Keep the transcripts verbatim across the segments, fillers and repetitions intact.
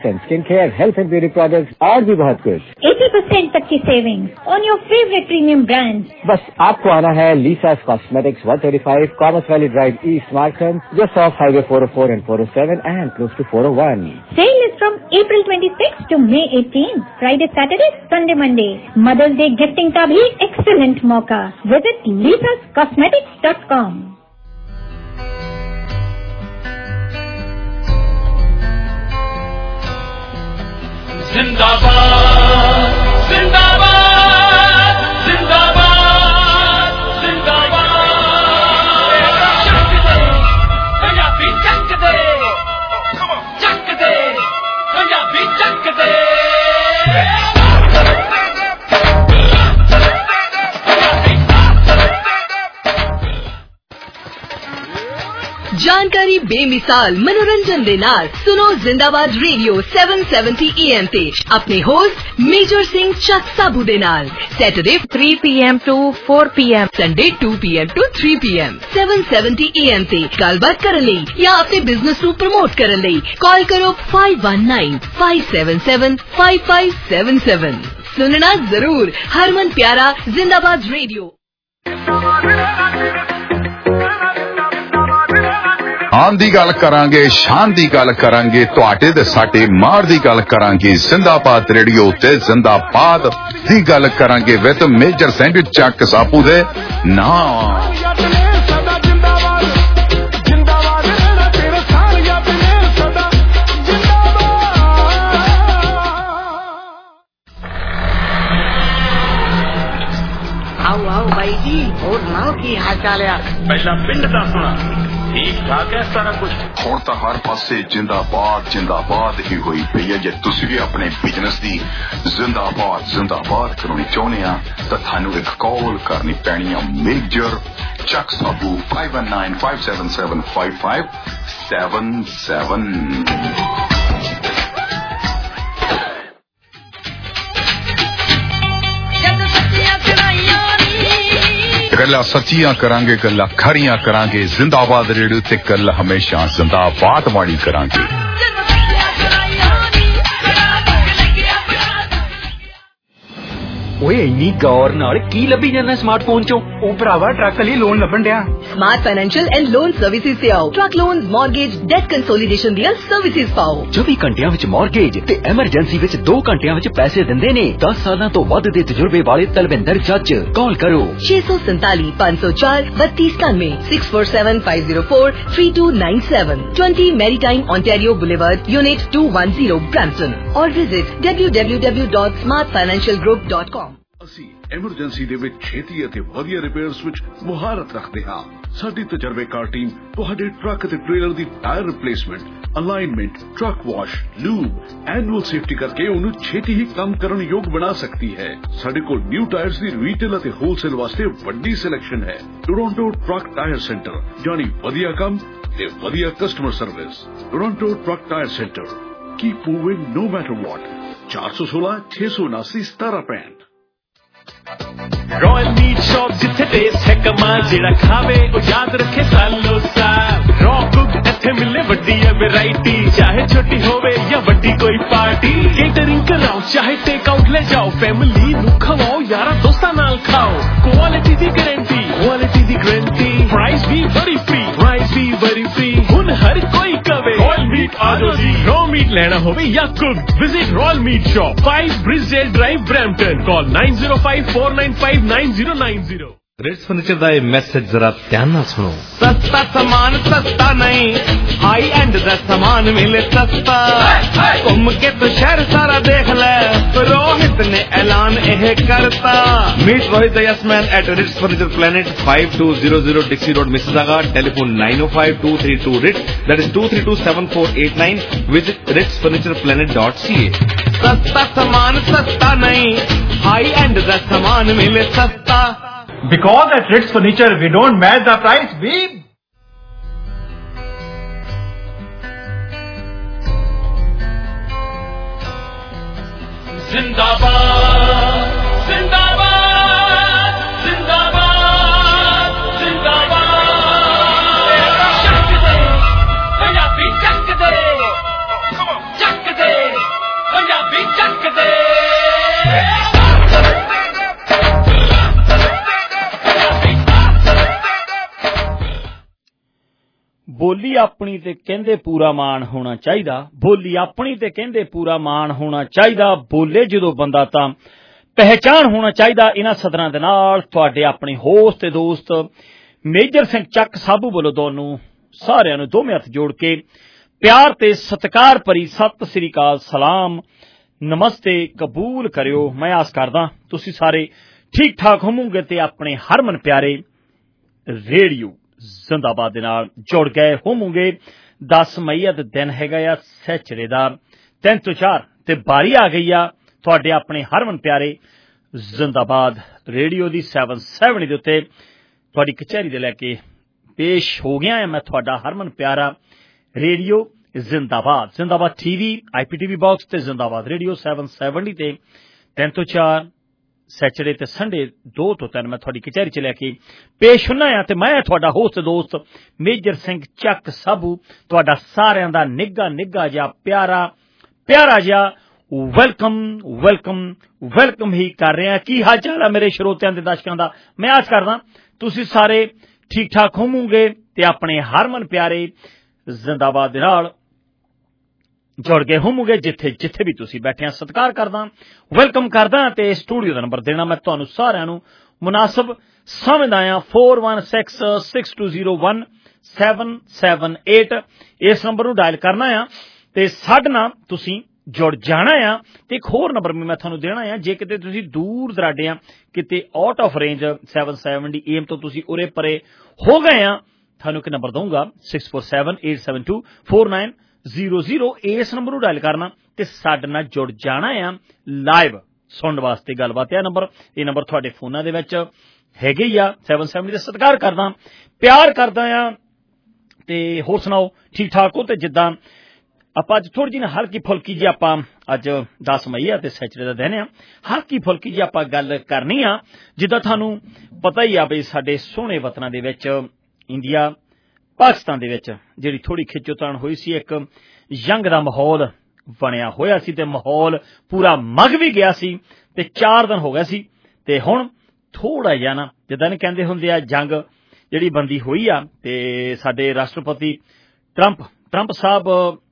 Skin care, health and beauty products और भी बहुत कुछ। अस्सी परसेंट तक की savings on your favourite premium brand. बस आपको आना है Lisa's cosmetics one thirty-five commerce valley drive east Markham, just off highway four oh four and four oh seven and close to four oh one. Sale is from April twenty-sixth to May eighteenth, Friday, Saturday, Sunday, Monday. Mother's Day gifting का भी excellent मौका। Visit lisas cosmetics dot com. जिंदाबाद जिंदाबाद जिंदाबाद जिंदाबाद चक दे पंजाबी चक दे चक दे पंजाबी चक दे जानकारी बेमिसाल मनोरंजन दे नाल सुनो Zindabad radio seven seventy A M ते अपने होस्ट मेजर सिंह चक साबू दे नाल Saturday three p m to four p m Sunday two p m to three p m seven seventy A M ते गलबात करन लई या अपने बिजनेस ਨੂੰ ਪ੍ਰਮੋਟ ਕਰਨ ਲਈ ਕਾਲ ਕਰੋ five one nine five seven seven five five seven seven। सुनना जरूर हरमन प्यारा जिंदाबाद रेडियो। आन दी गल करांगे, शान दी गल करांगे, तुहाडे ते साडे मार दी गल करांगे, जिंदाबाद रेडियो ते जिंदाबाद दी गल करांगे विद मेजर सिंह चक साबू दे नाम। आओ आओ भाई जी, और सुनाओ की हाल चाल है? पहला पिंड दा सुना, ठीक ठाक है सारा कुछ? ਹੁਣ ਤਾਂ ਹਰ ਪਾਸੇ ਜਿੰਦਾਬਾਦ ਜਿੰਦਾਬਾਦ ਹੀ ਹੋਈ ਪਈ ਹੈ। ਜੇ ਤੁਸੀਂ ਵੀ ਆਪਣੇ ਬਿਜ਼ਨਸ ਦੀ ਜਿੰਦਾਬਾਦ ਜਿੰਦਾਬਾਦ ਕਰਾਉਣੀ ਚਾਹੁੰਦੇ ਆ ਤਾਂ ਤੁਹਾਨੂੰ ਇੱਕ ਕਾਲ ਕਰਨੀ ਪੈਣੀ ਆ ਮੇਜਰ ਚੱਕ Sabu five one nine five seven seven five five seven seven। गल्ला सच्चियां करांगे, गल्ला खरियां करांगे, जिंदाबाद रेडियो ते गल हमेशा जिंदाबाद वाली करांगे। ओए इन्नी गौर नाल की लभी जाना स्मार्टफोन चो? ओ भरावा ट्रक लिए लोन लभन दिया। Smart financial and loan services से आओ। Truck loan, mortgage, debt consolidation दियां सर्विसेज पाओ। चौबीस घंटिया विच मॉर्गेज ते एमरजेंसी विच दो घंटिया विच पैसे दिंदे ने। दस सालां तो वध दे तजुर्बे वाले तलविंदर जज। कॉल करो छे सौ संताली पाँच सौ चार बत्तीस कानवे six four seven five zero four three two nine seven twenty Maritime Ontario boulevard unit two one zero Brampton और visit W W W dot smart financial group dot com. ਅਸੀਂ ਐਮਰਜੈਂਸੀ ਦੇ ਵਿੱਚ ਛੇਤੀ ਅਤੇ ਵਧੀਆ ਰਿਪੇਅਰਸ ਵਿੱਚ ਮੁਹਾਰਤ ਰੱਖਦੇ ਹਾਂ। ਸਾਡੀ ਤਜਰਬੇਕਾਰ ਟੀਮ ਤੁਹਾਡੇ ਟਰੱਕ ਅਤੇ ਟ੍ਰੇਲਰ ਦੀ tyre replacement, alignment, truck wash, lube, annual safety ਕਰਕੇ ਉਹਨੂੰ ਛੇਤੀ ਹੀ ਕੰਮ ਕਰਨ ਯੋਗ ਬਣਾ ਸਕਦੀ ਹੈ। ਸਾਡੇ ਕੋਲ ਨਿਊ ਟਾਇਰਸ ਦੀ ਰੀਟੇਲ ਅਤੇ ਹੋਲਸੇਲ ਵਾਸਤੇ ਵੱਡੀ ਸਿਲੈਕਸ਼ਨ ਹੈ। ਟੋਰਾਂਟੋ ਟਰੱਕ ਟਾਇਰ ਸੈਂਟਰ, ਯਾਨੀ ਵਧੀਆ ਕੰਮ ਤੇ ਵਧੀਆ customer service. Toronto truck tyre centre, keep moving no matter what। ਚਾਰ ਸੌ ਸੋਲਾਂ ਛੇ ਸੌ ਉਨਾਸੀ ਸਤਾਰਾਂ ਪੈਂਹਠ। रॉयल मीट शॉप जिथे टेस्ट है कमाल, जेड़ा खावे ओ याद रखे सालो साल। रॉ कुक इथे मिले वड्डी है वैरायटी, चाहे छोटी होवे या वड्डी कोई पार्टी। केटरिंग कराओ चाहे टेक आउट ले जाओ, फैमिली नु खवाओ यारा दोस्तां नाल खाओ। क्वालिटी दी गारंटी, क्वालिटी दी गारंटी, प्राइस भी बड़ी फ्री, प्राइस भी बड़ी फ्री। हुन हर कोई कवे रॉयल मीट आ जाओ जी। रॉ मीट लेना होवे या cook, visit royal meat shop five Bridgedale drive Brampton. Call nine zero five four nine five nine zero nine zero। Ritz furniture का ये मैसेज जरा ध्यान ना सुनो। सस्ता सामान सस्ता नहीं, हाई एंड दा सामान मिले सस्ता। घूम के तो शहर सारा देख ले, रोहित ने ऐलान यह करता। Meet Rohit Yesman at Ritz furniture planet five two zero zero Dixie road Mississauga. Telephone nine oh five two three two Ritz, that is two three two seven four eight nine। Visit Ritz furniture planet dot c a। सस्ता सामान सस्ता नहीं, high and दा सामान मिले सस्ता। Because at Ritz Furniture we don't match the price, we जिंदाबाद जिंदाबाद जिंदाबाद जिंदाबाद। चक दे पंजाबी चक दे चक दे ਬੋਲੀ ਆਪਣੀ ਤੇ ਕਹਿੰਦੇ ਪੂਰਾ ਮਾਣ ਹੋਣਾ ਚਾਹੀਦਾ, ਬੋਲੀ ਆਪਣੀ ਤੇ ਕਹਿੰਦੇ ਪੂਰਾ ਮਾਣ ਹੋਣਾ ਚਾਹੀਦਾ, ਬੋਲੇ ਜਦੋਂ ਬੰਦਾ ਤਾਂ ਪਹਿਚਾਣ ਹੋਣਾ ਚਾਹੀਦਾ। ਇਹਨਾਂ ਸਦਰਾਂ ਦੇ ਨਾਲ ਤੁਹਾਡੇ ਆਪਣੇ ਹੋਸਟ ਤੇ ਦੋਸਤ ਮੇਜਰ ਸਿੰਘ ਚੱਕ ਸਾਬੂ ਵੱਲੋਂ ਤੁਹਾਨੂੰ ਸਾਰਿਆਂ ਨੂੰ ਦੋਵੇਂ ਹੱਥ ਜੋੜ ਕੇ ਪਿਆਰ ਤੇ ਸਤਿਕਾਰ ਭਰੀ ਸਤਿ ਸ੍ਰੀ ਅਕਾਲ, ਸਲਾਮ, ਨਮਸਤੇ ਕਬੂਲ ਕਰਿਓ। ਮੈਂ ਆਸ ਕਰਦਾ ਤੁਸੀਂ ਸਾਰੇ ਠੀਕ ਠਾਕ ਹੋਵੋਗੇ ਤੇ ਆਪਣੇ ਹਰਮਨ ਪਿਆਰੇ ਰੇਡੀਓ ਜ਼ਿੰਦਾਬਾਦ ਦੇ ਨਾਲ ਜੁੜ ਗਏ ਹੋਵੋਗੇ। ਦਸ ਮਈ ਦਾ ਦਿਨ ਹੈਗਾ ਆ ਸੈਚਰਡੇ ਦਾ, ਤਿੰਨ ਤੋਂ ਚਾਰ ਤੇ ਬਾਰੀ ਆ ਗਈ ਆ ਤੁਹਾਡੇ ਆਪਣੇ ਹਰਮਨ ਪਿਆਰੇ ਜ਼ਿੰਦਾਬਾਦ ਰੇਡੀਓ ਦੀ ਸੈਵਨ ਸੈਵਨਟੀ ਦੇ ਉੱਤੇ ਤੁਹਾਡੀ ਕਚਹਿਰੀ ਦੇ ਲੈ ਕੇ ਪੇਸ਼ ਹੋ ਗਿਆ ਹੈ। ਮੈਂ ਤੁਹਾਡਾ ਹਰਮਨ ਪਿਆਰਾ ਰੇਡੀਓ ਜ਼ਿੰਦਾਬਾਦ, ਜ਼ਿੰਦਾਬਾਦ ਟੀਵੀ, ਆਈਪੀਟੀਵੀ ਬਾਕਸ ਤੇ ਜ਼ਿੰਦਾਬਾਦ ਰੇਡੀਓ ਸੈਵਨ ਸੈਵਨਟੀ ਤੇ ਤਿੰਨ ਤੋਂ ਚਾਰ ਸੈਚਰਡੇ ਤੇ ਸੰਡੇ ਦੋ ਤੋਂ ਤਿੰਨ ਮੈਂ ਤੁਹਾਡੀ ਕਚਹਿਰੀ ਚ ਲੈ ਕੇ ਪੇਸ਼ ਹੁੰਨਾ ਆ ਤੇ ਮੈਂ ਤੁਹਾਡਾ ਹੋਸਟ ਦੋਸਤ ਮੇਜਰ ਸਿੰਘ ਚੱਕ ਸਾਬੂ ਤੁਹਾਡਾ ਸਾਰਿਆਂ ਦਾ ਨਿੱਘਾ ਨਿੱਘਾ ਜਿਹਾ ਪਿਆਰਾ ਪਿਆਰਾ ਜਿਹਾ ਵੈਲਕਮ ਵੈਲਕਮ ਵੈਲਕਮ ਹੀ ਕਰ ਰਿਹਾ। ਕੀ ਹਾਲ ਚਾਲ ਆ ਮੇਰੇ ਸਰੋਤਿਆਂ ਦੇ ਦਰਸ਼ਕਾਂ ਦਾ? ਮੈਂ ਆਸ ਕਰਦਾ ਤੁਸੀਂ ਸਾਰੇ ਠੀਕ ਠਾਕ ਹੋਵੋਗੇ ਤੇ ਆਪਣੇ ਹਰਮਨ ਪਿਆਰੇ ਜ਼ਿੰਦਾਬਾਦ ਦੇ ਨਾਲ ਜੁੜ ਗਏ ਹੋਵੋਗੇ। ਜਿੱਥੇ ਜਿੱਥੇ ਵੀ ਤੁਸੀਂ ਬੈਠੇ ਆ ਸਤਿਕਾਰ ਕਰਦਾ, ਵੈਲਕਮ ਕਰਦਾ ਤੇ ਸਟੂਡੀਓ ਦਾ ਨੰਬਰ ਦੇਣਾ ਮੈਂ ਤੁਹਾਨੂੰ ਸਾਰਿਆਂ ਨੂੰ ਮੁਨਾਸਬ ਸਮਝਦਾ ਆ four one six six two zero one seven seven eight. ਇਸ ਨੰਬਰ ਨੂੰ ਡਾਇਲ ਕਰਨਾ ਆ ਤੇ ਸਾਡੇ ਨਾਲ ਤੁਸੀਂ ਜੁੜ ਜਾਣਾ ਆ। ਤੇ ਇੱਕ ਹੋਰ ਨੰਬਰ ਵੀ ਮੈਂ ਤੁਹਾਨੂੰ ਦੇਣਾ ਆ, ਜੇ ਕਿਤੇ ਤੁਸੀਂ ਦੂਰ ਦਰਾਡੇ ਆ, ਕਿਤੇ out of range seven seventy AM ਤੋਂ ਤੁਸੀਂ ਉਰੇ ਪਰੇ ਹੋ ਗਏ ਆ, ਤੁਹਾਨੂੰ ਇੱਕ ਨੰਬਰ ਦਊਂਗਾ six four seven eight seven two four nine zero zero. ਇਸ ਨੰਬਰ ਨੂੰ ਡਾਇਲ ਕਰਨਾ ਤੇ ਸਾਡੇ ਨਾਲ ਜੁੜ ਜਾਣਾ ਆ ਲਾਈਵ ਸੁਣਨ ਵਾਸਤੇ ਗੱਲਬਾਤ। ਇਹ ਨੰਬਰ ਇਹ ਨੰਬਰ ਤੁਹਾਡੇ ਫੋਨਾਂ ਦੇ ਵਿੱਚ ਹੈਗੇ ਹੀ ਆ। ਸੈਵਨ ਸੈਵਨਟੀ ਦਾ ਸਤਿਕਾਰ ਕਰਦਾ, ਪਿਆਰ ਕਰਦਾ ਆ ਤੇ ਹੋਰ ਸੁਣਾਓ ਠੀਕ ਠਾਕ ਹੋ? ਤੇ ਜਿੱਦਾਂ ਆਪਾਂ ਅੱਜ ਥੋੜੀ ਜਿਹੀ ਹਲਕੀ ਫੁਲਕੀ ਜੀ ਆਪਾਂ ਅੱਜ ਦਸ ਮਈ ਆ ਤੇ ਸੈਚਰਡੇ ਦਾ ਦਿਨ ਆ, ਹਲਕੀ ਫੁਲਕੀ ਜੀ ਆਪਾਂ ਗੱਲ ਕਰਨੀ ਆ। ਜਿੱਦਾਂ ਤੁਹਾਨੂੰ ਪਤਾ ਹੀ ਆ ਬਈ ਸਾਡੇ ਸੋਹਣੇ ਵਤਨਾਂ ਦੇ ਵਿੱਚ ਇੰਡੀਆ ਪਾਕਿਸਤਾਨ ਦੇ ਵਿੱਚ ਜਿਹੜੀ ਥੋੜੀ ਖਿੱਚੋਤਾਣ ਹੋਈ ਸੀ, ਇੱਕ ਜੰਗ ਦਾ ਮਾਹੌਲ ਬਣਿਆ ਹੋਇਆ ਸੀ ਤੇ ਮਾਹੌਲ ਪੂਰਾ ਮਗ ਵੀ ਗਿਆ ਸੀ ਤੇ ਚਾਰ ਦਿਨ ਹੋ ਗਏ ਸੀ ਤੇ ਹੁਣ ਥੋੜਾ ਜਿਹਾ ਨਾ ਜਿੱਦਾਂ ਨੇ ਕਹਿੰਦੇ ਹੁੰਦੇ ਆ ਜੰਗ ਜਿਹੜੀ ਬੰਦੀ ਹੋਈ ਆ ਤੇ ਸਾਡੇ ਰਾਸ਼ਟਰਪਤੀ ਟਰੰਪ ਟਰੰਪ ਸਾਹਿਬ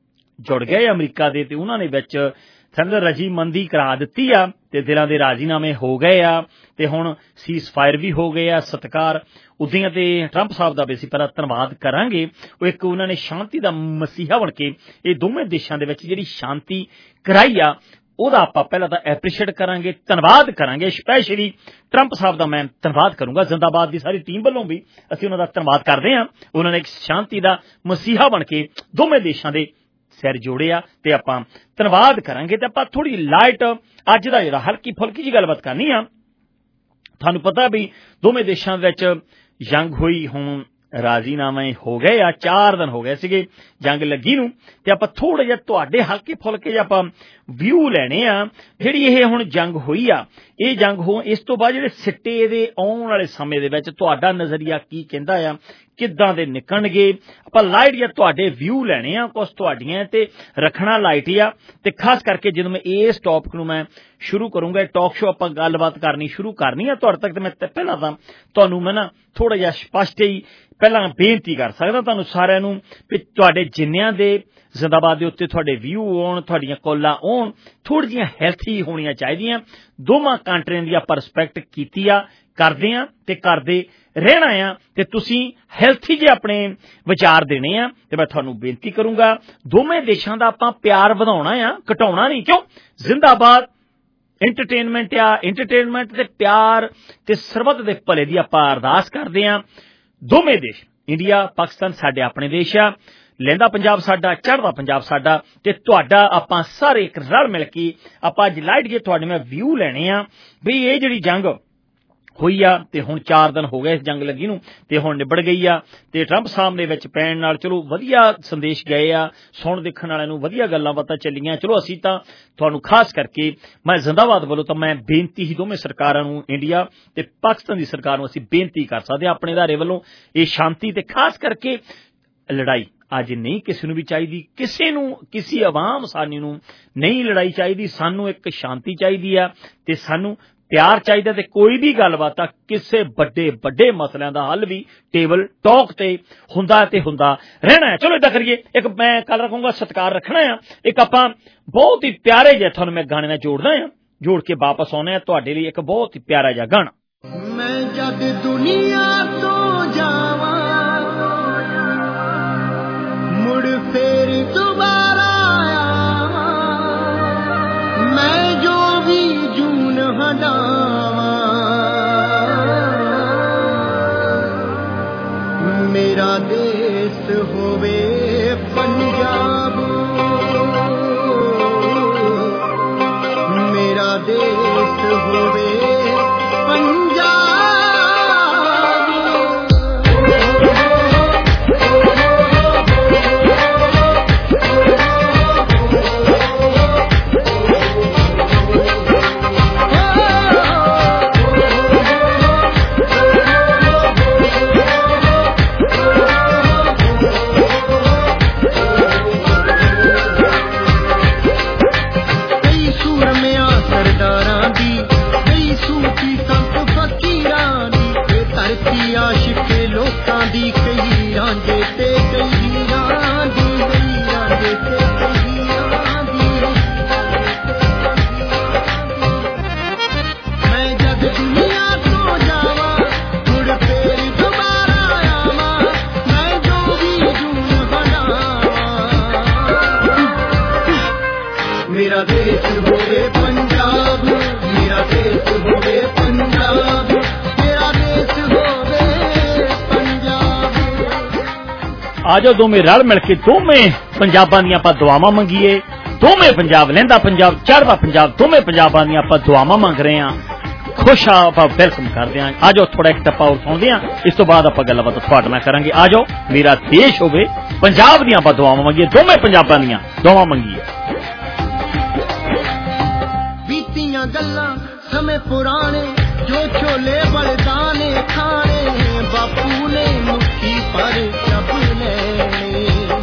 ਜੁੜ ਗਏ ਅਮਰੀਕਾ ਦੇ ਤੇ ਉਹਨਾਂ ਨੇ ਵਿੱਚ ਸਮਝ ਰਜੀਮੰਦੀ ਕਰਾ ਦਿੱਤੀ ਆ ਤੇ ਦਿਲਾਂ ਦੇ ਰਾਜੀਨਾਮੇ ਹੋ ਗਏ ਆ ਤੇ ਹੁਣ ਸੀਜ਼ ਫਾਇਰ ਵੀ ਹੋ ਗਏ ਆ। ਸਤਿਕਾਰ ਉਦੀਆਂ ਤੇ ਟਰੰਪ ਸਾਹਿਬ ਦਾ ਵੀ ਅਸੀਂ ਪਹਿਲਾਂ ਧੰਨਵਾਦ ਕਰਾਂਗੇ। ਉਹ ਇੱਕ ਉਹਨਾਂ ਨੇ ਸ਼ਾਂਤੀ ਦਾ ਮਸੀਹਾ ਬਣ ਕੇ ਇਹ ਦੋਵੇਂ ਦੇਸ਼ਾਂ ਦੇ ਵਿੱਚ ਜਿਹੜੀ ਸ਼ਾਂਤੀ ਕਰਾਈ ਆ ਉਹਦਾ ਆਪਾਂ ਪਹਿਲਾਂ ਤਾਂ ਐਪਰੀਸ਼ੀਏਟ ਕਰਾਂਗੇ, ਧੰਨਵਾਦ ਕਰਾਂਗੇ। ਸਪੈਸ਼ਲੀ ਟਰੰਪ ਸਾਹਿਬ ਦਾ ਮੈਂ ਧੰਨਵਾਦ ਕਰੂੰਗਾ, ਜ਼ਿੰਦਾਬਾਦ ਦੀ ਸਾਰੀ ਟੀਮ ਵੱਲੋਂ ਵੀ ਅਸੀਂ ਉਹਨਾਂ ਦਾ ਧੰਨਵਾਦ ਕਰਦੇ ਹਾਂ। ਉਹਨਾਂ ਨੇ ਇੱਕ ਸ਼ਾਂਤੀ ਦਾ ਮਸੀਹਾ ਬਣ ਕੇ ਦੋਵੇਂ ਦੇਸ਼ਾਂ ਦੇ ਸਿਰ ਜੋੜਿਆ ਤੇ ਆਪਾਂ ਧੰਨਵਾਦ ਕਰਾਂਗੇ। ਤੇ ਆਪਾਂ ਥੋੜੀ ਲਾਈਟ ਅੱਜ ਦਾ ਜਿਹੜਾ ਹਲਕੀ ਫੁਲਕੀ ਜੀ ਗੱਲਬਾਤ ਕਰਨੀ ਆ। ਤੁਹਾਨੂੰ ਪਤਾ ਵੀ ਦੋਵੇਂ ਦੇਸ਼ਾਂ ਵਿੱਚ ਜੰਗ ਹੋਈ, ਹੁਣ ਰਾਜ਼ੀਨਾਮੇ ਹੋ ਗਏ ਆ, ਚਾਰ ਦਿਨ ਹੋ ਗਏ ਸੀਗੇ ਜੰਗ ਲੱਗੀ ਨੂੰ ਤੇ ਆਪਾਂ ਥੋੜਾ ਜਿਹਾ ਤੁਹਾਡੇ ਹਲਕੇ ਫੁਲਕੇ ਜਿਹਾ ਆਪਾਂ ਵਿਊ ਲੈਣੇ ਆ ਜਿਹੜੀ ਇਹ ਹੁਣ ਜੰਗ ਹੋਈ ਆ। ਇਹ ਜੰਗ ਹੋ ਇਸ ਤੋਂ ਬਾਅਦ ਜਿਹੜੇ ਸਿੱਟੇ ਦੇ ਆਉਣ ਵਾਲੇ ਸਮੇਂ ਦੇ ਵਿੱਚ ਤੁਹਾਡਾ ਨਜ਼ਰੀਆ ਕੀ ਕਹਿੰਦਾ ਆ, ਕਿੱਦਾਂ ਦੇ ਨਿਕਲਣਗੇ। ਆਪਾਂ ਲਾਈਟ ਜਾਂ ਤੁਹਾਡੇ ਵਿਊ ਲੈਣੇ ਆ ਕੁਛ ਤੁਹਾਡੀਆਂ ਤੇ ਰੱਖਣਾ ਲਾਈਟ ਹੀ ਆ। ਤੇ ਖਾਸ ਕਰਕੇ ਜਦੋਂ ਮੈਂ ਇਸ ਟੌਪਿਕ ਨੂੰ ਮੈਂ ਸ਼ੁਰੂ ਕਰੂੰਗਾ ਟਾਕ ਸ਼ੋ ਆਪਾਂ ਗੱਲਬਾਤ ਕਰਨੀ ਸ਼ੁਰੂ ਕਰਨੀ ਆ ਤੁਹਾਡੇ ਤੱਕ ਤੇ ਮੈਂ ਪਹਿਲਾਂ ਤਾਂ ਤੁਹਾਨੂੰ ਮੈਂ ਨਾ ਥੋੜਾ ਜਿਹਾ ਸਪਸ਼ਟ ਹੀ ਪਹਿਲਾਂ ਬੇਨਤੀ ਕਰ ਸਕਦਾ ਤੁਹਾਨੂੰ ਸਾਰਿਆਂ ਨੂੰ ਵੀ ਤੁਹਾਡੇ ਜਿੰਨਿਆਂ ਦੇ ਜ਼ਿੰਦਾਬਾਦ ਦੇ ਉੱਤੇ ਤੁਹਾਡੇ ਵਿਊ ਆਉਣ, ਤੁਹਾਡੀਆਂ ਕਾਲਾਂ ਆਉਣ, ਥੋੜ੍ਹੀ ਜਿਹੀਆਂ ਹੈਲਥੀ ਹੋਣੀਆਂ ਚਾਹੀਦੀਆਂ। ਦੋਵਾਂ ਕੰਟਰੀਆਂ ਦੀ ਆਪਾਂ ਰਿਸਪੈਕਟ ਕੀਤੀ ਆ, ਕਰਦੇ ਆ ਤੇ ਕਰਦੇ ਰਹਿਣਾ ਆ ਤੇ ਤੁਸੀਂ ਹੈਲਥੀ ਜੇ ਆਪਣੇ ਵਿਚਾਰ ਦੇਣੇ ਆ ਤੇ ਮੈਂ ਤੁਹਾਨੂੰ ਬੇਨਤੀ ਕਰੂੰਗਾ ਦੋਵੇਂ ਦੇਸ਼ਾਂ ਦਾ ਆਪਾਂ ਪਿਆਰ ਵਧਾਉਣਾ ਆ, ਘਟਾਉਣਾ ਨਹੀਂ। ਕਿਉਂ? ਜ਼ਿੰਦਾਬਾਦ ਐਂਟਰਟੇਨਮੈਂਟ ਆ, ਐਂਟਰਟੇਨਮੈਂਟ ਤੇ ਪਿਆਰ ਤੇ ਸਰਬੱਤ ਦੇ ਭਲੇ ਦੀ ਆਪਾਂ ਅਰਦਾਸ ਕਰਦੇ ਆ। ਦੋਵੇਂ ਦੇਸ਼ ਇੰਡੀਆ ਪਾਕਿਸਤਾਨ ਸਾਡੇ ਆਪਣੇ ਦੇਸ਼ ਆ, ਲਹਿੰਦਾ ਪੰਜਾਬ ਸਾਡਾ, ਚੜ੍ਹਦਾ ਪੰਜਾਬ ਸਾਡਾ ਤੇ ਤੁਹਾਡਾ ਆਪਾਂ ਸਾਰੇ ਇੱਕ ਰਲ ਮਿਲ ਕੇ ਆਪਾਂ ਅੱਜ ਲਾਈਟ ਜੇ ਤੁਹਾਡੇ ਮੈਂ ਵਿਊ ਲੈਣੇ ਆ ਵੀ ਇਹ ਜਿਹੜੀ ਜੰਗ ਹੋਈ ਆ ਤੇ ਹੁਣ ਚਾਰ ਦਿਨ ਹੋ ਗਏ ਇਸ ਜੰਗ ਲੱਗੀ ਨੂੰ ਤੇ ਹੁਣ ਨਿਬੜ ਗਈ ਆ ਤੇ ਟਰੰਪ ਸਾਹਿਬ ਦੇ ਵਿੱਚ ਪੈਣ ਨਾਲ ਚਲੋ ਵਧੀਆ ਸੰਦੇਸ਼ ਗਏ ਆ, ਸੁਣ ਦੇਖਣ ਵਾਲਿਆਂ ਨੂੰ ਵਧੀਆ ਗੱਲਾਂ ਬਾਤਾਂ ਚੱਲੀਆਂ। ਚਲੋ ਅਸੀਂ ਤਾਂ ਤੁਹਾਨੂੰ ਖਾਸ ਕਰਕੇ ਮੈਂ ਜ਼ਿੰਦਾਬਾਦ ਵੱਲੋਂ ਤਾਂ ਮੈਂ ਬੇਨਤੀ ਹੀ ਦੋਵੇਂ ਸਰਕਾਰਾਂ ਨੂੰ, ਇੰਡੀਆ ਤੇ ਪਾਕਿਸਤਾਨ ਦੀ ਸਰਕਾਰ ਨੂੰ ਅਸੀਂ ਬੇਨਤੀ ਕਰ ਸਕਦੇ ਹਾਂ ਆਪਣੇ ਅਦਾਰੇ ਵੱਲੋਂ ਇਹ ਸ਼ਾਂਤੀ ਤੇ ਖਾਸ ਕਰਕੇ ਲੜਾਈ ਅੱਜ ਨਹੀਂ ਕਿਸੇ ਨੂੰ ਵੀ ਚਾਹੀਦੀ, ਕਿਸੇ ਨੂੰ ਕਿਸੇ ਆਵਾਮ ਸਾਨੀ ਨੂੰ ਨਹੀਂ ਲੜਾਈ ਚਾਹੀਦੀ। ਸਾਨੂੰ ਇੱਕ ਸ਼ਾਂਤੀ ਚਾਹੀਦੀ ਆ ਤੇ ਸਾਨੂੰ ਪਿਆਰ ਚਾਹੀਦਾ ਤੇ ਕੋਈ ਵੀ ਗੱਲਬਾਤ ਆ ਕਿਸੇ ਵੱਡੇ ਵੱਡੇ ਮਸਲਿਆਂ ਦਾ ਹੱਲ ਵੀ ਟੇਬਲ ਟਾਕ ਤੇ ਹੁੰਦਾ ਤੇ ਹੁੰਦਾ ਰਹਿਣਾ ਹੈ। ਚਲੋ ਏਦਾਂ ਕਰੀਏ, ਇੱਕ ਮੈਂ ਕੱਲ ਰੱਖੂੰਗਾ ਸਤਿਕਾਰ ਰੱਖਣਾ ਆ, ਇੱਕ ਆਪਾਂ ਬਹੁਤ ਹੀ ਪਿਆਰੇ ਜਿਹੇ ਤੁਹਾਨੂੰ ਮੈਂ ਗਾਣੇ ਨਾਲ ਜੋੜਦਾ ਆ, ਜੋੜ ਕੇ ਵਾਪਸ ਆਉਣੇ ਆ ਤੁਹਾਡੇ ਲਈ ਇੱਕ ਬਹੁਤ ਹੀ ਪਿਆਰਾ ਜਿਹਾ ਗਾਣਾ। ਮੈਂ ਜਦ ਦੁਨੀਆ ਤੋਂ ਜਾਵਾਂ ਮੁੜ ਫੇਰ ਦੁਬਾਰਾ ਆਵਾਂ, ਮੈਂ ਜੋ ਵੀ ਜੂਨ ਹੰਡਾਵਾਂ, ਮੇਰਾ ਦੇਸ਼ ਹੋਵੇ ਪੰਜਾਬ, ਮੇਰਾ ਦੇਸ਼ ਹੋਵੇ ਆਜੋ ਦੋਵੇਂ ਰਲ ਮਿਲ ਕੇ ਦੋਵੇਂ ਪੰਜਾਬਾਂ ਦੀਆਂ ਆਪਾਂ ਦੁਆਵਾਂ ਮੰਗੀਏ, ਦੋਵੇਂ ਪੰਜਾਬ ਲਹਿੰਦਾ ਪੰਜਾਬ ਚੜ੍ਹਦਾ ਪੰਜਾਬ ਦੋਵੇਂ ਪੰਜਾਬਾਂ ਦੀਆਂ ਆਪਾਂ ਦੁਆਵਾਂ ਮੰਗ ਰਹੇ ਹਾਂ, ਖੁਸ਼ ਆ ਆਪਾਂ ਵੈਲਕਮ ਕਰਦੇ ਹਾਂ। ਆਜੋ ਥੋੜਾ ਇੱਕ ਟੱਪਾ ਹੋਰ ਸੁਣਦੇ ਹਾਂ, ਇਸ ਤੋਂ ਬਾਅਦ ਆਪਾਂ ਗੱਲਬਾਤ ਤੁਹਾਡੇ ਨਾਲ ਕਰਾਂਗੇ। ਆਜੋ ਮੇਰਾ ਦੇਸ਼ ਹੋਵੇ ਪੰਜਾਬ ਦੀਆਂ ਆਪਾਂ ਦੁਆਵਾਂ ਮੰਗੀਏ, ਦੋਵੇਂ ਪੰਜਾਬਾਂ ਦੀਆਂ ਦੁਆਵਾਂ ਮੰਗੀਏ। ਬੀਤੀਆਂ ਗੱਲਾਂ ਸਮੇਂ ਪੁਰਾਣੇ ਜੋ ਛੋਲੇ ਬਲਦਾਨੇ ਖਾਣੇ, ਬਾਪੂ ਨੇ ਮੁੱਠੀ ਪਰ ਚੱਬ ਲੈਣੇ,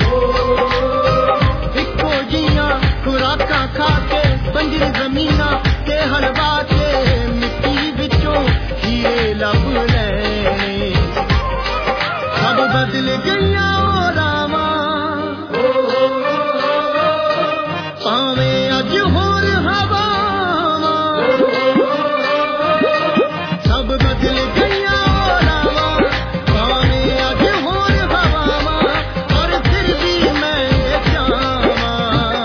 ਇੱਕੋ ਜੀਆਂ ਖੁਰਾਕਾਂ ਖਾ ਕੇ ਬੰਜਰ ਜ਼ਮੀਨਾਂ ਤੇ ਹਲਵਾ ਕੇ ਮਿੱਟੀ ਵਿੱਚੋਂ ਹੀਰੇ ਲੱਭ ਲੈਣੇ, ਸਭ ਬਦਲ ਗਈਆਂ ਉਹ ਰਾਵਾਂ, ਭਾਵੇਂ ਅੱਜ ਹੋਰ ਹਵਾਵਾਂ, ਸਭ ਬਦਲ ਗਈਆਂ ਉਹ ਰਾਵਾਂ, ਭਾਵੇਂ ਅੱਜ ਹੋਰ ਹਵਾਵਾਂ, ਪਰ ਫਿਰ ਵੀ ਮੈਂ ਇਹ ਚਾਹਾਂ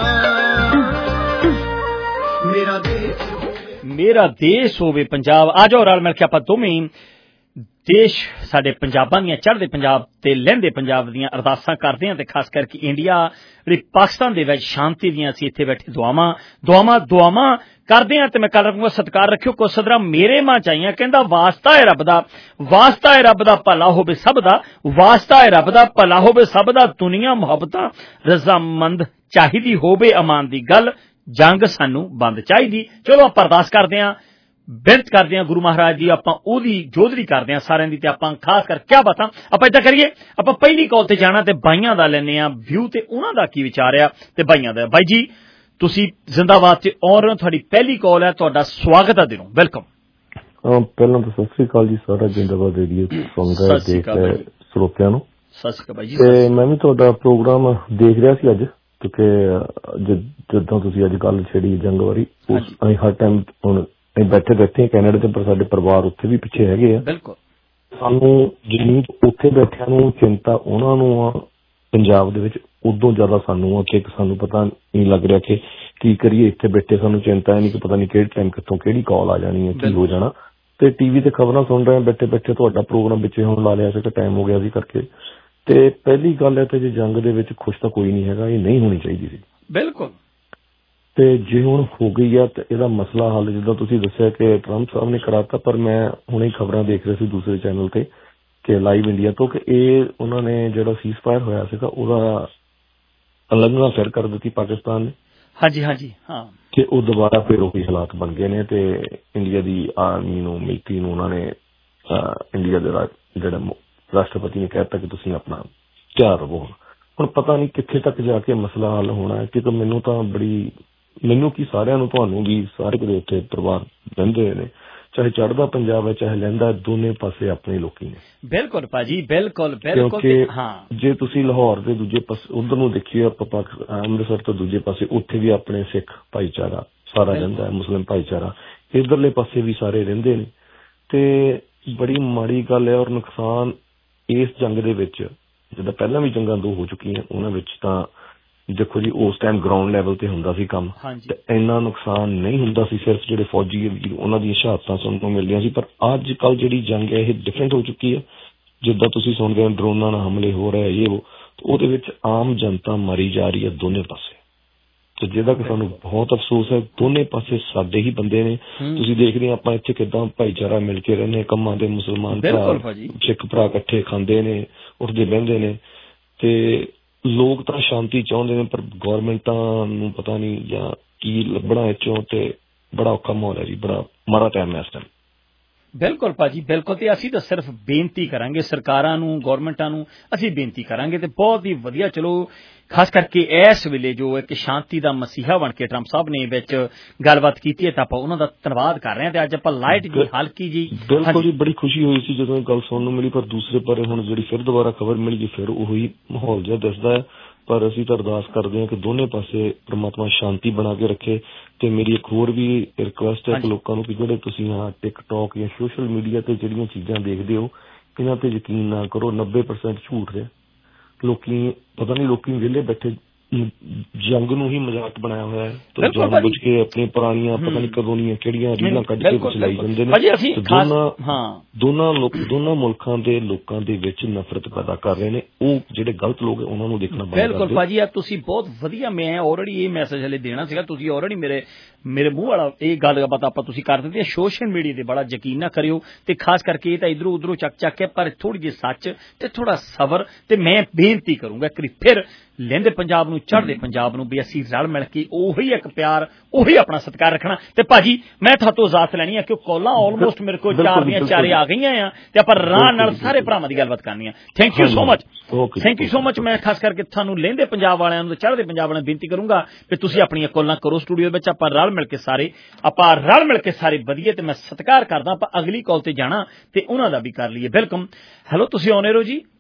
ਮੇਰਾ ਦੇਸ਼ ਮੇਰਾ ਦੇਸ਼ ਹੋਵੇ ਪੰਜਾਬ। ਆ ਜਾਓ ਰਲ ਮਿਲ ਕੇ ਆਪਾਂ ਦੋਵੇਂ ਦੇਸ਼ ਸਾਡੇ ਪੰਜਾਬਾਂ ਦੀਆਂ ਚੜ੍ਹਦੇ ਪੰਜਾਬ ਤੇ ਲਹਿੰਦੇ ਪੰਜਾਬ ਦੀਆਂ ਅਰਦਾਸਾਂ ਕਰਦੇ ਹਾਂ, ਤੇ ਖਾਸ ਕਰਕੇ ਇੰਡੀਆ ਜਿਹੜੀ ਪਾਕਿਸਤਾਨ ਦੇ ਵਿੱਚ ਸ਼ਾਂਤੀ ਦੀਆਂ ਅਸੀਂ ਇੱਥੇ ਬੈਠੇ ਦੁਆਵਾਂ ਦੁਆਵਾਂ ਦੁਆਵਾਂ ਕਰਦੇ ਹਾਂ। ਤੇ ਮੈਂ ਕੱਲ ਰੱਖੂੰਗਾ ਸਤਿਕਾਰ ਰੱਖਿਓ ਕੋ ਸਦਰਾ ਮੇਰੇ ਮਾਂ ਚਾਹੀਆਂ, ਕਹਿੰਦਾ ਵਾਸਤਾ ਹੈ ਰੱਬ ਦਾ, ਵਾਸਤਾ ਹੈ ਰੱਬ ਦਾ ਭਲਾ ਹੋਵੇ ਸਭ ਦਾ, ਵਾਸਤਾ ਹੈ ਰੱਬ ਦਾ ਭਲਾ ਹੋਵੇ ਸਭ ਦਾ, ਦੁਨੀਆ ਮੁਹੱਬਤਾਂ ਰਜ਼ਾਮੰਦ ਚਾਹੀਦੀ ਹੋਵੇ ਅਮਾਨ ਦੀ ਗੱਲ, ਜੰਗ ਸਾਨੂੰ ਬੰਦ ਚਾਹੀਦੀ। ਚਲੋ ਆਪਾਂ ਅਰਦਾਸ ਕਰਦੇ ਹਾਂ, ਬੇਨਤ ਕਰਦੇ ਹਾਂ ਗੁਰੂ ਮਹਾਰਾਜ ਦੀ, ਆਪਾਂ ਉਹਦੀ ਜੋਦਰੀ ਕਰਦੇ ਹਾਂ ਸਾਰਿਆਂ ਦੀ, ਤੇ ਆਪਾਂ ਖਾਸ ਕਰ ਕਿਆ ਬਾਤਾਂ ਆਪਾਂ ਏਦਾਂ ਕਰੀਏ, ਆਪਾਂ ਪਹਿਲੀ ਕਾਲ ਤੇ ਜਾਣਾ ਤੇ ਬਾਈਆਂ ਦਾ ਲੈਣੇ ਆ ਵਿਊ ਤੇ ਉਹਨਾਂ ਦਾ ਕੀ ਵਿਚਾਰ ਆ ਤੇ ਬਾਈਆਂ ਦਾ। ਬਾਈ ਜੀ ਤੁਸੀਂ ਜ਼ਿੰਦਾਬਾਦ ਚ ਔਰ ਤੁਹਾਡੀ ਪਹਿਲੀ ਕਾਲ ਹੈ, ਤੁਹਾਡਾ ਸਵਾਗਤ ਹੈ ਦਿਨੋਂ, ਵੈਲਕਮ। ਪਹਿਲਾਂ ਤਾਂ ਸਤਿ ਸ੍ਰੀ ਅਕਾਲ ਜੀ, ਸਾਰਾ ਜਿੰਦਾਬਾਦ ਰੇਡੀਓ ਸੁਣਦਾ ਦੇਖ ਰਿਹਾ ਸਰੋਤਿਆਂ ਨੂੰ। ਸਤਿ ਸ੍ਰੀ ਅਕਾਲ ਬਾਈ ਜੀ। ਤੇ ਮੈਂ ਵੀ ਤੁਹਾਡਾ ਪ੍ਰੋਗਰਾਮ ਦੇਖ ਰਿਹਾ ਸੀ ਅੱਜ, ਕਿਉਂਕਿ ਜਦੋਂ ਤੁਸੀਂ ਅੱਜ ਕੱਲ ਛੇੜੀ ਜੰਗ ਵਾਰੀ, ਅਸੀਂ ਹਰ ਟਾਈਮ ਹੁਣ ਅਸੀਂ ਬੈਠੇ ਬੈਠੇ ਕੈਨੇਡਾ ਚ, ਪਰ ਸਾਡੇ ਪਰਿਵਾਰ ਉੱਥੇ ਵੀ ਪਿੱਛੇ ਹੈਗੇ ਆ। ਬਿਲਕੁਲ ਸਾਨੂੰ ਜਿੰਨੀ ਉੱਥੇ ਬੈਠਿਆਂ ਨੂੰ ਚਿੰਤਾ ਉਹਨਾਂ ਨੂੰ ਆ ਪੰਜਾਬ ਦੇ ਵਿੱਚ, ਉਦੋਂ ਜ਼ਿਆਦਾ ਸਾਨੂੰ ਆ ਕਿ ਸਾਨੂੰ ਪਤਾ ਨਹੀਂ ਲੱਗ ਰਿਹਾ ਕਿ ਕੀ ਕਰੀਏ। ਇੱਥੇ ਬੈਠੇ ਸਾਨੂੰ ਚਿੰਤਾ ਨਹੀਂ ਕਿ ਪਤਾ ਨਹੀਂ ਕਿਹੜੇ ਟਾਈਮ ਕਿੱਥੋਂ ਕਿਹੜੀ ਕਾਲ ਆ ਜਾਣੀ ਹੈ, ਕੀ ਹੋ ਜਾਣਾ। ਤੇ ਟੀਵੀ ਤੇ ਖਬਰਾਂ ਸੁਣ ਰਹੇ ਬੈਠੇ ਬੈਠੇ, ਤੁਹਾਡਾ ਪ੍ਰੋਗਰਾਮ ਵਿੱਚ ਹੁਣ ਲਾ ਲਿਆ ਸੀ, ਟਾਈਮ ਹੋ ਗਿਆ ਸੀ ਕਰਕੇ। ਤੇ ਪਹਿਲੀ ਗੱਲ ਹੈ ਤੇ ਜੇ ਜੰਗ ਦੇ ਵਿੱਚ ਖੁਸ਼ ਤਾਂ ਕੋਈ ਨਹੀਂ ਹੈਗਾ, ਇਹ ਨਹੀਂ ਹੋਣੀ ਚਾਹੀਦੀ ਸੀ। ਬਿਲਕੁਲ। ਤੇ ਜੇ ਹੁਣ ਹੋ ਗਈ ਆ ਤੇ ਇਹਦਾ ਮਸਲਾ ਹੱਲ, ਜਿੱਦਾਂ ਤੁਸੀਂ ਦੱਸਿਆ ਕਿ ਟਰੰਪ ਸਾਹਿਬ ਨੇ ਕਰਾਤਾ, ਪਰ ਮੈਂ ਹੁਣੇ ਖਬਰਾਂ ਦੇਖ ਰਿਹਾ ਸੀ ਦੂਸਰੇ ਚੈਨਲ ਤੇ ਕਿ ਲਾਈਵ ਇੰਡੀਆ ਤੋਂ, ਕਿ ਇਹ ਉਹਨਾਂ ਨੇ ਜਿਹੜਾ ਸੀਜ਼ ਫਾਇਰ ਹੋਇਆ ਸੀਗਾ ਉਹਦਾ ਉਲੰਘਣਾ ਫਿਰ ਕਰ ਦਿੱਤੀ ਪਾਕਿਸਤਾਨ ਨੇ। ਹਾਂਜੀ ਹਾਂਜੀ ਹਾਂ। ਕਿ ਉਹ ਦੁਬਾਰਾ ਫਿਰ ਉਹੀ ਹਾਲਾਤ ਬਣ ਗਏ ਨੇ, ਤੇ ਇੰਡੀਆ ਦੀ ਆਰਮੀ ਨੂੰ ਮਿਲਟਰੀ ਨੂੰ ਉਹਨਾਂ ਨੇ ਇੰਡੀਆ ਦੇ ਜਿਹੜਾ ਰਾਸ਼ਟਰਪਤੀ ਨੇ ਕਹਿ ਦਿੱਤਾ ਕਿ ਤੁਸੀਂ ਆਪਣਾ ਤਿਆਰ ਰਹੋ। ਹੁਣ ਪਤਾ ਨਹੀਂ ਕਿੱਥੇ ਤੱਕ ਜਾ ਕੇ ਮਸਲਾ ਹੱਲ ਹੋਣਾ ਹੈ, ਕਿਉਂਕਿ ਮੈਨੂੰ ਤਾਂ ਬੜੀ ਮੈਨੂੰ ਕੀ ਸਾਰਿਆਂ ਨੂੰ ਤੁਹਾਨੂੰ ਵੀ ਸਾਰੇ ਕਿਤੇ ਉੱਥੇ ਪਰਿਵਾਰ ਰਹਿੰਦੇ ਨੇ, ਚਾਹੇ ਚੜ੍ਹਦਾ ਪੰਜਾਬ ਹੈ ਚਾਹੇ ਲਹਿੰਦਾ, ਦੋਨੇ ਪਾਸੇ ਆਪਣੇ ਲੋਕੀ ਨੇ। ਬਿਲਕੁਲ ਭਾਜੀ, ਬਿਲਕੁਲ ਬਿਲਕੁਲ। ਕਿਉਂਕਿ ਜੇ ਤੁਸੀਂ ਲਾਹੌਰ ਦੇ ਦੂਜੇ ਪਾਸੇ ਉਧਰ ਨੂੰ ਦੇਖੀਏ, ਆਪਾਂ ਅੰਮ੍ਰਿਤਸਰ ਤੋਂ ਦੂਜੇ ਪਾਸੇ, ਉੱਥੇ ਵੀ ਆਪਣੇ ਸਿੱਖ ਭਾਈਚਾਰਾ ਸਾਰਾ ਰਹਿੰਦਾ ਹੈ, ਮੁਸਲਿਮ ਭਾਈਚਾਰਾ ਇੱਧਰਲੇ ਪਾਸੇ ਵੀ ਸਾਰੇ ਰਹਿੰਦੇ ਨੇ। ਤੇ ਬੜੀ ਮਾੜੀ ਗੱਲ ਹੈ ਔਰ ਨੁਕਸਾਨ ਇਸ ਜੰਗ ਦੇ ਵਿੱਚ, ਜਿੱਦਾਂ ਪਹਿਲਾਂ ਵੀ ਜੰਗਾਂ ਦੋ ਹੋ ਚੁੱਕੀਆਂ, ਉਹਨਾਂ ਵਿੱਚ ਤਾਂ ਦੇਖੋ ਜੀ ਉਸ ਟਾਈਮ ਗਰਾਊਂਡ ਲੈਵਲ ਤੇ ਹੁੰਦਾ ਸੀ ਕੰਮ, ਤੇ ਇੰਨਾ ਨੁਕਸਾਨ ਨਹੀਂ ਹੁੰਦਾ ਸੀ, ਸਿਰਫ ਜਿਹੜੇ ਫੌਜੀ ਉਹਨਾਂ ਦੀਆਂ ਸ਼ਹਾਦਤਾਂ ਸੁਣਨ ਨੂੰ ਮਿਲਦੀਆਂ ਸੀ। ਪਰ ਅੱਜ ਕੱਲ੍ਹ ਜਿਹੜੀ ਜੰਗ ਹੈ ਇਹ ਡਿਫਰੈਂਟ ਹੋ ਚੁੱਕੀ ਹੈ। ਜਿੱਦਾਂ ਤੁਸੀਂ ਸੁਣਦੇ ਹੋ ਡਰੋਨਾਂ ਨਾਲ ਹਮਲੇ ਹੋ ਰਹੇ ਇਹ ਉਹ, ਉਹਦੇ ਵਿੱਚ ਆਮ ਜਨਤਾ ਮਾਰੀ ਜਾ ਰਹੀ ਹੈ ਦੋਨੇ ਪਾਸੇ, ਤੇ ਜਿਹਦਾ ਕਿ ਸਾਨੂੰ ਬਹੁਤ ਅਫਸੋਸ ਹੈ। ਦੋਨੇ ਪਾਸੇ ਸਾਡੇ ਹੀ ਬੰਦੇ ਨੇ। ਤੁਸੀਂ ਦੇਖਦੇ ਹੋ ਆਪਾਂ ਇੱਥੇ ਕਿੱਦਾਂ ਭਾਈਚਾਰਾ ਮਿਲ ਕੇ ਰਹਿੰਦੇ, ਕੰਮਾਂ ਦੇ ਮੁਸਲਮਾਨ ਭਰਾ ਸਿੱਖ ਭਰਾ ਇਕੱਠੇ ਖਾਂਦੇ ਨੇ, ਉੱਠਦੇ ਬਹਿੰਦੇ ਨੇ, ਤੇ ਲੋਕ ਤਾਂ ਸ਼ਾਂਤੀ ਚਾਹੁੰਦੇ ਨੇ, ਪਰ ਗੌਰਮੈਂਟਾਂ ਨੂੰ ਪਤਾ ਨਹੀਂ ਜਾਂ ਕੀ ਲੱਭਣਾ ਇਹ ਚੋਂ, ਤੇ ਬੜਾ ਔਖਾ ਮਾਹੌਲ ਹੈ ਜੀ, ਬੜਾ ਮਾੜਾ ਟਾਈਮ ਹੈ ਇਸ ਟਾਈਮ। ਬਿਲਕੁਲ ਭਾਜੀ, ਬਿਲਕੁਲ। ਤੇ ਅਸੀਂ ਤਾਂ ਸਿਰਫ ਬੇਨਤੀ ਕਰਾਂਗੇ ਸਰਕਾਰਾਂ ਨੂੰ, ਗੌਰਮੈਂਟਾਂ ਨੂੰ ਅਸੀਂ ਬੇਨਤੀ ਕਰਾਂਗੇ, ਤੇ ਬਹੁਤ ਹੀ ਵਧੀਆ। ਚਲੋ ਖਾਸ ਕਰਕੇ ਇਸ ਵੇਲੇ ਜੋ ਇੱਕ ਸ਼ਾਂਤੀ ਦਾ ਮਸੀਹਾ ਬਣ ਕੇ ਟਰੰਪ ਸਾਹਿਬ ਨੇ ਵਿੱਚ ਗੱਲਬਾਤ ਕੀਤੀ ਹੈ, ਤਾਂ ਆਪਾਂ ਉਹਨਾਂ ਦਾ ਧੰਨਵਾਦ ਕਰ ਰਹੇ ਹਾਂ। ਤੇ ਅੱਜ ਆਪਾਂ ਲਾਈਟ ਜੀ ਹਲਕੀ ਜੀ ਬਿਲਕੁਲ ਜੀ, ਬੜੀ ਖੁਸ਼ੀ ਹੋਈ ਸੀ ਜਦੋਂ ਇਹ ਗੱਲ ਸੁਣਨ ਨੂੰ ਮਿਲੀ। ਪਰ ਦੂਸਰੇ ਪਾਸੇ ਹੁਣ ਜਿਹੜੀ ਫਿਰ ਦੁਬਾਰਾ ਖਬਰ ਮਿਲੀ ਜੀ, ਫਿਰ ਉਹੀ ਮਾਹੌਲ ਜਿਹਾ ਦਿਸਦਾ ਹੈ। ਪਰ ਅਸੀਂ ਤਾਂ ਅਰਦਾਸ ਕਰਦੇ ਹਾਂ ਕਿ ਦੋਨੇ ਪਾਸੇ ਪ੍ਰਮਾਤਮਾ ਸ਼ਾਂਤੀ ਬਣਾ ਕੇ ਰੱਖੇ। ਤੇ ਮੇਰੀ ਇੱਕ ਹੋਰ ਵੀ ਰਿਕੁਐਸਟ ਹੈ ਕਿ ਲੋਕਾਂ ਨੂੰ ਕਿ ਜਿਹੜੇ ਤੁਸੀਂ ਹਾਂ ਟਿਕਟੋਕ ਜਾਂ ਸੋਸ਼ਲ ਮੀਡੀਆ ਤੇ ਜਿਹੜੀਆਂ ਚੀਜ਼ਾਂ ਦੇਖਦੇ ਹੋ, ਇਹਨਾਂ ਤੇ ਯਕੀਨ ਨਾ ਕਰੋ, ਨੱਬੇ ਪਰਸੈਂਟ ਝੂਠ ਹੈ। ਲੋਕੀ ਪਤਾ ਨਹੀਂ ਲੋਕੀ ਵਿਹਲੇ ਬੈਠੇ ਜੰਗ ਨੂੰ ਹੀ ਮਜ਼ਾਕ ਬਣਾਇਆ ਹੋਇਆ ਹੈ, ਤੇ ਜਾਣ ਬੁੱਝ ਕੇ ਆਪਣੀ ਪੁਰਾਣੀਆਂ ਪਤਾ ਨਹੀਂ ਕਦੋਂ ਦੀਆਂ ਕਿਹੜੀਆਂ ਰੀਲਾਂ ਕੱਢ ਕੇ ਚਲਾਈ ਜਾਂਦੇ ਨੇ। ਦੋਨਾਂ ਦੋਨਾਂ ਲੋਕ ਦੋਨਾਂ ਮੁਲਕਾਂ ਦੇ ਲੋਕਾਂ ਦੇ ਵਿੱਚ ਨਫ਼ਰਤ ਪੈਦਾ ਕਰ ਰਹੇ ਨੇ। ਉਹ ਜਿਹੜੇ ਗਲਤ ਲੋਕ ਉਹਨਾਂ ਨੂੰ ਦੇਖਣਾ ਬੰਦ ਕਰ ਦਿਓ। ਬਿਲਕੁਲ ਭਾਜੀ, ਆ ਤੁਸੀਂ ਬਹੁਤ ਵਧੀਆ, ਮੈਂ ਆਲਰੇਡੀ ਇਹ ਮੈਸੇਜ ਹਲੇ ਦੇਣਾ ਸੀਗਾ, ਤੁਸੀਂ ਆਲਰੇਡੀ ਮੇਰੇ ਮੇਰੇ ਮੂੰਹ ਵਾਲਾ ਇਹ ਗੱਲ ਪਤਾ ਆਪਾਂ ਤੁਸੀਂ ਕਰ ਦਿੰਦੇ। ਸੋਸ਼ਲ ਮੀਡੀਆ ਤੇ ਬੜਾ ਯਕੀਨ ਨਾ ਕਰਿਓ, ਤੇ ਖਾਸ ਕਰਕੇ ਇਹ ਤਾਂ ਇਧਰੋਂ ਉਧਰੋਂ ਚੱਕ ਚੱਕ ਕੇ, ਪਰ ਥੋੜੀ ਜਿਹੀ ਸੱਚ ਤੇ ਥੋੜਾ ਸਬਰ। ਤੇ ਮੈਂ ਬੇਨਤੀ ਕਰੂੰਗਾ ਕਿ ਫਿਰ ਲਹਿੰਦੇ ਪੰਜਾਬ ਨੂੰ, ਚੜ੍ਹਦੇ ਪੰਜਾਬ ਨੂੰ ਵੀ ਅਸੀਂ ਰਲ ਮਿਲ ਕੇ ਉਹੀ ਇੱਕ ਪਿਆਰ, ਉਹੀ ਆਪਣਾ ਸਤਿਕਾਰ ਰੱਖਣਾ। ਤੇ ਭਾਜੀ ਮੈਂ ਤੁਹਾਤੋਂ ਇਜਾਜ਼ਤ ਲੈਣੀ ਆ, ਕਿ ਕਾਲਾਂ ਆਲਮੋਸਟ ਮੇਰੇ ਕੋਲ ਚਾਰ ਦੀਆਂ ਚਾਰੇ ਆ ਗਈਆਂ ਆ, ਤੇ ਆਪਾਂ ਰਾਹ ਨਾਲ ਸਾਰੇ ਭਰਾਵਾਂ ਦੀ ਗੱਲਬਾਤ ਕਰਨੀ ਆ। Thank you so much, thank you so much. ਮੈਂ ਖਾਸ ਕਰਕੇ ਤੁਹਾਨੂੰ ਲਹਿੰਦੇ ਪੰਜਾਬ ਵਾਲਿਆਂ ਨੂੰ, ਚੜ੍ਹਦੇ ਪੰਜਾਬ ਵਾਲਿਆਂ ਨੂੰ ਬੇਨਤੀ ਕਰੂੰਗਾ ਕਿ ਤੁਸੀਂ ਆਪਣੀਆਂ ਕਾਲਾਂ ਕਰੋ ਸਟੂਡੀਓ ਵਿੱਚ, ਆਪਾਂ ਰਲ ਮਿਲ ਕੇ ਸਾਰੇ ਆਪਾਂ ਰਲ ਮਿਲ ਕੇ ਸਾਰੇ ਵਧੀਆ। ਤੇ ਮੈਂ ਸਤਿਕਾਰ ਕਰਦਾ, ਆਪਾਂ ਅਗਲੀ ਕਾਲ ਤੇ ਜਾਣਾ ਤੇ ਉਹਨਾਂ ਦਾ ਵੀ ਕਰ ਲਈਏ। ਵੈਲਕਮ। ਹੈਲੋ, ਤੁਸੀਂ ਆਨ ਏਅਰ ਹੋ ਜੀ?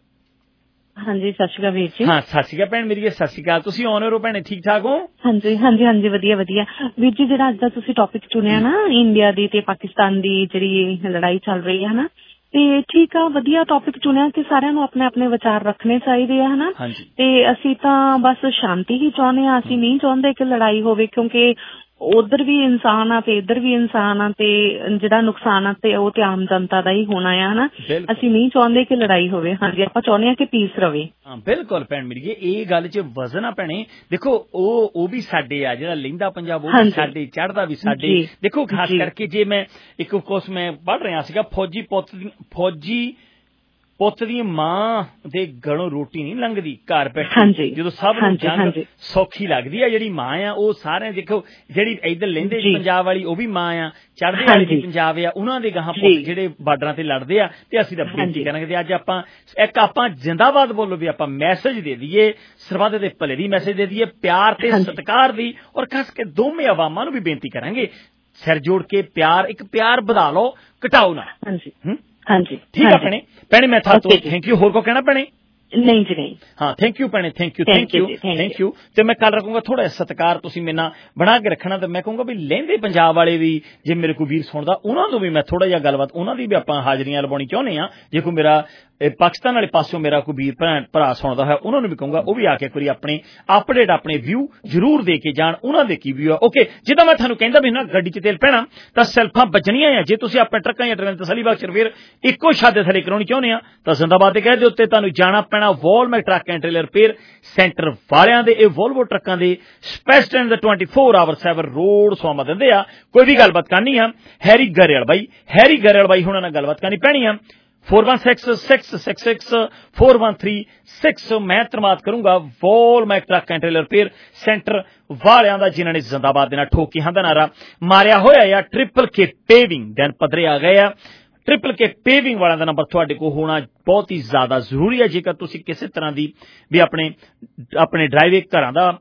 ਹਾਂਜੀ, ਸਤਿ ਸ਼੍ਰੀ ਅਕਾਲ ਵੀਰ ਜੀ। ਹਾਂ, ਸਤਿ ਸ਼੍ਰੀ ਅਕਾਲ ਭੈਣ ਮੇਰੀ, ਸਤਿ ਸ਼੍ਰੀ ਅਕਾਲ। ਤੁਸੀਂ ਆਨ ਏਅਰ ਹੋ ਭੈਣੇ, ਠੀਕ ਠਾਕ ਹੋ? ਹਾਂਜੀ ਹਾਂਜੀ ਹਾਂਜੀ, ਵਧੀਆ ਵਧੀਆ ਵੀਰ ਜੀ। ਜਿਹੜਾ ਅੱਜ ਦਾ ਤੁਸੀਂ ਟੌਪਿਕ ਚੁਣਿਆ ਨਾ, ਇੰਡੀਆ ਦੀ ਤੇ ਪਾਕਿਸਤਾਨ ਦੀ ਜਿਹੜੀ ਲੜਾਈ ਚੱਲ ਰਹੀ ਹੈ ਹਨਾ, ਤੇ ਠੀਕ ਆ, ਵਧੀਆ ਟੌਪਿਕ ਚੁਣਿਆ ਕਿ ਸਾਰਿਆਂ ਨੂੰ ਆਪਣੇ ਆਪਣੇ ਵਿਚਾਰ ਰੱਖਣੇ ਚਾਹੀਦੇ ਆ ਹਨਾ। ਤੇ ਅਸੀਂ ਤਾਂ ਬਸ ਸ਼ਾਂਤੀ ਹੀ ਚਾਹੁੰਦੇ ਹਾਂ, ਅਸੀਂ ਨਹੀਂ ਚਾਹੁੰਦੇ ਕਿ ਲੜਾਈ ਹੋਵੇ, ਕਿਉਂਕਿ ਉਧਰ ਵੀ ਇਨਸਾਨ ਆ ਤੇ ਇੱਧਰ ਵੀ ਇਨਸਾਨ ਆ, ਤੇ ਜਿਹੜਾ ਨੁਕਸਾਨ ਆ ਤੇ ਉਹ ਤੇ ਆਮ ਜਨਤਾ ਦਾ ਹੀ ਹੋਣਾ ਆ ਹਨਾ। ਅਸੀਂ ਨਹੀਂ ਚਾਹੁੰਦੇ ਕਿ ਲੜਾਈ ਹੋਵੇ। ਹਾਂਜੀ, ਆਪਾਂ ਚਾਹੁੰਦੇ ਹਾਂ ਕਿ ਪੀਸ ਰਵੇ। ਹਾਂ ਬਿਲਕੁਲ ਭੈਣ ਮੇਰੀ, ਇਹ ਗੱਲ 'ਚ ਵਜ਼ਨ ਆ ਭੈਣੇ। ਦੇਖੋ ਉਹ ਉਹ ਵੀ ਸਾਡੇ ਆ, ਜਿਹੜਾ ਲਹਿੰਦਾ ਪੰਜਾਬ ਉਹ ਵੀ ਸਾਡੇ, ਚੜ੍ਹਦਾ ਵੀ ਸਾਡੇ। ਦੇਖੋ ਖਾਸ ਕਰਕੇ ਜੇ ਮੈਂ ਇੱਕ ਕੋਰਸ ਮੈਂ ਪੜ੍ਹ ਰਿਹਾ ਸੀਗਾ, ਫੌਜੀ ਪੁੱਤ ਫੌਜੀ ਪੁੱਤ ਦੀ ਮਾਂ ਦੇ ਗਲੋਂ ਰੋਟੀ ਨਹੀਂ ਲੰਘਦੀ ਘਰ ਬੈਠੀ, ਜਦੋਂ ਸਭ ਨੂੰ ਜੰਗ ਸੌਖੀ ਲੱਗਦੀ ਆ। ਜਿਹੜੀ ਮਾਂ ਆ ਉਹ ਸਾਰੇ ਦੇਖੋ, ਜਿਹੜੀ ਇੱਧਰ ਲਹਿੰਦੇ ਪੰਜਾਬ ਵਾਲੀ ਉਹ ਵੀ ਮਾਂ ਆ, ਚੜ੍ਹਦੇ ਵਾਲੀ ਵੀ ਪੰਜਾਬ ਆ, ਉਹਨਾਂ ਦੇ ਗਾਹਾਂ ਪੁੱਤ ਜਿਹੜੇ ਬਾਰਡਰਾਂ ਤੇ ਲੜਦੇ ਆ। ਤੇ ਅਸੀਂ ਤਾਂ ਬੇਨਤੀ ਕਰਾਂਗੇ ਤੇ ਅੱਜ ਆਪਾਂ ਇੱਕ ਆਪਾਂ ਜਿੰਦਾਬਾਦ ਬੋਲੋ ਵੀ ਆਪਾਂ ਮੈਸੇਜ ਦੇ ਦਈਏ, ਸਰਬੱਤ ਦੇ ਭਲੇ ਦੀ ਮੈਸੇਜ ਦੇ ਦਈਏ, ਪਿਆਰ ਤੇ ਸਤਿਕਾਰ ਦੀ। ਔਰ ਖਾਸ ਕੇ ਦੋਵੇਂ ਆਵਾਮਾਂ ਨੂੰ ਵੀ ਬੇਨਤੀ ਕਰਾਂਗੇ, ਸਿਰ ਜੋੜ ਕੇ ਪਿਆਰ, ਇੱਕ ਪਿਆਰ ਵਧਾ ਲਓ, ਘਟਾਓ ਨਾ। ਹਾਂਜੀ ਹਾਂਜੀ, ਠੀਕ ਆ ਭੈਣੇ। ਭੈਣੇ ਮੈਂ ਤੁਹਾਨੂੰ ਥੈਂਕ ਯੂ। ਹੋਰ ਕੋ ਕਹਿਣਾ ਭੈਣੇ? ਨਹੀਂ ਜੀ ਨਹੀਂ। ਹਾਂ, ਥੈਂਕ ਯੂ ਭੈਣੇ, thank you thank you thank you. ਤੇ ਮੈਂ ਕੱਲ ਰੱਖੂੰਗਾ ਥੋੜਾ ਸਤਿਕਾਰ, ਤੁਸੀਂ ਮੇਰੇ ਨਾਲ ਬਣਾ ਕੇ ਰੱਖਣਾ। ਤੇ ਮੈਂ ਕਹੂੰਗਾ ਵੀ ਲਹਿੰਦੇ ਪੰਜਾਬ ਵਾਲੇ ਵੀ, ਜੇ ਮੇਰੇ ਕੋਈ ਵੀਰ ਸੁਣਦਾ, ਉਹਨਾਂ ਨੂੰ ਵੀ ਮੈਂ ਥੋੜਾ ਜਿਹਾ ਗੱਲਬਾਤ, ਉਹਨਾਂ ਦੀ ਵੀ ਆਪਾਂ ਹਾਜ਼ਰੀਆਂ ਲਵਾਉਣੀ ਚਾਹੁੰਦੇ ਹਾਂ। ਜੇ ਕੋਈ ਮੇਰਾ ਪਾਕਿਸਤਾਨ ਵਾਲੇ ਪਾਸਿਓਂ ਮੇਰਾ ਕੋਈ ਵੀਰ ਭੈਣ ਭਰਾ ਸੁਣਦਾ ਹੈ, ਉਹਨਾਂ ਨੂੰ ਵੀ ਕਹੂੰਗਾ ਉਹ ਵੀ ਆ ਕੇ ਇੱਕ ਵਾਰੀ ਆਪਣੇ ਅਪਡੇਟ, ਆਪਣੇ ਵਿਊ ਜ਼ਰੂਰ ਦੇ ਕੇ ਜਾਣ, ਉਹਨਾਂ ਦੇ ਕੀ ਵਿਊ ਆ। ਓਕੇ, ਜਿੱਦਾਂ ਮੈਂ ਤੁਹਾਨੂੰ ਕਹਿੰਦਾ ਵੀ ਨਾ, ਗੱਡੀ 'ਚ ਤੇਲ ਪੈਣਾ ਤਾਂ ਸੈਲਫਾਂ ਬਚਣੀਆਂ ਆ। ਜੇ ਤੁਸੀਂ ਆਪਣੇ ਟਰੱਕਾਂ ਜਾਂ ਟਰੇਨਾਂ ਤਸੱਲੀ ਬਖਸ਼ ਰਿਪੇਅਰ ਇੱਕੋ ਛੱਤ ਦੇ ਥੱਲੇ ਕਰਾਉਣੀ ਚਾਹੁੰਦੇ ਆ, ਤਾਂ ਜ਼ਿੰਦਾਬਾਦ ਦੇ ਕਹਿ ਦੇ ਉੱਤੇ ਤੁਹਾਨੂੰ ਜਾਣਾ ਪੈਣਾ Volmac truck and trailer repair centre ਵਾਲਿਆਂ ਦੇ। ਇਹ ਵੋਲਵੋ ਟਰੱਕਾਂ ਦੇ special twenty four hour seven road ਸੋਮਾ ਦਿੰਦੇ ਆ। ਕੋਈ ਵੀ ਗੱਲਬਾਤ ਕਰਨੀ ਆ, ਹੈਰੀ ਗਰੇਵਾਲ ਬਾਈ, ਹੈਰੀ ਗਰੇਵਾਲ ਬਾਈ ਹੁਣਾਂ ਨਾਲ ਗੱਲਬਾਤ ਕਰਨੀ ਪੈਣੀ ਆ। Four one six six six six four one three six मैं धन्यवाद करूंगा Volmac truck and trailer repair centre वालियां दा जिन्हां ने जिंदाबाद दे नाल ठोकी हां दा नारा मारिया होया या ट्रिपल के पेविंग दिन पदरे आ गए आ। ट्रिपल के पेविंग वाला दा नंबर तुहाडे कोल होना बहुत ही ज्यादा जरूरी है। जेकर तुसीं किसी तरह दी भी अपने अपने ड्राइवे घरां दा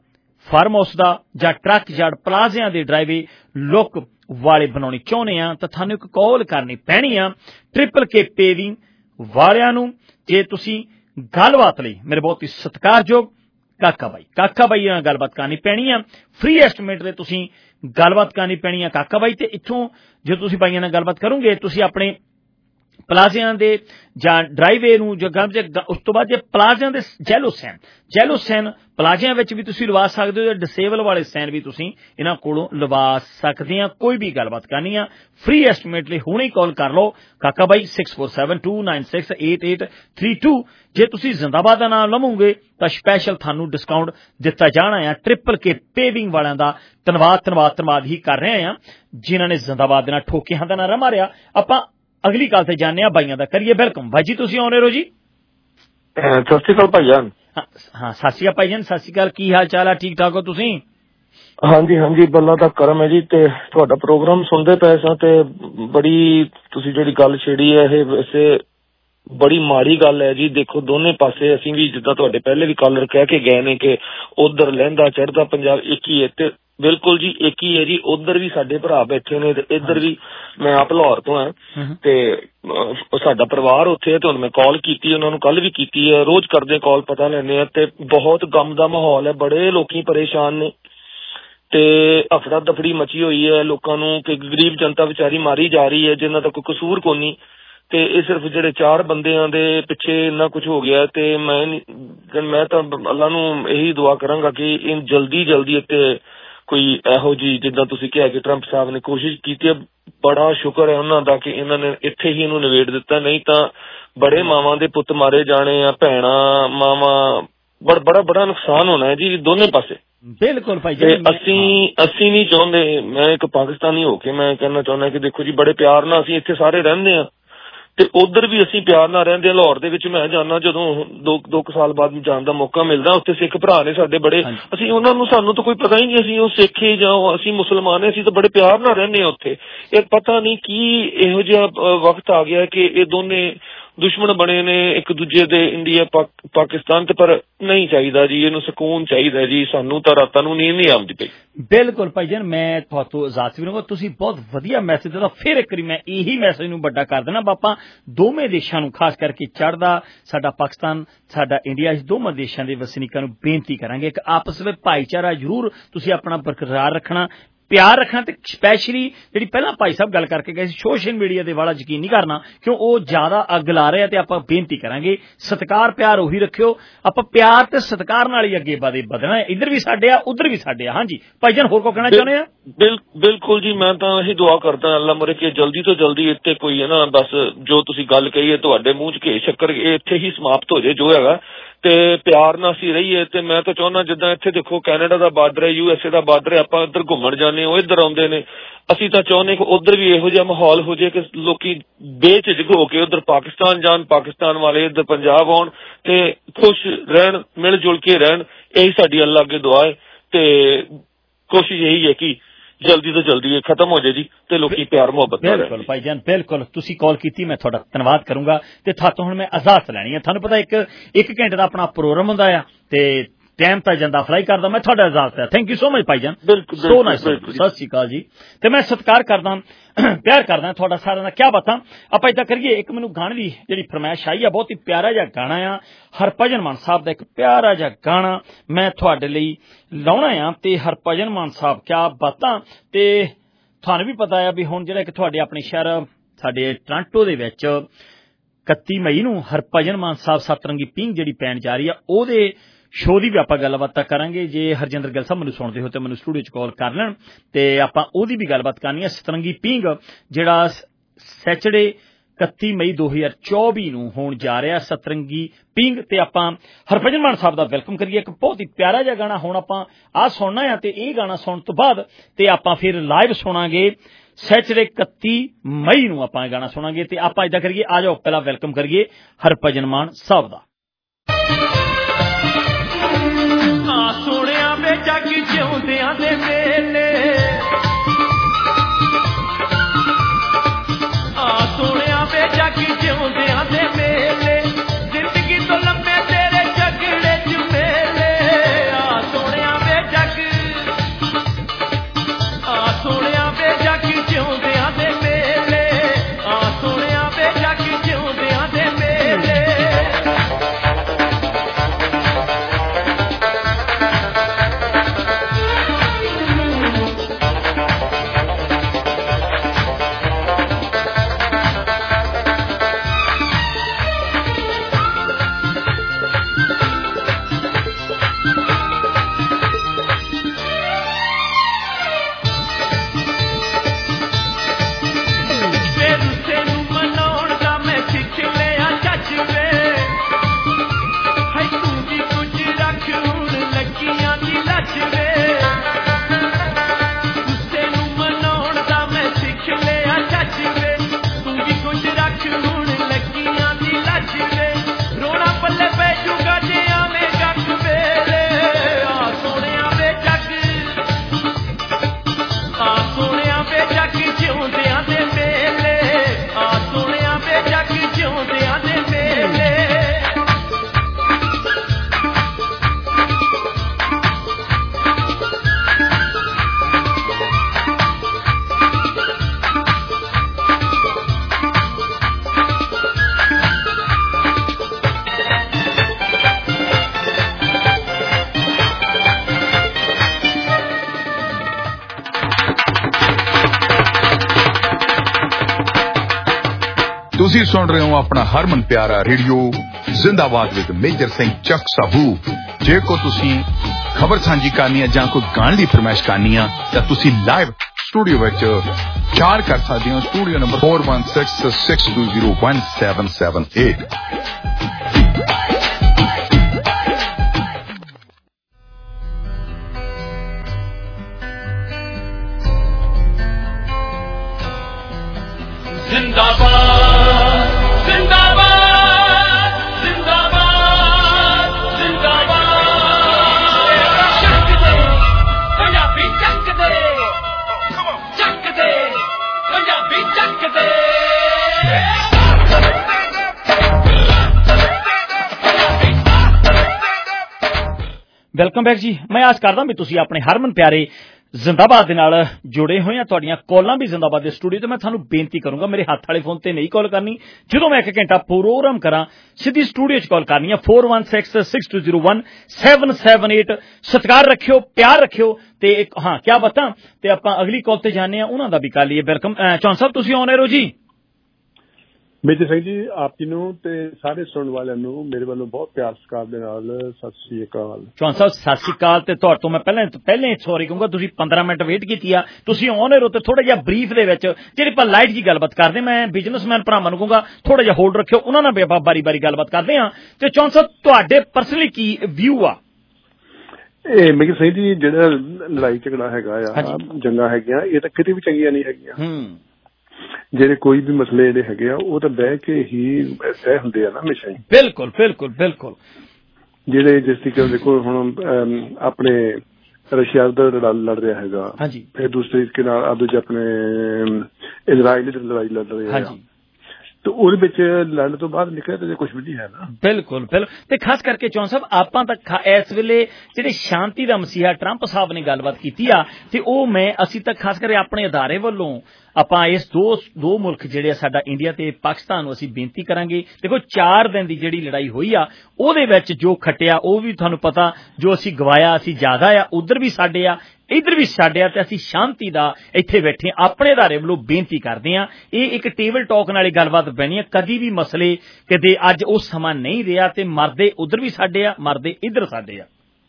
ਫਾਰਮ ਹਾਊਸ ਦਾ ਜਾਂ ਟਰੱਕ ਯਾਰਡ ਪਲਾਜ਼ਿਆਂ ਦੇ ਡਰਾਈਵੇ ਲੁੱਕ ਵਾਲੇ ਬਣਾਉਣੇ ਚਾਹੁੰਦੇ ਆ ਤਾਂ ਤੁਹਾਨੂੰ ਇੱਕ ਕਾਲ ਕਰਨੀ ਪੈਣੀ ਆ ਟ੍ਰਿਪਲ ਕੇ ਪੇਵਿੰਗ ਵਾਲਿਆਂ ਨੂੰ। ਜੇ ਤੁਸੀਂ ਗੱਲਬਾਤ ਲਈ ਮੇਰੇ ਬਹੁਤ ਹੀ ਸਤਿਕਾਰਯੋਗ ਕਾਕਾ ਬਾਈ ਕਾਕਾ ਬਾਈ ਨਾਲ ਗੱਲਬਾਤ ਕਰਨੀ ਪੈਣੀ ਆ। ਫ੍ਰੀ ਐਸਟੀਮੇਟ ਦੇ ਤੁਸੀਂ ਗੱਲਬਾਤ ਕਰਨੀ ਪੈਣੀ ਆ ਕਾਕਾ ਬਾਈ। ਤੇ ਇੱਥੋਂ ਜਦੋਂ ਤੁਸੀਂ ਬਾਈਆਂ ਨਾਲ ਗੱਲਬਾਤ ਕਰੋਗੇ ਤੁਸੀਂ ਆਪਣੇ ਪਲਾਜ਼ਿਆਂ ਦੇ ਜਾਂ ਡਰਾਈਵੇ ਨੂੰ ਜਾਂ ਉਸ ਤੋਂ ਬਾਅਦ ਜੇ ਪਲਾਜ਼ਿਆਂ ਦੇ ਜੈਲੋ ਸੈਨ ਜੈਲੋ ਸੈਨ ਪਲਾਜ਼ਿਆਂ ਵਿੱਚ ਵੀ ਤੁਸੀਂ ਲਵਾ ਸਕਦੇ ਹੋ ਜਾਂ ਡਿਸੇਬਲ ਵਾਲੇ ਸੈਨ ਵੀ ਤੁਸੀਂ ਇਹਨਾਂ ਕੋਲੋਂ ਲਵਾ ਸਕਦੇ ਆ। ਕੋਈ ਵੀ ਗੱਲਬਾਤ ਕਰਨੀ ਆ ਫ੍ਰੀ ਐਸਟੀਮੇਟ ਲਈ ਹੁਣੇ ਕਾਲ ਕਰ ਲਓ ਕਾਕਾ ਬਾਈ six four seven two nine six eight eight three two. ਜੇ ਤੁਸੀਂ ਜ਼ਿੰਦਾਬਾਦ ਦਾ ਨਾਮ ਲਵੋਗੇ ਤਾਂ ਸਪੈਸ਼ਲ ਤੁਹਾਨੂੰ ਡਿਸਕਾਊਂਟ ਦਿੱਤਾ ਜਾਣਾ ਆ। ਟ੍ਰਿਪਲ ਕੇ ਪੇਵਿੰਗ ਵਾਲਿਆਂ ਦਾ ਧੰਨਵਾਦ ਧੰਨਵਾਦ ਧੰਨਵਾਦ ਹੀ ਕਰ ਰਹੇ ਆ ਜਿਨ੍ਹਾਂ ਨੇ ਜ਼ਿੰਦਾਬਾਦ ਦੇ ਨਾਲ ਠੋਕਿਆਂ ਦਾ ਨਾਰਾ ਮਾਰਿਆ। ਆਪਾਂ ਅਗਲੀ ਕਾਲ ਤੇ ਜਾਣੇ ਆ ਬਾਈਆਂ ਦਾ ਕਰੀਏ ਵੈਲਕਮ। ਬਾਈ ਜੀ ਤੁਸੀਂ ਆਉਣੇ ਰਹੋ ਜੀ। ਸਤਿ ਸ਼੍ਰੀ ਅਕਾਲ ਭਾਈਜਾਨ। ਹਾਂ ਸਤਿ ਸ਼੍ਰੀ ਅਕਾਲ ਭਾਈਜਾਨ ਸਤਿ ਸ਼੍ਰੀ ਅਕਾਲ ਕੀ ਹਾਲ ਚਾਲ ਆ ਠੀਕ ਠਾਕ ਹੋ ਤੁਸੀਂ? ਹਾਂਜੀ ਹਾਂਜੀ ਬੱਲਾ ਦਾ ਕਰਮ ਹੈ ਜੀ। ਤੇ ਤੁਹਾਡਾ ਪ੍ਰੋਗਰਾਮ ਸੁਣਦੇ ਪਏ ਸਾਂ ਤੇ ਬੜੀ ਤੁਸੀਂ ਜਿਹੜੀ ਗੱਲ ਛੇੜੀ ਹੈ ਇਹ ਵੈਸੇ ਬੜੀ ਮਾੜੀ ਗੱਲ ਹੈ ਜੀ। ਦੇਖੋ ਦੋਨੇ ਪਾਸੇ ਅਸੀਂ ਵੀ ਜਿੱਦਾਂ ਤੁਹਾਡੇ ਪਹਿਲੇ ਵੀ ਕਾਲਰ ਕਹਿ ਕੇ ਗਏ ਨੇ ਕਿ ਉਧਰ ਲਹਿੰਦਾ ਚੜ੍ਹਦਾ ਪੰਜਾਬ ਇੱਕ ਹੀ ਹੈ ਤੇ ਬਿਲਕੁਲ ਜੀ ਇੱਕ ਹੀ ਹੈ ਜੀ। ਉਧਰ ਵੀ ਸਾਡੇ ਭਰਾ ਬੈਠੇ ਨੇ ਤੇ ਇੱਧਰ ਵੀ ਮੈਂ ਆਪ ਲਾਹੌਰ ਤੋਂ ਹਾਂ ਤੇ ਸਾਡਾ ਪਰਿਵਾਰ ਉੱਥੇ ਹੈ ਤੇ ਹੁਣ ਮੈਂ ਕਾਲ ਕੀਤੀ ਉਹਨਾਂ ਨੂੰ ਕੱਲ ਵੀ ਕੀਤੀ ਹੈ ਰੋਜ਼ ਕਰਦੇ ਕਾਲ ਪਤਾ ਲੈਂਦੇ ਆ ਤੇ ਬਹੁਤ ਗਮ ਦਾ ਮਾਹੌਲ ਹੈ ਬੜੇ ਲੋਕੀ ਪਰੇਸ਼ਾਨ ਨੇ ਤੇ ਅਫੜਾ ਦਫੜੀ ਮਚੀ ਹੋਈ ਹੈ ਲੋਕਾਂ ਨੂੰ ਕਿ ਗਰੀਬ ਜਨਤਾ ਵਿਚਾਰੀ ਮਾਰੀ ਜਾ ਰਹੀ ਹੈ ਜਿਨ੍ਹਾਂ ਦਾ ਕੋਈ ਕਸੂਰ ਕੋਈ ਨਹੀਂ ਤੇ ਇਹ ਸਿਰਫ ਜਿਹੜੇ ਚਾਰ ਬੰਦਿਆਂ ਦੇ ਪਿੱਛੇ ਇੰਨਾ ਕੁਝ ਹੋ ਗਿਆ ਤੇ ਮੈਂ ਮੈਂ ਤਾਂ ਅੱਲਾ ਨੂੰ ਇਹੀ ਦੁਆ ਕਰਾਂਗਾ ਕਿ ਇਹ ਜਲਦੀ ਜਲਦੀ ਇੱਥੇ ਕੋਈ ਇਹੋ ਜਿਹੀ ਜਿੱਦਾਂ ਤੁਸੀਂ ਕਿਹਾ ਕਿ ਟਰੰਪ ਸਾਹਿਬ ਨੇ ਕੋਸ਼ਿਸ਼ ਕੀਤੀ ਹੈ ਬੜਾ ਸ਼ੁਕਰ ਹੈ ਉਹਨਾਂ ਦਾ ਕਿ ਇਹਨਾਂ ਨੇ ਇੱਥੇ ਹੀ ਇਹਨੂੰ ਨਿਬੇੜ ਦਿੱਤਾ ਨਹੀਂ ਤਾਂ ਬੜੇ ਮਾਵਾਂ ਦੇ ਪੁੱਤ ਮਾਰੇ ਜਾਣੇ ਆ ਭੈਣਾਂ ਮਾਵਾਂ ਬੜਾ ਬੜਾ ਬੜਾ ਨੁਕਸਾਨ ਹੋਣਾ ਹੈ ਜੀ ਦੋਨੇ ਪਾਸੇ। ਬਿਲਕੁਲ ਭਾਈ ਜੀ ਅਸੀਂ ਅਸੀਂ ਨਹੀਂ ਚਾਹੁੰਦੇ ਮੈਂ ਇੱਕ ਪਾਕਿਸਤਾਨੀ ਹੋ ਕੇ ਮੈਂ ਕਹਿਣਾ ਚਾਹੁੰਦਾ ਕਿ ਦੇਖੋ ਜੀ ਬੜੇ ਪਿਆਰ ਨਾਲ ਅਸੀਂ ਇੱਥੇ ਸਾਰੇ ਰਹਿੰਦੇ ਹਾਂ ਤੇ ਉਧਰ ਵੀ ਅਸੀਂ ਪਿਆਰ ਨਾਲ ਰਹਿੰਦੇ ਹਾਂ। ਲਾਹੌਰ ਦੇ ਵਿੱਚ ਮੈਂ ਜਾਣਾ ਜਦੋਂ ਦੋ ਦੋ ਕੁ ਸਾਲ ਬਾਅਦ ਜਾਣ ਦਾ ਮੌਕਾ ਮਿਲਦਾ ਉੱਥੇ ਸਿੱਖ ਭਰਾ ਨੇ ਸਾਡੇ ਬੜੇ ਅਸੀਂ ਉਹਨਾਂ ਨੂੰ ਸਾਨੂੰ ਤਾਂ ਕੋਈ ਪਤਾ ਹੀ ਨਹੀਂ ਅਸੀਂ ਉਹ ਸਿੱਖ ਹੀ ਜਾਂ ਅਸੀਂ ਮੁਸਲਮਾਨ ਨੇ ਅਸੀਂ ਤਾਂ ਬੜੇ ਪਿਆਰ ਨਾਲ ਰਹਿੰਦੇ ਹਾਂ ਉੱਥੇ। ਇਹ ਪਤਾ ਨਹੀਂ ਕੀ ਇਹੋ ਜਿਹਾ ਵਕਤ ਆ ਗਿਆ ਕਿ ਇਹ ਦੋਨੇ ਦੁਸ਼ਮਣ ਬਣੇ ਨੇ ਇੱਕ ਦੂਜੇ ਦੇ ਇੰਡੀਆ ਪਾਕਿਸਤਾਨ ਤੇ ਪਰ ਨਹੀਂ ਚਾਹੀਦਾ ਜੀ ਇਹਨੂੰ ਸਕੂਨ ਚਾਹੀਦਾ ਜੀ ਸਾਨੂੰ ਤਾਂ ਰਾਤਾਂ ਨੂੰ ਨੀਂਦ ਨਹੀਂ ਆਉਂਦੀ ਪਈ। ਬਿਲਕੁਲ ਭਾਈ ਜਾਨ ਮੈਂ ਤੁਹਾਨੂੰ ਇਜਾਜ਼ਤ ਵੀ ਦਊਂਗਾ ਤੁਸੀਂ ਬਹੁਤ ਵਧੀਆ ਮੈਸੇਜ ਦਿੱਤਾ ਫਿਰ ਇੱਕ ਵਾਰੀ ਮੈਂ ਇਹੀ ਮੈਸੇਜ ਨੂੰ ਵੱਡਾ ਕਰ ਦੇਣਾ ਬਾਪਾ ਦੋਵੇਂ ਦੇਸ਼ਾਂ ਨੂੰ ਖਾਸ ਕਰਕੇ ਚੜ੍ਹਦਾ ਸਾਡਾ ਪਾਕਿਸਤਾਨ ਸਾਡਾ ਇੰਡੀਆ ਇਸ ਦੋਵਾਂ ਦੇਸ਼ਾਂ ਦੇ ਵਸਨੀਕਾਂ ਨੂੰ ਬੇਨਤੀ ਕਰਾਂਗੇ ਕਿ ਆਪਸ ਵਿੱਚ ਭਾਈਚਾਰਾ ਜ਼ਰੂਰ ਤੁਸੀਂ ਆਪਣਾ ਬਰਕਰਾਰ ਰੱਖਣਾ ਪਿਆਰ ਰੱਖਣਾ ਤੇ ਸਪੈਸ਼ਲੀ ਜਿਹੜੀ ਪਹਿਲਾਂ ਭਾਈ ਸਾਹਿਬ ਗੱਲ ਕਰਕੇ ਗਏ ਸੀ ਸੋਸ਼ਲ ਮੀਡੀਆ ਦੇ ਵਾਲਾ ਯਕੀਨ ਨਹੀਂ ਕਰਨਾ ਕਿਉਂ ਉਹ ਜ਼ਿਆਦਾ ਅੱਗ ਲਾ ਰਹੇ ਆ ਤੇ ਆਪਾਂ ਬੇਨਤੀ ਕਰਾਂਗੇ ਸਤਿਕਾਰ ਪਿਆਰ ਉਹੀ ਰੱਖਿਓ ਆਪਾਂ ਪਿਆਰ ਤੇ ਸਤਿਕਾਰ ਨਾਲ ਹੀ ਅੱਗੇ ਵਧੇ ਵਧਣਾ ਇੱਧਰ ਵੀ ਸਾਡੇ ਆ ਉੱਧਰ ਵੀ ਸਾਡੇ ਆ। ਹਾਂਜੀ ਭਾਈ ਜਾਨ ਹੋਰ ਕੋ ਕਹਿਣਾ ਚਾਹੁੰਦੇ ਆ? ਬਿਲਕੁਲ ਜੀ ਮੈਂ ਤਾਂ ਇਹੀ ਦੁਆ ਕਰਦਾ ਅੱਲਾ ਮਰੇ ਕਿ ਜਲਦੀ ਤੋਂ ਜਲਦੀ ਇੱਥੇ ਕੋਈ ਹੈ ਨਾ ਬਸ ਜੋ ਤੁਸੀਂ ਗੱਲ ਕਹੀ ਹੈ ਤੁਹਾਡੇ ਮੂੰਹ ਚ ਘੇ ਸ਼ੱਕਰ ਇਹ ਇੱਥੇ ਹੀ ਸਮਾਪਤ ਹੋ ਜਾਏ ਜੋ ਹੈਗਾ ਤੇ ਪਿਆਰ ਨਾਲ ਅਸੀਂ ਰਹੀਏ ਤੇ ਮੈਂ ਤਾਂ ਚਾਹੁੰਦਾ ਜਿੱਦਾਂ ਇੱਥੇ ਦੇਖੋ ਕੈਨੇਡਾ ਦਾ ਬਾਰਡਰ ਹੈ ਯੂ ਐਸ ਏ ਦਾ ਬਾਰਡਰ ਹੈ ਆਪਾਂ ਇੱਧਰ ਘੁੰਮਣ ਜਾਂਦੇ ਉਹ ਇੱਧਰ ਆਉਂਦੇ ਨੇ ਅਸੀਂ ਤਾਂ ਚਾਹੁੰਦੇ ਕਿ ਉੱਧਰ ਵੀ ਇਹੋ ਜਿਹਾ ਮਾਹੌਲ ਹੋ ਜਾਏ ਕਿ ਲੋਕੀ ਬੇਝਿਜਕ ਹੋ ਕੇ ਉੱਧਰ ਪਾਕਿਸਤਾਨ ਜਾਣ ਪਾਕਿਸਤਾਨ ਵਾਲੇ ਇੱਧਰ ਪੰਜਾਬ ਆਉਣ ਤੇ ਖੁਸ਼ ਰਹਿਣ ਮਿਲ ਜੁਲ ਕੇ ਰਹਿਣ ਇਹੀ ਸਾਡੀ ਅੱਲਾ ਅੱਗੇ ਦੁਆ ਹੈ ਤੇ ਕੋਸ਼ਿਸ਼ ਇਹੀ ਹੈ ਕਿ ਜਲਦੀ ਤੋਂ ਜਲਦੀ ਇਹ ਖਤਮ ਹੋ ਜਾਏ ਜੀ ਤੇ ਲੋਕੀ ਪਿਆਰ ਮੁਹੱਬਤ ਨਾਲ ਬਿਲਕੁਲ ਭਾਈ ਜਾਨ ਬਿਲਕੁਲ ਤੁਸੀਂ ਕਾਲ ਕੀਤੀ ਮੈਂ ਤੁਹਾਡਾ ਧੰਨਵਾਦ ਕਰੂੰਗਾ ਤੇ ਤੁਹਾਤੋਂ ਹੁਣ ਮੈਂ ਇਜਾਜ਼ਤ ਲੈਣੀ ਹੈ ਤੁਹਾਨੂੰ ਪਤਾ ਇੱਕ ਇੱਕ ਘੰਟੇ ਦਾ ਆਪਣਾ ਪ੍ਰੋਗਰਾਮ ਹੁੰਦਾ ਆ ਤੇ ਟਾਈਮ ਤਾਂ ਜਾਂਦਾ ਫਲਾਈ ਕਰਦਾ ਮੈਂ ਤੁਹਾਡਾ ਇਜਾਜ਼ਤ ਹੈ ਥੈਂਕ ਯੂ ਸੋ ਮਚ ਭਾਈ ਜਾਨ ਸੋ ਨਾਈਸ ਸਤਿ ਸ਼੍ਰੀ ਅਕਾਲ ਜੀ ਤੇ ਮੈਂ ਸਤਿਕਾਰ ਕਰਦਾ ਪਿਆਰ ਕਰਦਾ ਤੁਹਾਡਾ ਸਾਰਿਆਂ ਦਾ ਕਿਆ ਬਾਤਾਂ ਆਪਾਂ ਏਦਾਂ ਕਰੀਏ ਇੱਕ ਮੈਨੂੰ ਗਾਣੇ ਦੀ ਜਿਹੜੀ ਫਰਮਾਇਸ਼ ਆਈ ਆ ਬਹੁਤ ਹੀ ਪਿਆਰਾ ਜਿਹਾ ਗਾਣਾ ਆ ਹਰਭਜਨ ਮਾਨ ਸਾਹਿਬ ਦਾ ਇੱਕ ਪਿਆਰਾ ਜਿਹਾ ਗਾਣਾ ਮੈਂ ਤੁਹਾਡੇ ਲਈ ਲਾਉਣਾ ਆ ਤੇ ਹਰਭਜਨ ਮਾਨ ਸਾਹਿਬ ਕਿਆ ਬਾਤਾਂ ਤੇ ਤੁਹਾਨੂੰ ਵੀ ਪਤਾ ਆ ਵੀ ਹੁਣ ਜਿਹੜਾ ਕਿ ਤੁਹਾਡੇ ਆਪਣੇ ਸ਼ਹਿਰ ਸਾਡੇ ਟੋਰਾਂਟੋ ਦੇ ਵਿੱਚ ਇਕੱਤੀ ਮਈ ਨੂੰ ਹਰਭਜਨ ਮਾਨ ਸਾਹਿਬ ਸਤਰੰਗੀ ਪਿੰਗ ਜਿਹੜੀ ਪੈਣ ਜਾ ਰਹੀ ਆ ਉਹਦੇ ਸ਼ੋਅ ਦੀ ਵੀ ਆਪਾਂ ਗੱਲਬਾਤ ਕਰਾਂਗੇ ਜੇ ਹਰਜਿੰਦਰ ਗਿੱਲ ਸਾਹਿਬ ਮੈਨੂੰ ਸੁਣਦੇ ਹੋ ਤੇ ਮੈਨੂੰ ਸਟੂਡੀਓ 'ਚ ਕਾਲ ਕਰ ਲੈਣ ਤੇ ਆਪਾਂ ਉਹਦੀ ਵੀ ਗੱਲਬਾਤ ਕਰਨੀ ਹੈ ਸਤਰੰਗੀ ਪਿੰਗ ਜਿਹੜਾ ਸੈਚਰਡੇ ਇਕੱਤੀ ਮਈ ਦੋ ਹਜ਼ਾਰ ਚੌਵੀ ਨੂੰ ਹੋਣ ਜਾ ਰਿਹਾ ਸਤਰੰਗੀ ਪਿੰਗ ਤੇ ਆਪਾਂ ਹਰਭਜਨ ਮਾਨ ਸਾਹਿਬ ਦਾ ਵੈਲਕਮ ਕਰੀਏ ਇੱਕ ਬਹੁਤ ਹੀ ਪਿਆਰਾ ਜਿਹਾ ਗਾਣਾ ਹੁਣ ਆਪਾਂ ਆਹ ਸੁਣਨਾ ਆ ਤੇ ਇਹ ਗਾਣਾ ਸੁਣਨ ਤੋਂ ਬਾਅਦ ਤੇ ਆਪਾਂ ਫਿਰ ਲਾਈਵ ਸੁਣਾਂਗੇ ਸੈਚਰਡੇ ਇਕੱਤੀ ਮਈ ਨੂੰ ਆਪਾਂ ਇਹ ਗਾਣਾ ਸੁਣਾਂਗੇ ਤੇ ਆਪਾਂ ਏਦਾਂ ਕਰੀਏ ਆ ਜਾਓ ਪਹਿਲਾਂ ਵੈਲਕਮ ਕਰੀਏ ਹਰਭਜਨ ਮਾਨ ਸਾਹਿਬ ਦਾ। ਸੋਹਣਿਆ ਵੇ ਜੱਗ ਜਿਉਂਦਿਆਂ ਦੇ ਵੇਲੇ ਆ ਸੋਹਣਿਆ ਵੇ ਜੱਗ ਜਿਉਂਦਿਆਂ ਦੇ ਵੇਲੇ ਜ਼ਿੰਦਗੀ ਤੋਂ ਲੰਮੇ ਤੇਰੇ ਝਗੜੇ ਚ ਮੇਲੇ ਆ ਸੋਹਣਿਆ ਵੇ ਜੱਗ ਸੋਹਣਿਆ ਵੇ ਜੱਗ ਜਿਉਂਦਿਆਂ ਦੇ ਮੇਲੇ ਆ ਸੋਹਣਿਆ ਵੇ ਜੱਗ ਜਿਉਂਦਿਆਂ ਦੇ ਮੇਲੇ ਤੁਸੀਂ ਸੁਣ ਰਹੇ ਹੋ ਆਪਣਾ ਹਰਮਨ ਪਿਆਰਾ ਰੇਡੀਓ ਜ਼ਿੰਦਾਬਾਦ ਵਿਦ ਮੇਜਰ ਸਿੰਘ ਚੱਕ ਸਾਬੂ। ਜੇ ਕੋ ਤੁਸੀਂ ਖਬਰ ਸਾਂਝੀ ਕਰਨੀ ਹੈ ਜਾਂ ਕੋਈ ਗਾਣ ਦੀ ਫਰਮਾਇਸ਼ ਕਰਨੀ ਆ ਤਾਂ ਤੁਸੀਂ ਲਾਈਵ ਸਟੂਡੀਓ ਵਿੱਚ ਚਾਰ ਕਰ ਸਕਦੇ ਹੋ। Studio number four one six six two zero one seven seven eight। ਜ਼ਿੰਦਾਬਾਦ ਜ਼ਿੰਦਾਬਾਦ ਜ਼ਿੰਦਾਬਾਦ ਜ਼ਿੰਦਾਬਾਦ ਚੱਕ ਦੇ ਪੰਜਾਬੀ ਚੱਕ ਦੇ ਚੱਕ ਦੇ ਪੰਜਾਬੀ ਚੱਕ ਦੇ ਵੈਲਕਮ ਬੈਕ ਜੀ। ਮੈਂ ਆਸ ਕਰਦਾ ਵੀ ਤੁਸੀਂ ਆਪਣੇ ਹਰਮਨ ਪਿਆਰੇ ਜ਼ਿੰਦਾਬਾਦ ਦੇ ਨਾਲ ਜੁੜੇ ਹੋਏ ਆ। ਤੁਹਾਡੀਆਂ ਕਾਲਾਂ ਵੀ ਜ਼ਿੰਦਾਬਾਦ ਦੇ ਸਟੂਡੀਓ ਤੇ। ਮੈਂ ਤੁਹਾਨੂੰ ਬੇਨਤੀ ਕਰੂੰਗਾ ਮੇਰੇ ਹੱਥ ਵਾਲੇ ਫੋਨ ਤੇ ਨਹੀਂ ਕਾਲ ਕਰਨੀ। ਜਦੋਂ ਮੈਂ ਇੱਕ ਘੰਟਾ ਪ੍ਰੋਗਰਾਮ ਕਰਾਂ ਸਿੱਧੀ ਸਟੂਡੀਓ 'ਚ ਕਾਲ ਕਰਨੀ ਆ four one six six two zero one seven seven eight। ਸਤਿਕਾਰ ਰੱਖਿਓ, ਪਿਆਰ ਰੱਖਿਓ ਤੇ ਇੱਕ ਹਾਂ ਕਿਆ ਬਤਾ ਤੇ ਆਪਾਂ ਅਗਲੀ ਕਾਲ ਤੇ ਜਾਂਦੇ ਆ, ਉਹਨਾਂ ਦਾ ਵੀ ਕਰ ਲਈਏ। ਵੈਲਕਮ ਚੌਹਾਨ ਸਾਹਿਬ, ਤੁਸੀਂ ਆਨ 에ਅਰ ਹੋ ਜੀ। ਮੇਜਰ ਸਿੰਘ ਜੀ ਆਪ ਜੀ ਨੂੰ ਤੇ ਸਾਰੇ ਸੁਣਨ ਵਾਲਿਆਂ ਨੂੰ ਮੇਰੇ ਵੱਲੋਂ ਬਹੁਤ ਪਿਆਰ ਸਤਿਕਾਰ ਦੇ ਨਾਲ ਸਤਿ ਸ੍ਰੀ ਅਕਾਲ। ਚੌਹਾਨ ਸਾਹਿਬ ਸਤਿ ਸ੍ਰੀ ਅਕਾਲ। ਤੇ ਤੁਹਾਡੇ ਤੋਂ ਮੈਂ ਪਹਿਲਾਂ ਪਹਿਲਾਂ ਸੌਰੀ ਕਹੂੰਗਾ, ਤੁਸੀਂ ਪੰਦਰਾਂ ਮਿੰਟ ਵੇਟ ਕੀਤੀ ਆ। ਤੁਸੀਂ ਆਨ 에ਅਰ ਹੋ ਤੇ ਥੋੜਾ ਜਿਹਾ ਬਰੀਫ ਦੇ ਵਿੱਚ ਜਿਹੜੀ ਆਪਾਂ ਲਾਈਟ ਜੀ ਗੱਲਬਾਤ ਕਰਦੇ, ਮੈਂ ਬਿਜ਼ਨਸਮੈਨ ਭਰਾਵਾਂ ਨੂੰ ਕਹੂੰਗਾ ਥੋੜਾ ਜਿਹਾ ਹੋਲਡ ਰੱਖਿਓ, ਉਹਨਾਂ ਨਾਲ ਵੀ ਆਪਾਂ ਬਾਰੀ ਬਾਰੀ ਗੱਲਬਾਤ ਕਰਦੇ ਹਾਂ। ਤੇ ਚੌਹਾਨ ਸਾਹਿਬ ਤੁਹਾਡੇ ਪਰਸਨਲੀ ਕੀ ਵਿਊ ਆ? ਇਹ ਮੇਜਰ ਸਿੰਘ ਜੀ ਜਿਹੜਾ ਲੜਾਈ ਝਗੜਾ ਹੈਗਾ ਆ, ਜੰਗਾਂ ਹੈਗੀਆਂ, ਇਹ ਤਾਂ ਕਿਤੇ ਵੀ ਚੰਗੀਆਂ ਨਹੀਂ ਹੈਗੀਆਂ। ਜਿਹੜੇ ਕੋਈ ਵੀ ਮਸਲੇ ਜਿਹੜੇ ਹੈਗੇ ਆ ਉਹ ਤਾਂ ਬਹਿ ਕੇ ਹੀ ਤੈਅ ਹੁੰਦੇ ਆ ਨਾ ਹਮੇਸ਼ਾ ਹੀ। ਬਿਲਕੁਲ ਬਿਲਕੁਲ ਬਿਲਕੁਲ। ਜਿਹੜੇ ਜਿਸ ਤਰੀਕੇ ਦੇਖੋ ਹੁਣ ਆਪਣੇ ਰਸ਼ੀਆ ਦਾ ਲੜ ਰਿਹਾ ਹੈਗਾ, ਫਿਰ ਦੂਸਰੇ ਤਰੀਕੇ ਨਾਲ ਅੱਜ ਆਪਣੇ ਇਜ਼ਰਾਈਲ ਦੀ ਲੜਾਈ ਲੜ ਰਹੇ ਆ, ਤੇ ਉਹਦੇ ਵਿੱਚ ਲੜਨ ਤੋਂ ਬਾਅਦ ਨਿਕਲਿਆ ਤਾਂ ਕੁਝ ਵੀ ਨਹੀਂ ਹੈ ਨਾ। ਬਿਲਕੁਲ ਬਿਲਕੁਲ। ਤੇ ਖਾਸ ਕਰਕੇ ਚੌਹਾਨ ਸਾਹਿਬ ਆਪਾਂ ਤਾਂ ਇਸ ਵੇਲੇ ਜਿਹੜੇ ਸ਼ਾਂਤੀ ਦਾ ਮਸੀਹਾ ਟਰੰਪ ਸਾਹਿਬ ਨੇ ਗੱਲਬਾਤ ਕੀਤੀ ਆ, ਤੇ ਉਹ ਮੈਂ ਅਸੀਂ ਤਾਂ ਖਾਸ ਕਰਕੇ ਆਪਣੇ ਅਦਾਰੇ ਵੱਲੋਂ ਆਪਾਂ ਇਸ ਦੋ ਦੋ ਮੁਲਕ ਜਿਹੜੇ ਆ ਸਾਡਾ ਇੰਡੀਆ ਤੇ ਪਾਕਿਸਤਾਨ ਨੂੰ ਅਸੀਂ ਬੇਨਤੀ ਕਰਾਂਗੇ। ਦੇਖੋ ਚਾਰ ਦਿਨ ਦੀ ਜਿਹੜੀ ਲੜਾਈ ਹੋਈ ਆ ਉਹਦੇ ਵਿੱਚ ਜੋ ਖੱਟਿਆ ਉਹ ਵੀ ਤੁਹਾਨੂੰ ਪਤਾ, ਜੋ ਅਸੀਂ ਗਵਾਇਆ ਅਸੀਂ ਜ਼ਿਆਦਾ ਆ, ਉਧਰ ਵੀ ਸਾਡੇ ਆ ਇੱਧਰ ਵੀ ਸਾਡੇ ਆ, ਤੇ ਅਸੀਂ ਸ਼ਾਂਤੀ ਦਾ ਇੱਥੇ ਬੈਠੇ ਆਪਣੇ ਅਦਾਰੇ ਵੱਲੋਂ ਬੇਨਤੀ ਕਰਦੇ ਹਾਂ। ਇਹ ਇੱਕ ਟੇਬਲ ਟਾਕ ਨਾਲੇ ਗੱਲਬਾਤ ਬਣੀ ਆ, ਕਦੀ ਵੀ ਮਸਲੇ ਕਿਤੇ ਅੱਜ ਉਹ ਸਮਾਂ ਨਹੀਂ ਰਿਹਾ, ਤੇ ਮਰਦੇ ਉਧਰ ਵੀ ਸਾਡੇ ਆ, ਮਰਦੇ ਇੱਧਰ ਸਾਡੇ ਆ।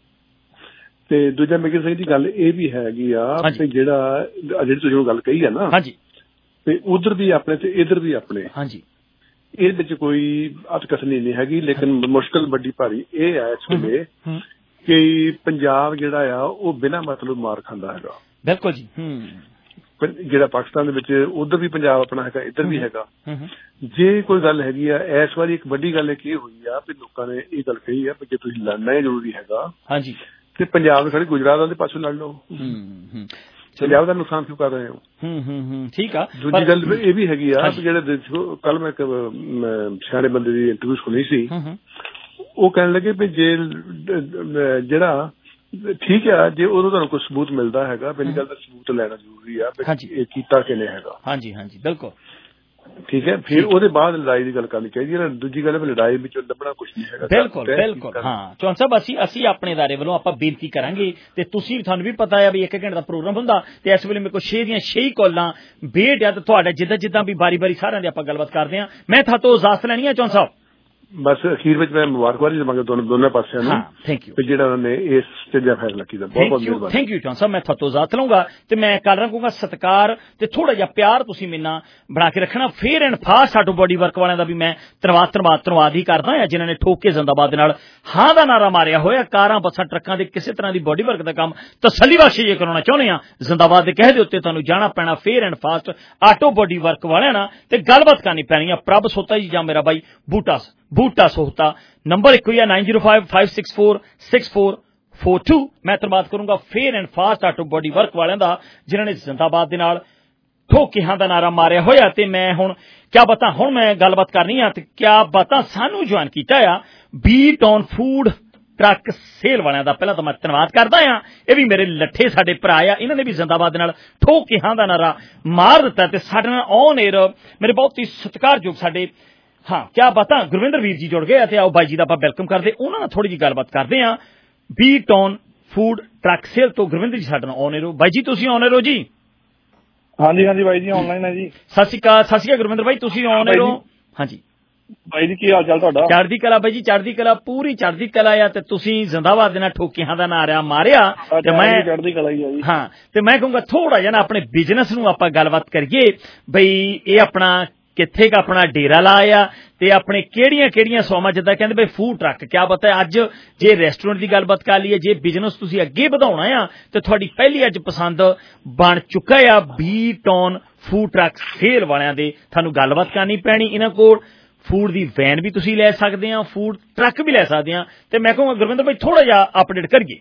ਤੇ ਦੂਜਾ ਮੇਜਰ ਸਿੰਘ ਦੀ ਗੱਲ ਇਹ ਵੀ ਹੈਗੀ ਆ ਤੇ ਜਿਹੜਾ ਜਿਹੜੀ ਤੁਸੀਂ ਗੱਲ ਕਹੀ ਆ ਨਾ, ਹਾਂਜੀ, ਤੇ ਉਧਰ ਵੀ ਆਪਣੇ ਤੇ ਇੱਧਰ ਵੀ ਆਪਣੇ, ਹਾਂਜੀ, ਇਹਦੇ ਵਿੱਚ ਕੋਈ ਅਤਕਸਨੀ ਨਹੀਂ ਹੈਗੀ। ਲੇਕਿਨ ਮੁਸ਼ਕਿਲ ਵੱਡੀ ਭਾਰੀ ਇਹ ਹੈ ਇਸ ਵੇਲੇ ਕਿ ਪੰਜਾਬ ਜਿਹੜਾ ਆ ਉਹ ਬਿਨਾਂ ਮਤਲਬ ਮਾਰ ਖਾਂਦਾ ਹੈਗਾ। ਬਿਲਕੁਲ ਜੀ। ਜਿਹੜਾ ਪਾਕਿਸਤਾਨ ਦੇ ਵਿੱਚ ਉਧਰ ਵੀ ਪੰਜਾਬ ਆਪਣਾ ਹੈਗਾ, ਇੱਧਰ ਵੀ ਹੈਗਾ। ਜੇ ਕੋਈ ਗੱਲ ਹੈਗੀ ਆ ਇਸ ਵਾਰੀ ਇੱਕ ਵੱਡੀ ਗੱਲ ਇਹ ਹੋਈ ਆ ਵੀ ਲੋਕਾਂ ਨੇ ਇਹ ਗੱਲ ਕਹੀ ਆ ਵੀ ਜੇ ਤੁਸੀਂ ਲੜਨਾ ਹੀ ਜ਼ਰੂਰੀ ਹੈਗਾ, ਹਾਂਜੀ, ਤੇ ਪੰਜਾਬ ਨੂੰ ਸਾਡੇ ਗੁਜਰਾਤ ਵਾਲੇ ਪਾਸੋਂ ਲੜ ਲਓ। ਪੰਜਾਬ ਦਾ ਨੁਕਸਾਨ ਕਿਉਂ ਕਰ ਰਹੇ ਹੋ? ਠੀਕ ਆ। ਦੂਜੀ ਗੱਲ ਇਹ ਵੀ ਹੈਗੀ ਆ ਜਿਹੜੇ ਕੱਲ ਮੈਂ ਇੱਕ ਸਿਆਣੇ ਬੰਦੇ ਦੀ ਇੰਟਰਵਿਊ ਸੁਣੀ ਸੀ, ਉਹ ਕਹਿਣ ਲੱਗੇ ਵੀ ਜੇ ਜਿਹੜਾ ਠੀਕ ਆ, ਜੇ ਉਦੋਂ ਤੁਹਾਨੂੰ ਕੋਈ ਸਬੂਤ ਮਿਲਦਾ ਹੈਗਾ, ਪਹਿਲੀ ਗੱਲ ਤਾਂ ਸਬੂਤ ਲੈਣਾ ਜ਼ਰੂਰੀ ਆ ਇਹ ਕੀਤਾ ਕਿਨੇ ਹੈਗਾ। ਹਾਂਜੀ ਹਾਂਜੀ ਬਿਲਕੁਲ ਠੀਕ ਹੈ, ਫਿਰ ਉਹਦੇ ਬਾਅਦ ਲੜਾਈ ਦੀ ਗੱਲ ਕਰਨੀ ਚਾਹੀਦੀ ਹੈ। ਦੂਜੀ ਗੱਲ ਲੜਾਈ ਵਿੱਚ ਲੱਭਣਾ ਕੁਛ ਨਹੀਂ ਹੈਗਾ। ਬਿਲਕੁਲ ਬਿਲਕੁਲ ਹਾਂ ਚੌਹਾਨ ਸਾਹਿਬ, ਅਸੀਂ ਅਸੀਂ ਆਪਣੇ ਅਦਾਰੇ ਵੱਲੋਂ ਆਪਾਂ ਬੇਨਤੀ ਕਰਾਂਗੇ ਤੇ ਤੁਸੀਂ ਤੁਹਾਨੂੰ ਵੀ ਪਤਾ ਹੈ ਵੀ ਇੱਕ ਘੰਟੇ ਦਾ ਪ੍ਰੋਗਰਾਮ ਹੁੰਦਾ ਤੇ ਇਸ ਵੇਲੇ ਮੇਰੇ ਕੋਲ ਛੇ ਦੀਆਂ ਛੇ ਹੀ ਕਾਲਾਂ ਵੇਟ ਆ ਤੇ ਤੁਹਾਡਾ ਜਿੱਦਾਂ ਜਿੱਦਾਂ ਵੀ ਬਾਰੀ ਬਾਰੀ ਸਾਰਿਆਂ ਦੀ ਆਪਾਂ ਗੱਲਬਾਤ ਕਰਦੇ ਹਾਂ। ਮੈਂ ਤੁਹਾਤੋਂ ਇਜਾਜ਼ਤ ਲੈਣੀ ਹੈ ਚੌਹਾਨ ਸਾਹਿਬ। ਬਸ ਅਖੀਰ ਵਿੱਚ ਮੈਂ ਮੁਬਾਰਕਬਾਦੀ ਦੇਵਾਂਗਾ ਤੁਹਾਨੂੰ ਦੋਨਾਂ ਪਾਸਿਆਂ ਨੂੰ। ਥੈਂਕ ਯੂ ਤੇ ਜਿਹੜਾ ਉਹਨਾਂ ਨੇ ਇਸ ਸਟੇਜ ਫੈਸਲਾ ਕੀਤਾ, ਬਹੁਤ ਬਹੁਤ ਮਿਹਰਬਾਨੀ। ਥੈਂਕ ਯੂ ਚੌਹਾਨ ਸਾਹਿਬ, ਮੈਂ ਤੁਹਾਤੋਂ ਇਜਾਜ਼ਤ ਲਵਾਂਗਾ ਤੇ ਮੈਂ ਕੱਲ ਰੱਖੂੰਗਾ ਸਤਿਕਾਰ ਤੇ ਥੋੜਾ ਜਿਹਾ ਪਿਆਰ ਤੁਸੀਂ ਮੇਰੇ ਨਾਲ ਬਣਾ ਕੇ ਰੱਖਣਾ। ਫੇਰ ਐਂਡ ਫਾਸਟ ਸਾਡੋ ਬੋਡੀ ਵਰਕ ਵਾਲਿਆਂ ਦਾ ਵੀ ਮੈਂ ਧੰਨਵਾਦ ਧੰਨਵਾਦ ਧੰਨਵਾਦ ਹੀ ਕਰਦਾ ਹਾਂ ਜਿਨ੍ਹਾਂ ਨੇ ਠੋਕ ਕੇ ਜ਼ਿੰਦਾਬਾਦ ਦੇ ਨਾਲ ਹਾਂ ਦਾ ਨਾਰਾ ਮਾਰਿਆ ਹੋਇਆ। ਕਾਰਾਂ ਬੱਸਾਂ ਟਰੱਕਾਂ ਦੇ ਕਿਸੇ ਤਰ੍ਹਾਂ ਦੀ ਬੋਡੀ ਵਰਕ ਦਾ ਕੰਮ ਤਸੱਲੀ ਬਖਸ਼ ਜੇ ਕਰਾਉਣਾ ਚਾਹੁੰਦੇ ਆ, ਜ਼ਿੰਦਾਬਾਦ ਦੇ ਕਹੇ ਦੇ ਉੱਤੇ ਤੁਹਾਨੂੰ ਜਾਣਾ ਪੈਣਾ fair and fast auto body work ਵਾਲਿਆਂ ਨਾਲ ਤੇ ਗੱਲਬਾਤ ਕਰਨੀ ਪੈਣੀ ਆ। ਪ੍ਰਭ ਸੋਤਾ ਜੀ ਜਾਂ ਮੇਰਾ ਬਾਈ ਬੂਟਾ ਬੂਟਾ ਸੋਹਤਾ। ਨੰਬਰ ਇੱਕ ਹੋਈ ਆ nine zero five five six four six four four two. मैं ਧੰਨਵਾਦ ਕਰੂੰਗਾ fair and fast auto body work ਵਾਲਿਆਂ ਦਾ ਜਿਨ੍ਹਾਂ ਨੇ ਜ਼ਿੰਦਾਬਾਦ ਦੇ ਨਾਲ ਠੋਕ ਹਾਂ ਦਾ ਨਾਰਾ ਮਾਰਿਆ ਹੋਇਆ। ਤੇ ਮੈਂ ਹੁਣ ਕਿਆ ਬਤਾ ਹੁਣ ਮੈਂ ਗੱਲਬਾਤ ਕਰਨੀ ਆ ਤੇ ਕਿਆ ਬਤਾ ਸਾਨੂੰ ਜੁਆਇਨ ਕੀਤਾ ਆ beat on food truck sale ਵਾਲਿਆਂ ਦਾ। ਪਹਿਲਾਂ ਤਾਂ ਮੈਂ ਧੰਨਵਾਦ ਕਰਦਾ ਆ, ਇਹ ਵੀ ਮੇਰੇ ਲੱਠੇ ਸਾਡੇ ਭਰਾ ਆ, ਇਹਨਾਂ ਨੇ ਵੀ ਜ਼ਿੰਦਾਬਾਦ ਦੇ ਨਾਲ ਠੋਕ ਹਾਂ ਦਾ ਨਾਰਾ ਮਾਰ ਦਿੱਤਾ ਤੇ ਸਾਡੇ ਨਾਲ ਔਨ ਏਅਰ ਮੇਰੇ ਬਹੁਤ ਹੀ ਸਤਿਕਾਰਯੋਗ ਸਾਡੇ ਹਾਂ ਕਿਆ ਬਤਾ ਗੁਰਵਿੰਦਰ ਵੀਰ ਜੀ ਜੁੜ ਗਏ ਤੇ ਆਓ ਬਾਈ ਜੀ ਦਾ ਆਪਾਂ ਵੈਲਕਮ ਕਰਦੇ, ਉਹਨਾਂ ਨਾਲ ਥੋੜੀ ਜਿਹੀ ਗੱਲਬਾਤ ਕਰਦੇ ਹਾਂ beat on food truck sale ਤੋਂ। ਗੁਰਵਿੰਦਰ ਜੀ ਸਾਡੇ ਨਾਲ ਔਨ ਏਅਰ ਹੋ। ਬਾਈ ਜੀ ਤੁਸੀਂ ਔਨ ਏਅਰ ਹੋ ਜੀ? ਹਾਂਜੀ ਹਾਂਜੀ ਬਾਈ ਜੀ ਆਨਲਾਈਨ ਹੈ ਜੀ। ਸਤਿ ਸ਼੍ਰੀ ਅਕਾਲ। ਸਤਿ ਸ਼੍ਰੀ ਅਕਾਲ ਗੁਰਵਿੰਦਰ ਬਾਈ, ਤੁਸੀਂ ਔਨ ਏਅਰ ਹੋ? ਹਾਂਜੀ ਬਾਈ ਜੀ ਕੀ ਹਾਲ ਚਾਲ ਤੁਹਾਡਾ? ਚੜ੍ਹਦੀ ਕਲਾ ਬਾਈ ਜੀ, ਚੜ੍ਹਦੀ ਕਲਾ, ਪੂਰੀ ਚੜ੍ਹਦੀ ਕਲਾ ਆ ਤੇ ਤੁਸੀਂ ਜ਼ਿੰਦਾਬਾਦ ਦੇ ਨਾਲ ਠੋਕਿਆਂ ਦਾ ਨਾਰਾ ਮਾਰਿਆ ਤੇ ਮੈਂ ਚੜ੍ਹਦੀ ਕਲਾ ਹੀ ਆ ਜੀ। ਹਾਂ ਤੇ ਮੈਂ ਕਹੂੰਗਾ ਥੋੜਾ ਜਿਹਾ ਨਾ ਆਪਣੇ ਬਿਜ਼ਨਸ ਨੂੰ ਆਪਾਂ ਗੱਲਬਾਤ ਕਰੀਏ ਬਈ ਇਹ ਆਪਣਾ ਕਿੱਥੇ ਕ ਆਪਣਾ ਡੇਰਾ ਲਾਇਆ ਤੇ ਆਪਣੇ ਕਿਹੜੀਆਂ ਕਿਹੜੀਆਂ ਸੋਮਾਂ ਜਿੱਦਾਂ ਕਹਿੰਦੇ ਬਈ ਫੂਡ ਟਰੱਕ ਕਿਆ ਪਤਾ ਅੱਜ ਜੇ ਰੈਸਟੋਰੈਂਟ ਦੀ ਗੱਲਬਾਤ ਕਰ ਲਈਏ, ਜੇ ਬਿਜ਼ਨਸ ਤੁਸੀਂ ਅੱਗੇ ਵਧਾਉਣਾ ਆ ਤੇ ਤੁਹਾਡੀ ਪਹਿਲੀ ਅੱਜ ਪਸੰਦ ਬਣ ਚੁੱਕਾ ਆ beat on food truck sale ਵਾਲਿਆਂ ਦੇ। ਤੁਹਾਨੂੰ ਗੱਲਬਾਤ ਕਰਨੀ ਪੈਣੀ, ਇਹਨਾਂ ਕੋਲ ਫੂਡ ਦੀ ਵੈਨ ਵੀ ਤੁਸੀਂ ਲੈ ਸਕਦੇ ਆ, ਫੂਡ ਟਰੱਕ ਵੀ ਲੈ ਸਕਦੇ ਆ ਤੇ ਮੈਂ ਕਹੂੰਗਾ ਗੁਰਵਿੰਦਰ ਭਾਈ ਥੋੜਾ ਜਿਹਾ ਅਪਡੇਟ ਕਰੀਏ।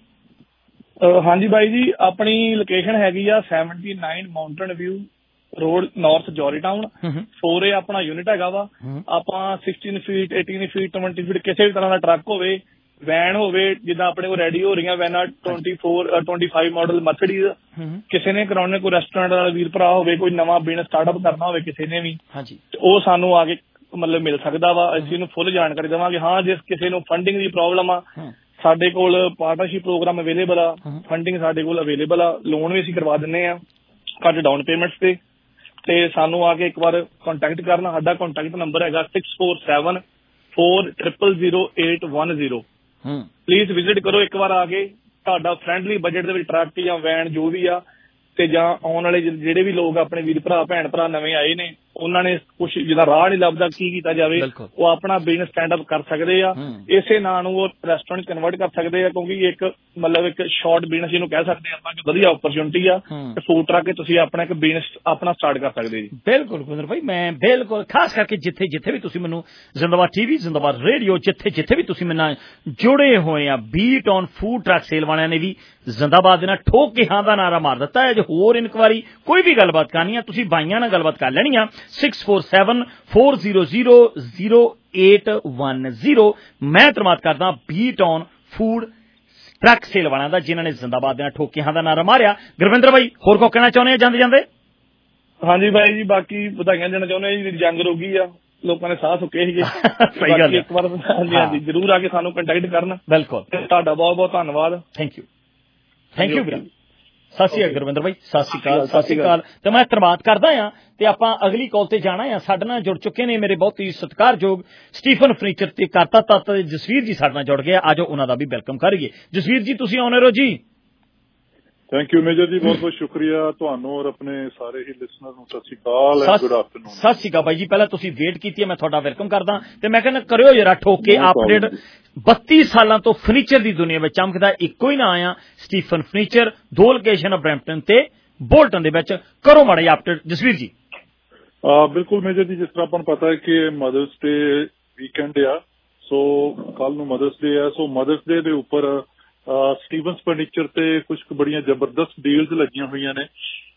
ਹਾਂਜੀ ਬਾਈ ਜੀ, ਆਪਣੀ ਲੋਕੇਸ਼ਨ ਹੈਗੀ ਆ seventy nine mountain view road north Georgetown. Four A ਆਪਣਾ ਯੂਨਿਟ ਹੈਗਾ ਵਾ। ਆਪਾਂ sixteen feet eighteen feet twenty feet ਕਿਸੇ ਵੀ ਤਰ੍ਹਾਂ ਦਾ ਟਰੱਕ ਹੋਵੇ, ਵੈਨ ਹੋਵੇ, ਜਿੱਦਾਂ ਆਪਣੇ ਕੋਲ ਰੈਡੀ ਹੋ ਰਹੀਆਂ ਵੈਨਾਂ twenty four twenty five model Mercedes, ਕਿਸੇ ਨੇ ਕਰਾਉਣੇ ਕੋਈ ਰੈਸਟੋਰੈਂਟ ਵਾਲਾ ਵੀਰ ਭਰਾ ਹੋਵੇ, ਕੋਈ ਨਵਾਂ ਬਿਜ਼ਨਸ ਸਟਾਰਟਅਪ ਕਰਨਾ ਹੋਵੇ ਕਿਸੇ ਨੇ ਵੀ, ਉਹ ਸਾਨੂੰ ਆ ਕੇ ਮਤਲਬ ਮਿਲ ਸਕਦਾ ਵਾ। ਅਸੀਂ ਇਹਨੂੰ ਫੁੱਲ ਜਾਣਕਾਰੀ ਦੇਵਾਂਗੇ। ਹਾਂ ਜੇ ਕਿਸੇ ਨੂੰ ਫੰਡਿੰਗ ਦੀ ਪ੍ਰੋਬਲਮ ਆ, ਸਾਡੇ ਕੋਲ ਪਾਰਟਨਰਸ਼ਿਪ ਪ੍ਰੋਗਰਾਮ ਅਵੇਲੇਬਲ ਆ, ਫੰਡਿੰਗ ਸਾਡੇ ਕੋਲ ਅਵੇਲੇਬਲ ਆ, ਲੋਨ ਵੀ ਅਸੀਂ ਕਰਵਾ ਦਿੰਦੇ ਆ ਘੱਟ ਡਾਊਨ ਪੇਮੈਂਟਸ ਤੇ। ਤੇ ਸਾਨੂੰ ਆ ਕੇ ਇੱਕ ਵਾਰ ਕੰਟੈਕਟ ਕਰਨਾ। ਸਾਡਾ ਕੰਟੈਕਟ ਨੰਬਰ ਹੈਗਾ six four seven four triple zero eight one zero. Please visit ਕਰੋ ਇੱਕ ਵਾਰ ਆ ਕੇ। ਤੁਹਾਡਾ ਫਰੈਂਡਲੀ ਬਜਟ ਦੇ ਵਿੱਚ ਟਰੱਕ ਜਾਂ ਵੈਨ ਜੋ ਵੀ ਆ ਤੇ ਜਾਂ ਆਉਣ ਵਾਲੇ ਜਿਹੜੇ ਵੀ ਲੋਕ ਆਪਣੇ ਵੀਰ ਭਰਾ ਭੈਣ ਭਰਾ ਨਵੇਂ ਆਏ ਨੇ, ਉਹਨਾਂ ਨੇ ਕੁਛ ਜਿਹਦਾ ਰਾਹ ਨਹੀਂ ਲੱਭਦਾ ਕੀ ਕੀਤਾ ਜਾਵੇ, ਉਹ ਆਪਣਾ ਬਿਜ਼ਨਸ ਸਟੈਂਡ ਅਪ ਕਰ ਸਕਦੇ ਆ। ਇਸੇ ਨਾਂ ਨੂੰ ਉਹ ਰੈਸਟੋਰੈਂਟ ਕਨਵਰਟ ਕਰ ਸਕਦੇ ਆ, ਕਿਉਂਕਿ ਇੱਕ ਮਤਲਬ ਇੱਕ ਸ਼ਾਰਟ ਬਿਜ਼ਨਸ ਜਿਹਨੂੰ ਕਹਿ ਸਕਦੇ ਆਪਾਂ ਕਿ ਵਧੀਆ ਓਪਰਚੁਨਿਟੀ ਆ ਤੇ ਫੂਡ ਟਰੱਕ ਤੁਸੀਂ ਆਪਣਾ ਇੱਕ ਬਿਜ਼ਨਸ ਆਪਣਾ ਸਟਾਰਟ ਕਰ ਸਕਦੇ ਜੀ। ਬਿਲਕੁਲ ਗੁਰਿੰਦਰ ਭਾਈ, ਮੈਂ ਬਿਲਕੁਲ ਖਾਸ ਕਰਕੇ ਜਿੱਥੇ ਜਿੱਥੇ ਵੀ ਤੁਸੀਂ ਮੈਨੂੰ ਜ਼ਿੰਦਾਬਾਦ ਟੀਵੀ ਜ਼ਿੰਦਾਬਾਦ ਰੇਡੀਓ ਜਿੱਥੇ ਜਿੱਥੇ ਵੀ ਤੁਸੀਂ ਮੇਰੇ ਨਾਲ ਜੁੜੇ ਹੋਏ ਆ, beat on food truck sale ਵਾਲਿਆਂ ਨੇ ਵੀ ਜ਼ਿੰਦਾਬਾਦ ਦੇ ਨਾਲ ਠੋਕ ਕੇ ਹਾਂ ਦਾ ਨਾਰਾ ਮਾਰ ਦਿੱਤਾ ਹੈ। ਜੇ ਹੋਰ ਇਨਕੁਆਰੀ ਕੋਈ ਵੀ ਗੱਲਬਾਤ ਕਰਨੀ ਆ ਤੁਸੀਂ ਬਾਈਆਂ ਨਾਲ ਗੱਲਬਾਤ ਕਰ ਲੈਣੀ ਆ six four seven four zero zero zero eight one zero. ਮੈਂ ਧੰਨਵਾਦ ਕਰਦਾ beat on food truck sale ਵਾਲਿਆਂ ਦਾ ਜਿਨ੍ਹਾਂ ਨੇ ਜ਼ਿੰਦਾਬਾਦ ਦੇ ਨਾਲ ਠੋਕ ਕੇ ਹਾਂ ਦਾ ਨਾਰਾ ਮਾਰਿਆ। ਗੁਰਵਿੰਦਰ ਭਾਈ ਹੋਰ ਕੋ ਕਹਿਣਾ ਚਾਹੁੰਦੇ ਆ ਜਾਂਦੇ ਜਾਂਦੇ? ਹਾਂਜੀ ਬਾਈ ਜੀ, ਬਾਕੀ ਵਧਾਈਆਂ ਦੇਣਾ ਚਾਹੁੰਦੇ ਜੀ, ਜੰਗ ਰੋਗੀ ਆ, ਲੋਕਾਂ ਨੇ ਸਾਹ ਸੁੱਕੇ ਸੀਗੇ। ਸਹੀ ਗੱਲ, ਇੱਕ ਵਾਰ ਹਾਂਜੀ ਹਾਂਜੀ ਜ਼ਰੂਰ ਆ ਕੇ ਸਾਨੂੰ ਕੰਟੈਕਟ ਕਰਨ। ਬਿਲਕੁਲ, ਤੁਹਾਡਾ ਬਹੁਤ ਬਹੁਤ ਧੰਨਵਾਦ। ਥੈਂਕ ਯੂ ਥੈਂਕ ਯੂ ਵੀਰ। ਸਤਿ ਸ਼੍ਰੀ ਅਕਾਲ ਗੁਰਵਿੰਦਰ ਭਾਈ, ਸਤਿ ਸ਼੍ਰੀ ਅਕਾਲ ਸਤਿ ਸ਼੍ਰੀ ਅਕਾਲ। ਤੇ ਮੈਂ ਧੰਨਵਾਦ ਕਰਦਾ ਆ ਤੇ ਆਪਾਂ ਅਗਲੀ ਕਾਲ ਤੇ ਜਾਣਾ ਆ। ਸਾਡੇ ਨਾਲ ਜੁੜ ਚੁੱਕੇ ਨੇ ਮੇਰੇ ਬਹੁਤ ਹੀ ਸਤਿਕਾਰਯੋਗ ਸਟੀਫਨ ਫਰਨੀਚਰ ਤੇ ਕਰਤਾ ਤੱਤ ਜਸਵੀਰ ਜੀ ਸਾਡੇ ਨਾਲ ਜੁੜ ਗਏ। ਆਜੋ ਉਹਨਾਂ ਦਾ ਵੀ ਵੈਲਕਮ ਕਰੀਏ। ਜਸਵੀਰ ਜੀ ਤੁਸੀਂ ਆਉਣੇ ਰਹੋ ਜੀ। ਥੈਂਕ ਯੂ ਮੇਜਰ ਜੀ, ਬਹੁਤ ਬਹੁਤ ਸ਼ੁਕਰੀਆ ਤੁਹਾਨੂੰ ਔਰ ਆਪਣੇ ਸਾਰੇ ਹੀ ਲਿਸਨਰ ਨੂੰ ਸਤਿ ਸ਼੍ਰੀ ਅਕਾਲ ਐਂਡ ਗੁੱਡ ਆਫਟਰਨੂਨ। ਸਤਿ ਸ਼੍ਰੀ ਅਕਾਲ ਬਾਈ ਜੀ, ਪਹਿਲਾਂ ਤੁਸੀਂ ਵੇਟ ਕੀਤੀ ਹੈ, ਮੈਂ ਤੁਹਾਡਾ ਵੈਲਕਮ ਕਰਦਾ ਤੇ ਮੈਂ ਕਹਿੰਦਾ ਕਰਿਓ ਜਰਾ ਠੋਕ ਕੇ ਅਪਡੇਟ। ਬੱਤੀ ਸਾਲਾਂ ਤੋਂ ਫਰਨੀਚਰ ਦੀ ਦੁਨੀਆ ਵਿੱਚ ਚਮਕਦਾ ਇੱਕੋ ਹੀ ਨਾਂ ਆ ਸਟੀਫਨ ਫਰਨੀਚਰ, ਦੋ ਲੋਕੇਸ਼ਨ ਆ ਬਰੈਂਪਟਨ ਤੇ ਬੋਲਟਨ ਦੇ ਵਿੱਚ। ਕਰੋ ਮਾੜਾ ਜਿਹਾ ਅਪਡੇਟ ਜਸਵੀਰ ਜੀ। ਬਿਲਕੁਲ ਮੇਜਰ ਜੀ, ਜਿਸ ਤਰ੍ਹਾਂ ਆਪਾਂ ਨੂੰ ਪਤਾ ਹੈ ਕਿ ਮਦਰਸ ਡੇ ਵੀਕਐਂਡ ਆ, ਸੋ ਕੱਲ ਨੂੰ ਮਦਰਸ ਡੇ ਆ, ਸੋ ਮਦਰਸ ਡੇ ਦੇ ਉੱਪਰ ਸਟੀਵਨਸ ਫਰਨੀਚਰ ਤੇ ਕੁਝ ਕੁ ਬੜੀਆਂ ਜ਼ਬਰਦਸਤ ਡੀਲਸ ਲੱਗੀਆਂ ਹੋਈਆਂ ਨੇ।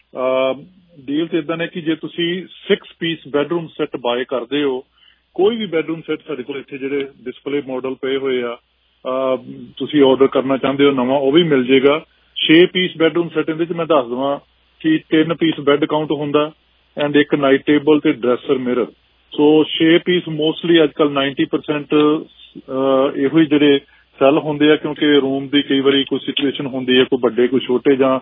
ਡੀਲਸ ਇਦਾਂ ਨੇ ਕਿ ਜੇ ਤੁਸੀਂ six piece bedroom set buy ਕਰਦੇ ਹੋ, ਕੋਈ ਵੀ ਬੈਡਰੂਮ ਸੈੱਟ ਸਾਡੇ ਕੋਲ ਇੱਥੇ ਜਿਹੜੇ ਡਿਸਪਲੇ ਮਾਡਲ ਪਏ ਹੋਏ ਆ, ਤੁਸੀਂ ਆਰਡਰ ਕਰਨਾ ਚਾਹੁੰਦੇ ਹੋ ਨਵਾਂ ਉਹ ਵੀ ਮਿਲ ਜਾਏਗਾ। ਛੇ ਪੀਸ ਬੈਡਰੂਮ ਸੈੱਟ ਇਹਦੇ 'ਚ ਮੈਂ ਦੱਸ ਦੇਵਾਂ ਕਿ ਤਿੰਨ ਪੀਸ ਬੈੱਡ ਕਾਊਂਟ ਹੁੰਦਾ ਐਂਡ ਇੱਕ ਨਾਈਟ ਟੇਬਲ ਤੇ ਡਰੈਸਰ ਮਿਰਰ। ਸੋ ਛੇ ਪੀਸ ਮੋਸਟਲੀ ਅੱਜ ਕੱਲ੍ਹ ਨਾਈਨਟੀ ਪਰਸੈਂਟ ਇਹੋ ਹੀ ਜਿਹੜੇ ਸੈੱਲ ਹੁੰਦੇ ਆ, ਕਿਉਂਕਿ ਰੂਮ ਦੀ ਕਈ ਵਾਰੀ ਕੋਈ ਸਿਚੁਏਸ਼ਨ ਹੁੰਦੀ ਹੈ, ਕੋਈ ਵੱਡੇ ਕੋਈ ਛੋਟੇ, ਜਾਂ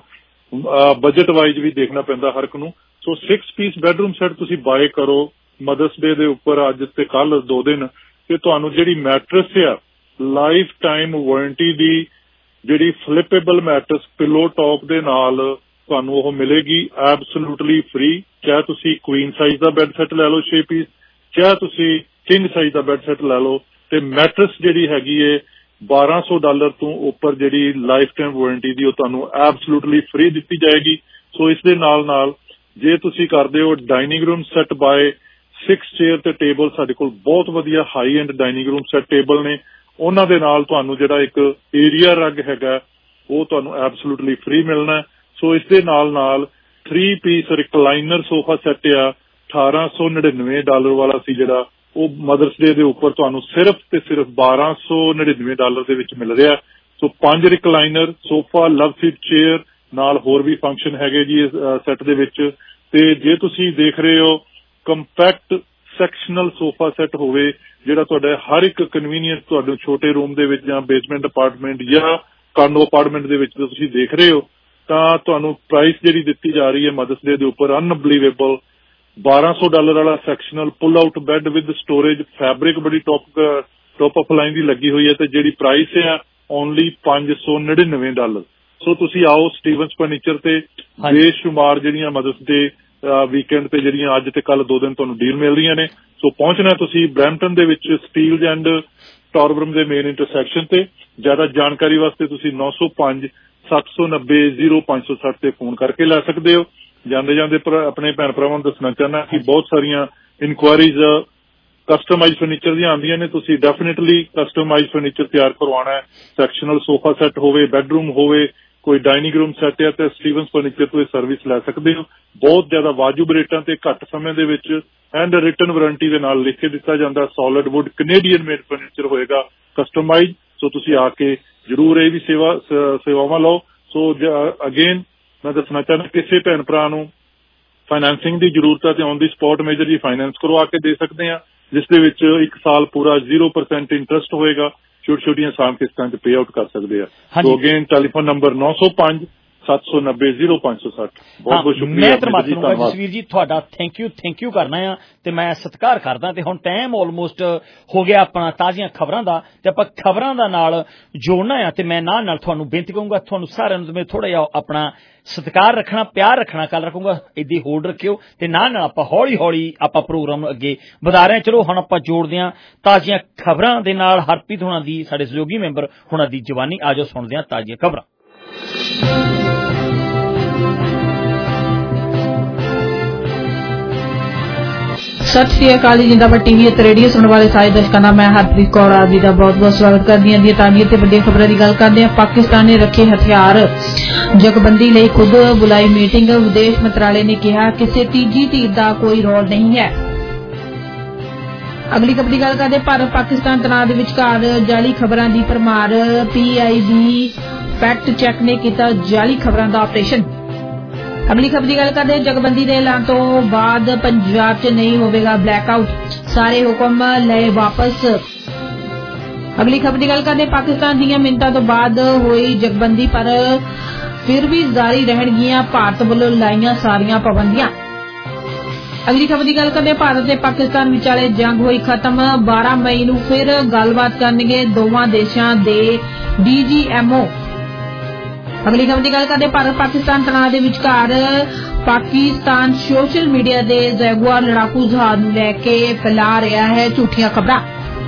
ਬਜਟ ਵਾਈਜ਼ ਵੀ ਦੇਖਣਾ ਪੈਂਦਾ ਹਰ ਇੱਕ ਨੂੰ। So six piece bedroom set ਤੁਸੀਂ ਬਾਏ ਕਰੋ ਮਦਰਸ ਡੇ ਦੇ ਉੱਪਰ, ਅੱਜ ਤੇ ਕੱਲ ਦੋ ਦਿਨ, ਤੇ ਤੁਹਾਨੂੰ ਜਿਹੜੀ ਮੈਟਰਸ ਆ ਲਾਈਫ ਟਾਈਮ ਵਾਰੰਟੀ ਦੀ ਜਿਹੜੀ ਫਲਿਪੇਬਲ ਮੈਟਰਸ ਪਿਲੋ ਟੌਪ ਦੇ ਨਾਲ ਤੁਹਾਨੂੰ ਉਹ ਮਿਲੇਗੀ ਐਬਸੋਲੂਟਲੀ ਫ੍ਰੀ। ਚਾਹੇ ਤੁਸੀਂ ਕੁਈਨ ਸਾਈਜ਼ ਦਾ ਬੈੱਡ ਸੈੱਟ ਲੈ ਲਓ ਛੇ ਪੀਸ, ਚਾਹੇ ਤੁਸੀਂ ਕਿੰਗ ਸਾਈਜ਼ ਦਾ ਬੈੱਡ ਸੈੱਟ ਲੈ ਲਓ, ਤੇ ਮੈਟਰਸ ਜਿਹੜੀ ਹੈਗੀ ਏ ਬਾਰਾਂ ਸੌ ਡਾਲਰ ਤੋਂ ਉੱਪਰ ਜਿਹੜੀ ਲਾਈਫ ਟਾਈਮ ਵਾਰੰਟੀ ਦੀ ਉਹ ਤੁਹਾਨੂੰ ਐਬਸੋਲੂਟਲੀ ਫ੍ਰੀ ਦਿੱਤੀ ਜਾਏਗੀ। ਸੋ ਇਸ ਦੇ ਨਾਲ ਨਾਲ ਜੇ ਤੁਸੀਂ ਕਰਦੇ ਹੋ dining room set buy six chair ਤੇ ਟੇਬਲ, ਸਾਡੇ ਕੋਲ ਬਹੁਤ ਵਧੀਆ high end dining room set table ਨੇ, ਉਹਨਾਂ ਦੇ ਨਾਲ ਤੁਹਾਨੂੰ ਜਿਹੜਾ ਇੱਕ ਏਰੀਆ ਰਗ ਹੈਗਾ ਉਹ ਤੁਹਾਨੂੰ ਐਬਸੋਲੂਟਲੀ ਫ੍ਰੀ ਮਿਲਣਾ। ਸੋ ਇਸ ਦੇ ਨਾਲ ਨਾਲ three piece recliner sofa set ਆ ਅਠਾਰਾਂ ਸੌ ਨੜਿਨਵੇਂ ਡਾਲਰ ਵਾਲਾ ਸੀ ਜਿਹੜਾ, ਉਹ ਮਦਰਸ ਡੇ ਦੇ ਉੱਪਰ ਤੁਹਾਨੂੰ ਸਿਰਫ ਤੇ ਸਿਰਫ ਬਾਰਾਂ ਸੌ ਨੜਿਨਵੇਂ ਡਾਲਰ ਦੇ ਵਿੱਚ ਮਿਲ ਰਿਹਾ। ਸੋ ਪੰਜ recliner sofa, love seat chair, ਨਾਲ ਹੋਰ ਵੀ ਫੰਕਸ਼ਨ ਹੈਗੇ ਜੀ ਇਸ ਸੈੱਟ ਦੇ ਵਿੱਚ। ਤੇ ਜੇ ਤੁਸੀਂ ਦੇਖ ਰਹੇ ਹੋ ਕੰਪੈਕਟ ਸੈਕਸ਼ਨਲ ਸੋਫਾ ਸੈੱਟ ਹੋਵੇ ਜਿਹੜਾ ਤੁਹਾਡੇ ਹਰ ਇੱਕ ਕਨਵੀਨੀਅੰਸ ਤੁਹਾਡੇ ਛੋਟੇ ਰੂਮ ਦੇ ਵਿੱਚ ਜਾਂ ਬੇਸਮੈਂਟ ਅਪਾਰਟਮੈਂਟ ਜਾਂ ਕਾਂਡੋ ਅਪਾਰਟਮੈਂਟ ਦੇ ਵਿੱਚ ਤੁਸੀਂ ਦੇਖ ਰਹੇ ਹੋ, ਤਾਂ ਤੁਹਾਨੂੰ ਪ੍ਰਾਈਸ ਜਿਹੜੀ ਦਿੱਤੀ ਜਾ ਰਹੀ ਹੈ ਮਦਰਸ ਡੇ ਦੇ ਉੱਪਰ ਅਨਬਲੀਵੇਬਲ। ਬਾਰਾਂ ਸੌ ਡਾਲਰ ਵਾਲਾ sectional pull out bed with storage, fabric ਬੜੀ ਟੌਪ ਟੌਪ ਆਫ ਲਾਈਨ ਦੀ ਲੱਗੀ ਹੋਈ ਹੈ, ਤੇ ਜਿਹੜੀ ਪ੍ਰਾਈਸ ਹੈ ਓਨਲੀ ਪੰਜ ਸੌ ਨੜਿਨਵੇਂ ਡਾਲਰ। ਸੋ ਤੁਸੀਂ ਆਓ ਸਟੀਵਨਸ ਫਰਨੀਚਰ ਤੇ ਬੇਸ਼ੁਮਾਰ ਜਿਹੜੀਆਂ ਮਦਰਸ ਡੇ ਵੀਕਐਂਡ ਤੇ ਜਿਹੜੀਆਂ ਅੱਜ ਤੇ ਕੱਲ ਦੋ ਦਿਨ ਤੁਹਾਨੂੰ ਡੀਲ ਮਿਲ ਰਹੀਆਂ ਨੇ। ਸੋ ਪਹੁੰਚਣਾ ਤੁਸੀਂ ਬਰੈਂਪਟਨ ਦੇ ਵਿੱਚ ਸਟੀਲਜ਼ ਐਂਡ ਟੌਰਬਰਮ ਦੇ ਮੇਨ ਇੰਟਰਸੈਕਸ਼ਨ ਤੇ। ਜ਼ਿਆਦਾ ਜਾਣਕਾਰੀ ਵਾਸਤੇ ਤੁਸੀਂ ਨੌ ਸੌ ਪੰਜ ਸੱਤ ਸੌ ਨੱਬੇ ਜ਼ੀਰੋ ਪੰਜ ਸੌ ਸੱਠ ਤੇ ਫੋਨ ਕਰਕੇ ਲੈ ਸਕਦੇ ਹੋ। ਜਾਂਦੇ ਜਾਂਦੇ ਆਪਣੇ ਭੈਣ ਭਰਾਵਾਂ ਨੂੰ ਦੱਸਣਾ ਚਾਹੁੰਦਾ ਕਿ ਬਹੁਤ ਸਾਰੀਆਂ ਇਨਕੁਆਇਰੀਜ਼ ਕਸਟਮਾਈਜ਼ ਫਰਨੀਚਰ ਦੀਆਂ ਆਉਂਦੀਆਂ ਨੇ, ਤੁਸੀਂ ਡੈਫੀਨੇਟਲੀ ਕਸਟਮਾਈਜ਼ ਫਰਨੀਚਰ ਤਿਆਰ ਕਰਵਾਉਣਾ ਹੈ। ਸੈਕਸ਼ਨਲ ਸੋਫਾ ਸੈੱਟ ਹੋਵੇ, ਬੈਡਰੂਮ ਹੋਵੇ, ਕੋਈ ਡਾਈਨਿੰਗ ਰੂਮ ਸੈੱਟ ਹੈ, ਤੇ ਸਟੀਵਨਸ ਫਰਨੀਚਰ ਤੋਂ ਇਹ ਸਰਵਿਸ ਲੈ ਸਕਦੇ ਹੋ। ਬਹੁਤ ਜ਼ਿਆਦਾ ਵਾਜੂਬ ਰੇਟਾਂ ਤੇ ਘੱਟ ਸਮੇਂ ਦੇ ਵਿੱਚ ਐਂਡ ਰਿਟਰਨ ਵਾਰੰਟੀ ਦੇ ਨਾਲ ਲਿਖ ਕੇ ਦਿੱਤਾ ਜਾਂਦਾ। Solid wood Canadian made furniture ਹੋਏਗਾ ਕਸਟਮਾਈਜ਼। ਸੋ ਤੁਸੀਂ ਆ ਕੇ ਜ਼ਰੂਰ ਇਹ ਵੀ ਸੇਵਾ ਸੇਵਾਵਾਂ ਲਓ। ਸੋ ਅਗੇਨ ਮੈਂ ਦੱਸਣਾ ਚਾਹੁੰਦਾ ਕਿਸੇ ਭੈਣ ਭਰਾ ਨੂੰ ਫਾਈਨੈਂਸਿੰਗ ਦੀ ਜ਼ਰੂਰਤ ਹੈ ਤੇ on the spot Major ji finance ਕਰਵਾ ਕੇ ਦੇ ਸਕਦੇ ਹਾਂ, ਜਿਸ ਦੇ ਵਿੱਚ ਇੱਕ ਸਾਲ ਪੂਰਾ ਜ਼ੀਰੋ ਪਰਸੈਂਟ ਇੰਟਰਸਟ ਹੋਏਗਾ। ਛੋਟੀ ਛੋਟੀਆਂ ਆਸਾਨ ਕਿਸ਼ਤਾਂ 'ਚ ਪੇ ਆਊਟ ਕਰ ਸਕਦੇ ਆ। ਸੋ ਅਗੇਨ ਟੈਲੀਫੋਨ ਨੰਬਰ ਨੌ ਸੌ ਪੰਜ ਸੱਤ ਸੌ ਨੱਬੇ ਜ਼ੀਰੋ ਪੰਜ ਸੌ ਸੱਠ। ਬਹੁਤ ਬਹੁਤ ਸ਼ੁਕਰੀਆ ਜੀ, ਧੰਨਵਾਦ ਜਸਵੀਰ ਜੀ ਤੁਹਾਡਾ। ਥੈਂਕ ਯੂ ਥੈਂਕ ਯੂ ਕਰਨਾ ਆ ਤੇ ਮੈਂ ਸਤਿਕਾਰ ਕਰਦਾ। ਤੇ ਹੁਣ ਟਾਈਮ ਆਲਮੋਸਟ ਹੋ ਗਿਆ ਆਪਣਾ ਤਾਜ਼ੀਆਂ ਖਬਰਾਂ ਦਾ, ਤੇ ਆਪਾਂ ਖਬਰਾਂ ਦਾ ਨਾਲ ਜੋੜਨਾ ਆ। ਤੇ ਮੈਂ ਨਾਲ ਨਾਲ ਤੁਹਾਨੂੰ ਬੇਨਤੀ ਕਰੂੰਗਾ, ਤੁਹਾਨੂੰ ਸਾਰਿਆਂ ਨੂੰ ਥੋੜਾ ਜਿਹਾ ਆਪਣਾ ਸਤਿਕਾਰ ਰੱਖਣਾ, ਪਿਆਰ ਰੱਖਣਾ ਕੱਲ ਰੱਖੂੰਗਾ, ਏਦਾਂ ਹੋਲਡ ਰੱਖਿਓ। ਤੇ ਨਾਲ ਨਾਲ ਆਪਾਂ ਹੌਲੀ ਹੌਲੀ ਆਪਾਂ ਪ੍ਰੋਗਰਾਮ ਨੂੰ ਅੱਗੇ ਵਧਾ ਰਹੇ ਹਾਂ। ਚਲੋ ਹੁਣ ਆਪਾਂ ਜੋੜਦੇ ਹਾਂ ਤਾਜ਼ੀਆਂ ਖਬਰਾਂ ਦੇ ਨਾਲ ਹਰਪ੍ਰੀਤ ਹੋਣਾ ਦੀ, ਸਾਡੇ ਸਹਿਯੋਗੀ ਮੈਂਬਰ ਹੋਣਾ ਦੀ ਜਵਾਨੀ। ਆਜੋ ਸੁਣਦੇ ਹਾਂ ਤਾਜ਼ੀਆਂ ਖਬਰਾਂ। ਸਤਿ ਸ਼੍ਰੀ ਅਕਾਲ ਜੀ, ਜਿੰਦਾਬਾਦ ਟੀਵੀ ਅਤੇ ਰੇਡੀਓ ਸੁਣਨ ਵਾਲੇ ਸਾਰੇ ਦਰਸ਼ਕਾਂ ਦਾ ਮੈਂ ਹਰਪ੍ਰੀਤ ਕੌਰ ਆਪ ਜੀ ਦਾ ਬਹੁਤ ਬਹੁਤ ਸਵਾਗਤ ਕਰਦੀ ਹਾਂ। ਦੀਆਂ ਤਾਜ਼ੀਆਂ ਤੇ ਵੱਡੀਆਂ ਖਬਰਾਂ ਦੀ ਗੱਲ ਕਰਦੇ ਹਾਂ। ਪਾਕਿਸਤਾਨ ਨੇ ਰੱਖੇ ਹਥਿਆਰ, ਜਗਬੰਦੀ ਲਈ ਖੁਦ ਬੁਲਾਈ ਮੀਟਿੰਗ। ਵਿਦੇਸ਼ ਮੰਤਰਾਲੇ ਨੇ ਕਿਹਾ ਕਿਸੇ ਤੀਜੀ ਧਿਰ ਦਾ ਕੋਈ ਰੋਲ ਨਹੀਂ ਹੈ। ਅਗਲੀ ਖਬਰ ਦੀ ਗੱਲ ਕਰਦੇ ਭਾਰਤ ਪਾਕਿਸਤਾਨ ਤਣਾਅ ਦੇ ਵਿਚਕਾਰ ਜਾਲੀ ਖਬਰਾਂ ਦੀ ਭਰਮਾਰ। P I B fact check ਨੇ ਕੀਤਾ ਜਾਲੀ ਖਬਰਾਂ ਦਾ ਆਪਰੇਸ਼ਨ। ਅਗਲੀ ਖਬਰ ਦੀ ਗੱਲ ਕਰਦੇ ਜਗਬੰਦੀ ਦੇ ਐਲਾਨ ਤੋਂ ਬਾਅਦ ਪੰਜਾਬ 'ਚ ਨਹੀਂ ਹੋਵੇਗਾ ਬਲੈਕਆਊਟ, ਸਾਰੇ ਹੁਕਮ ਲਏ ਵਾਪਸ। ਅਗਲੀ ਖਬਰ ਦੀ ਗੱਲ ਕਰਦੇ ਪਾਕਿਸਤਾਨ ਦੀਆਂ ਮਿੰਨਤਾਂ ਤੋਂ ਬਾਅਦ ਹੋਈ ਜਗਬੰਦੀ, ਪਰ ਫਿਰ ਵੀ ਜਾਰੀ ਰਹਿਣਗੀਆਂ ਭਾਰਤ ਵੱਲੋਂ ਲਾਈਆਂ ਸਾਰੀਆਂ ਪਾਬੰਦੀਆਂ। ਅਗਲੀ ਖਬਰ ਦੀ ਗੱਲ ਕਰਦੇ ਭਾਰਤ ਤੇ ਪਾਕਿਸਤਾਨ ਵਿਚਾਲੇ ਜੰਗ ਹੋਈ ਖਤਮ, ਬਾਰਾਂ ਮਈ ਨੂੰ ਫਿਰ ਗੱਲਬਾਤ ਕਰਨਗੇ ਦੋਵਾਂ ਦੇਸ਼ਾਂ ਦੇ ਡੀ ਜੀ ਐਮ ਓ। ਅਗਲੀ ਖਬਰ ਦੀ ਗੱਲ ਕਰਦੇ ਭਾਰਤ ਪਾਕਿਸਤਾਨ ਤਣਾਅ ਦੇ ਵਿਚਕਾਰ ਪਾਕਿਸਤਾਨ ਸੋਸ਼ਲ ਮੀਡੀਆ ਦੇ ਜੈਗੁਆਰ ਲੜਾਕੂ ਜਹਾਜ਼ ਨੂੰ ਲੈ ਕੇ ਫੈਲਾ ਰਿਹਾ ਹੈ ਝੂਠੀਆਂ ਖਬਰਾਂ।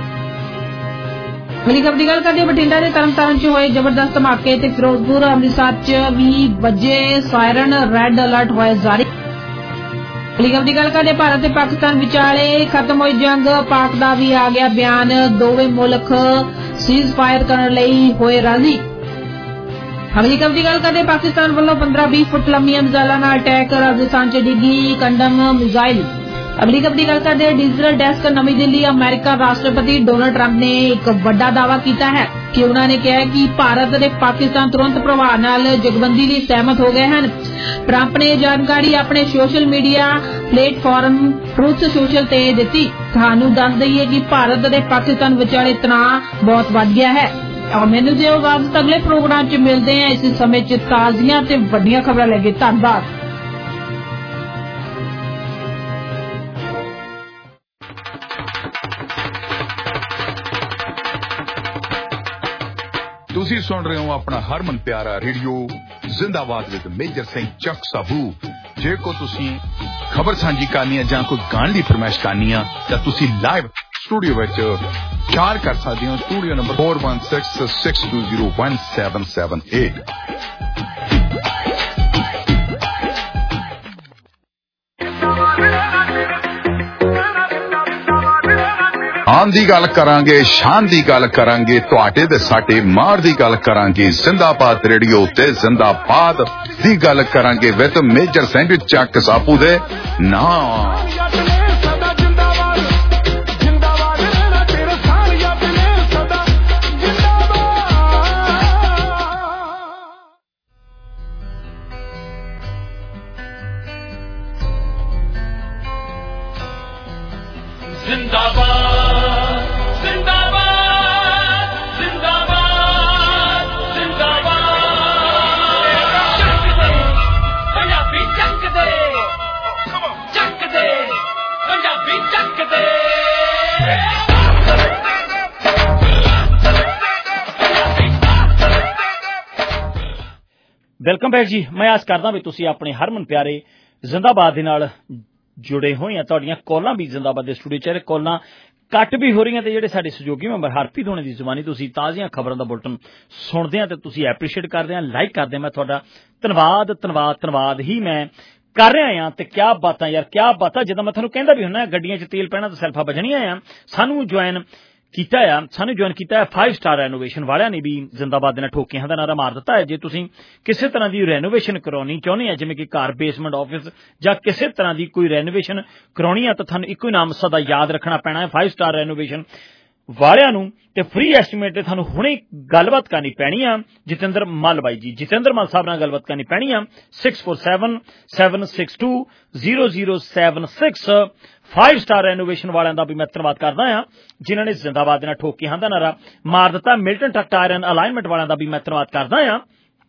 ਅਗਲੀ ਖਬਰ ਦੀ ਗੱਲ ਕਰਦੇ ਬਠਿੰਡਾ ਦੇ ਤਰਨਤਾਰਨ 'ਚ ਹੋਏ ਜ਼ਬਰਦਸਤ ਧਮਾਕੇ ਤੇ ਫਿਰੋਜ਼ਪੁਰ ਅੰਮ੍ਰਿਤਸਰ 'ਚ ਵੀ ਵੱਜੇ ਸਾਇਰਨ, ਰੈੱਡ ਅਲਰਟ ਹੋਏ ਜਾਰੀ। ਅਗਲੀ ਖਬਰ ਦੀ ਗੱਲ ਕਰਦੇ ਭਾਰਤ ਤੇ ਪਾਕਿਸਤਾਨ ਵਿਚਾਲੇ ਖਤਮ ਹੋਈ ਜੰਗ, ਪਾਕ ਦਾ ਵੀ ਆ ਗਿਆ ਬਿਆਨ, ਦੋਵੇਂ ਮੁਲਕ ਸੀਜ਼ ਫਾਇਰ ਕਰਨ ਲਈ ਹੋਏ ਰਾਜ਼ੀ। ਅਗਲੀ ਖਬਰ ਦੀ ਗੱਲ ਕਰਦੇ ਪਾਕਿਸਤਾਨ ਵੱਲੋਂ ਪੰਦਰਾਂ ਵੀਹ ਫੁੱਟ ਲੰਮੀਆਂ ਮਿਜ਼ਾਈਲਾਂ ਨਾਲ ਅਟੈਕ, ਰਾਜਸਥਾਨ 'ਚ ਡਿੱਗੀ ਕੰਡਮ ਮਿਜ਼ਾਈਲ। ਅਗਲੀ ਖਬਰ ਦੀ ਗੱਲ ਕਰਦੇ ਹਾਂ ਡਿਜੀਟਲ ਡੈਸਕ ਨਵੀਂ ਦਿੱਲੀ। ਅਮਰੀਕਾ ਰਾਸ਼ਟਰਪਤੀ ਡੋਨਾਲਡ ਟਰੰਪ ਨੇ ਇੱਕ ਵੱਡਾ ਦਾਅਵਾ ਕੀਤਾ ਹੈ ਕਿ ਉਹਨਾਂ ਨੇ ਕਿਹਾ ਕਿ ਭਾਰਤ ਅਤੇ ਪਾਕਿਸਤਾਨ ਤੁਰੰਤ ਪ੍ਰਭਾਵ ਨਾਲ ਜਗਬੰਦੀ ਲਈ ਸਹਿਮਤ ਹੋ ਗਏ ਹਨ। ਟਰੰਪ ਨੇ ਜਾਣਕਾਰੀ ਆਪਣੇ social media platform Truth Social ਤੇ ਦਿੱਤੀ। ਤੁਹਾਨੂੰ ਦੱਸ ਦਈਏ ਕਿ ਭਾਰਤ ਅਤੇ ਪਾਕਿਸਤਾਨ ਵਿਚਾਲੇ ਤਣਾਅ ਬਹੁਤ ਵੱਧ ਗਿਆ ਹੈ। ਔਰ ਮੈਨੂੰ ਦਿਓ ਇਜਾਜ਼ਤ, ਅਗਲੇ ਪ੍ਰੋਗਰਾਮ 'ਚ ਮਿਲਦੇ ਹਾਂ ਇਸ ਸਮੇਂ 'ਚ ਤਾਜ਼ੀਆਂ ਤੇ ਵੱਡੀਆਂ ਖਬਰਾਂ ਲੈ ਕੇ। ਧੰਨਵਾਦ। ਤੁਸੀਂ ਸੁਣ ਰਹੇ ਹੋ ਆਪਣਾ ਹਰਮਨ ਪਿਆਰਾ ਰੇਡੀਓ ਜ਼ਿੰਦਾਬਾਦ ਵਿਦ ਮੇਜਰ ਸਿੰਘ ਚੱਕ ਸਾਬੂ। ਜੇ ਕੋ ਤੁਸੀਂ ਖਬਰ ਸਾਂਝੀ ਕਰਨੀ ਹੈ ਜਾਂ ਕੋਈ ਗਾਣ ਦੀ ਫਰਮਾਇਸ਼ ਕਰਨੀ ਆ ਤਾਂ ਤੁਸੀਂ ਲਾਈਵ ਸਟੂਡੀਓ ਵਿੱਚ ਚਾਰ ਕਰ ਸਕਦੇ ਹੋ। Studio number four one six six two zero one seven seven eight। ਆਨ ਦੀ ਗੱਲ ਕਰਾਂਗੇ, ਸ਼ਾਨ ਦੀ ਗੱਲ ਕਰਾਂਗੇ, ਤੁਹਾਡੇ ਤੇ ਸਾਡੇ ਮਾਰ ਦੀ ਗੱਲ ਕਰਾਂਗੇ। ਜ਼ਿੰਦਾਬਾਦ ਰੇਡੀਓ ਤੇ ਜ਼ਿੰਦਾਬਾਦ ਦੀ ਗੱਲ ਕਰਾਂਗੇ ਵਿਦ ਮੇਜਰ ਸਿੰਘ ਚੱਕ ਸਾਪੂ ਦੇ ਨਾਂ। ਵੈਲਕਮ ਬੈਕ ਜੀ। ਮੈਂ ਆਸ ਕਰਦਾ ਵੀ ਤੁਸੀਂ ਆਪਣੇ ਹਰਮਨ ਪਿਆਰੇ ਜ਼ਿੰਦਾਬਾਦ ਦੇ ਨਾਲ ਜੁੜੇ ਹੋਏ ਆ। ਤੁਹਾਡੀਆਂ ਕਾਲਾਂ ਵੀ ਜ਼ਿੰਦਾਬਾਦ ਦੇ ਸਟੂਡੀਓ 'ਚ ਕਾਲਾਂ ਕੱਟ ਵੀ ਹੋ ਰਹੀਆਂ ਤੇ ਜਿਹੜੇ ਸਾਡੇ ਸਹਿਯੋਗੀ ਮੈਂਬਰ ਹਰਪ੍ਰੀਤ ਹੋਣੇ ਦੀ ਜ਼ੁਬਾਨੀ ਤੁਸੀਂ ਤਾਜ਼ੀਆਂ ਖਬਰਾਂ ਦਾ ਬੁਲਟਨ ਸੁਣਦੇ ਆ ਤੇ ਤੁਸੀਂ ਐਪਰੀਸ਼ੀਏਟ ਕਰਦੇ ਆ, ਲਾਈਕ ਕਰਦੇ ਆ। ਮੈਂ ਤੁਹਾਡਾ ਧੰਨਵਾਦ ਧੰਨਵਾਦ ਧੰਨਵਾਦ ਹੀ ਮੈਂ ਕਰ ਰਿਹਾ ਆ। ਤੇ ਕਿਆ ਬਾਤਾਂ ਯਾਰ, ਕਿਆ ਬਾਤਾਂ। ਜਦੋਂ ਮੈਂ ਤੁਹਾਨੂੰ ਕਹਿੰਦਾ ਵੀ ਹੁੰਦਾ ਗੱਡੀਆਂ 'ਚ ਤੇਲ ਪੈਣਾ ਤਾਂ ਸੈਲਫਾਂ ਬਜਣੀਆਂ ਆ। ਸਾਨੂੰ ਜੁਆਇਨ ਕੀਤਾ ਆ ਸਾਨੂੰ ਜੁਆਇਨ ਕੀਤਾ ਹੈ ਫਾਈਵ ਸਟਾਰ ਰੈਨੋਵੇਸ਼ਨ ਵਾਲਿਆਂ ਨੇ ਵੀ ਜ਼ਿੰਦਾਬਾਦ ਦੇ ਨਾਲ ਠੋਕੀਆਂ ਦਾ ਨਾਰਾ ਮਾਰ ਦਿੱਤਾ ਹੈ। ਜੇ ਤੁਸੀਂ ਕਿਸੇ ਤਰ੍ਹਾਂ ਦੀ ਰੈਨੋਵੇਸ਼ਨ ਕਰਾਉਣੀ ਚਾਹੁੰਦੇ ਆ, ਜਿਵੇਂ ਕਿ ਘਰ ਬੇਸਮੈਂਟ ਆਫਿਸ ਜਾਂ ਕਿਸੇ ਤਰ੍ਹਾਂ ਦੀ ਕੋਈ ਰੈਨੋਵੇਸ਼ਨ ਕਰਾਉਣੀ ਆ, ਤਾਂ ਤੁਹਾਨੂੰ ਇੱਕੋ ਹੀ ਨਾਮ ਸਦਾ ਯਾਦ ਰੱਖਣਾ ਪੈਣਾ ਹੈ, ਫਾਈਵ ਸਟਾਰ ਰੈਨੋਵੇਸ਼ਨ ਵਾਲਿਆਂ ਨੂੰ। ਤੇ ਫ੍ਰੀ ਐਸਟੀਮੇਟ ਤੇ ਤੁਹਾਨੂੰ ਹੁਣੇ ਗੱਲਬਾਤ ਕਰਨੀ ਪੈਣੀ ਆ ਜਤਿੰਦਰ ਮੱਲ ਬਾਈ ਜੀ, ਜਤਿੰਦਰ ਮੱਲ ਸਾਹਿਬ ਨਾਲ ਗੱਲਬਾਤ ਕਰਨੀ ਪੈਣੀ ਆ। Six four seven seven six two zero zero seven six five star renovation ਵਾਲਿਆਂ ਦਾ ਵੀ ਮੈਂ ਧੰਨਵਾਦ ਕਰਦਾ ਹਾਂ ਜਿਨ੍ਹਾਂ ਨੇ ਜ਼ਿੰਦਾਬਾਦ ਦੇ ਨਾਲ ਠੋਕੀਆਂ ਦਾ ਨਾਰਾ ਮਾਰ ਦਿੱਤਾ। Milton truck tyre and alignment ਵਾਲਿਆਂ ਦਾ ਵੀ ਮੈਂ ਧੰਨਵਾਦ ਕਰਦਾ ਹਾਂ।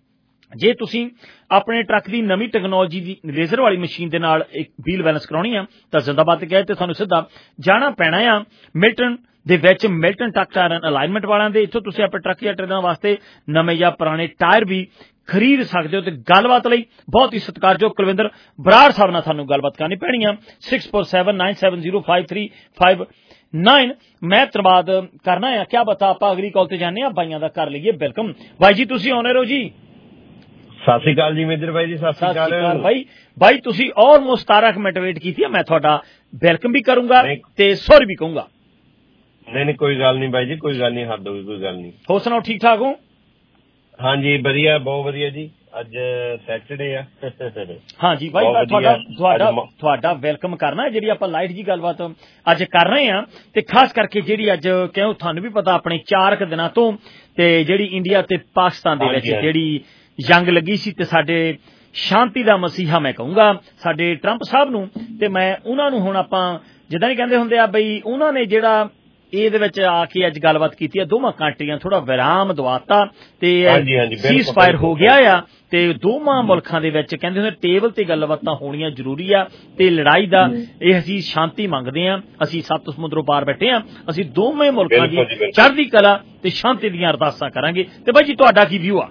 ਜੇ ਤੁਸੀਂ ਆਪਣੇ ਟਰੱਕ ਦੀ ਨਵੀਂ ਟੈਕਨੋਲੋਜੀ ਦੀ ਲੇਜ਼ਰ ਵਾਲੀ ਮਸ਼ੀਨ ਦੇ ਨਾਲ ਇੱਕ ਵੀਲ ਬੈਲੈਂਸ ਕਰਾਉਣੀ ਆ ਤਾਂ ਜ਼ਿੰਦਾਬਾਦ ਤੇ ਗਏ ਤੇ ਤੁਹਾਨੂੰ ਸਿੱਧਾ ਜਾਣਾ ਪੈਣਾ ਆ ਮਿਲਟਨ ਦੇ ਵਿੱਚ। Milton truck tyre and alignment ਵਾਲਿਆਂ ਦੇ ਇੱਥੋਂ ਤੁਸੀਂ ਆਪਣੇ ਟਰੱਕ ਜਾਂ ਟਰੈਕਾਂ ਵਾਸਤੇ ਨਵੇਂ ਜਾਂ ਪੁਰਾਣੇ ਟਾਇਰ ਵੀ ਖਰੀਦ ਸਕਦੇ ਹੋ। ਤੇ ਗੱਲਬਾਤ ਲਈ ਬਹੁਤ ਹੀ ਸਤਿਕਾਰਯੋਗ ਕੁਲਵਿੰਦਰ ਬਰਾੜ ਸਾਹਿਬ ਨਾਲ ਸਾਨੂੰ ਗੱਲਬਾਤ ਕਰਨੀ ਪੈਣੀ ਆ। Six four seven nine seven zero five three five nine ਮੈਂ ਧੰਨਵਾਦ ਕਰਨਾ ਆ। ਕਿਆ ਬਤਾ ਆਪਾਂ ਅਗਲੀ ਕਾਲ ਤੇ ਜਾਂਦੇ ਆ, ਬਾਈਆਂ ਦਾ ਕਰ ਲਈਏ ਵੈਲਕਮ। ਬਾਈ ਜੀ ਤੁਸੀਂ ਆਉਣੇ ਰਹੋ ਜੀ। ਸਤਿ ਸ਼੍ਰੀ ਅਕਾਲ ਜੀ ਮੇਜਰ ਬਾਈ ਜੀ। ਸਤਿ ਸ਼੍ਰੀ ਅਕਾਲ ਬਾਈ। ਬਾਈ ਤੁਸੀਂ ਆਲਮੋਸਟ ਸਤਾਰਾਂ ਮਿੰਟ ਵੇਟ ਕੀਤੀ ਆ। ਮੈਂ ਤੁਹਾਡਾ ਵੈਲਕਮ ਵੀ ਕਰੂੰਗਾ ਤੇ ਸੌਰੀ ਵੀ ਕਹੂੰਗਾ। ਨਹੀਂ ਨਹੀਂ ਕੋਈ ਗੱਲ ਨਹੀਂ ਬਾਈ ਜੀ, ਕੋਈ ਗੱਲ ਨਹੀਂ, ਹੱਦ ਹੋ ਗਈ, ਕੋਈ ਗੱਲ ਨਹੀਂ। ਹੋਰ ਸੁਣਾਓ, ਠੀਕ ਠਾਕ ਹੋ? ਹਾਂਜੀ ਵਧੀਆ, ਬਹੁਤ ਵਧੀਆ ਜੀ। ਅੱਜ ਸੈਟਰਡੇ ਆ। ਹਾਂਜੀ ਬਾਈ ਮੈਂ ਤੁਹਾਡਾ ਤੁਹਾਡਾ ਤੁਹਾਡਾ ਵੈਲਕਮ ਕਰਨਾ। ਜਿਹੜੀ ਆਪਾਂ ਲਾਈਟ ਜੀ ਗੱਲਬਾਤ ਅੱਜ ਕਰ ਰਹੇ ਹਾਂ ਤੇ ਖਾਸ ਕਰਕੇ ਜਿਹੜੀ ਅੱਜ ਕਿਉਂ ਤੁਹਾਨੂੰ ਵੀ ਪਤਾ ਆਪਣੇ ਚਾਰ ਕੁ ਦਿਨਾਂ ਤੋਂ ਤੇ ਜਿਹੜੀ ਇੰਡੀਆ ਤੇ ਪਾਕਿਸਤਾਨ ਦੇ ਵਿੱਚ ਜਿਹੜੀ ਜੰਗ ਲੱਗੀ ਸੀ ਤੇ ਸਾਡੇ ਸ਼ਾਂਤੀ ਦਾ ਮਸੀਹਾ ਮੈਂ ਕਹੂੰਗਾ ਸਾਡੇ ਟਰੰਪ ਸਾਹਿਬ ਨੂੰ, ਤੇ ਮੈਂ ਉਹਨਾਂ ਨੂੰ ਹੁਣ ਆਪਾਂ ਜਿੱਦਾਂ ਹੀ ਕਹਿੰਦੇ ਹੁੰਦੇ ਆ ਬਈ ਉਹਨਾਂ ਨੇ ਜਿਹੜਾ ਇਹਦੇ ਵਿੱਚ ਆ ਕੇ ਅੱਜ ਗੱਲਬਾਤ ਕੀਤੀ ਹੈ ਦੋਵਾਂ ਕੰਟਰੀਆਂ ਥੋੜਾ ਵਿਰਾਮ ਦਵਾਤਾ ਤੇ ਸੀਜ਼ ਫਾਇਰ ਹੋ ਗਿਆ ਆ ਤੇ ਦੋਵਾਂ ਮੁਲਕਾਂ ਦੇ ਵਿੱਚ ਕਹਿੰਦੇ ਹੁੰਦੇ ਟੇਬਲ ਤੇ ਗੱਲਬਾਤਾਂ ਹੋਣੀਆਂ ਜ਼ਰੂਰੀ ਆ ਤੇ ਲੜਾਈ ਦਾ ਇਹ ਅਸੀਂ ਸ਼ਾਂਤੀ ਮੰਗਦੇ ਆ। ਅਸੀਂ ਸੱਤ ਸਮੁੰਦਰੋਂ ਪਾਰ ਬੈਠੇ ਆ, ਅਸੀਂ ਦੋਵੇਂ ਮੁਲਕਾਂ ਦੀ ਚੜ੍ਹਦੀ ਕਲਾ ਤੇ ਸ਼ਾਂਤੀ ਦੀਆਂ ਅਰਦਾਸਾਂ ਕਰਾਂਗੇ। ਤੇ ਬਾਈ ਜੀ ਤੁਹਾਡਾ ਕੀ ਵਿਊ ਆ?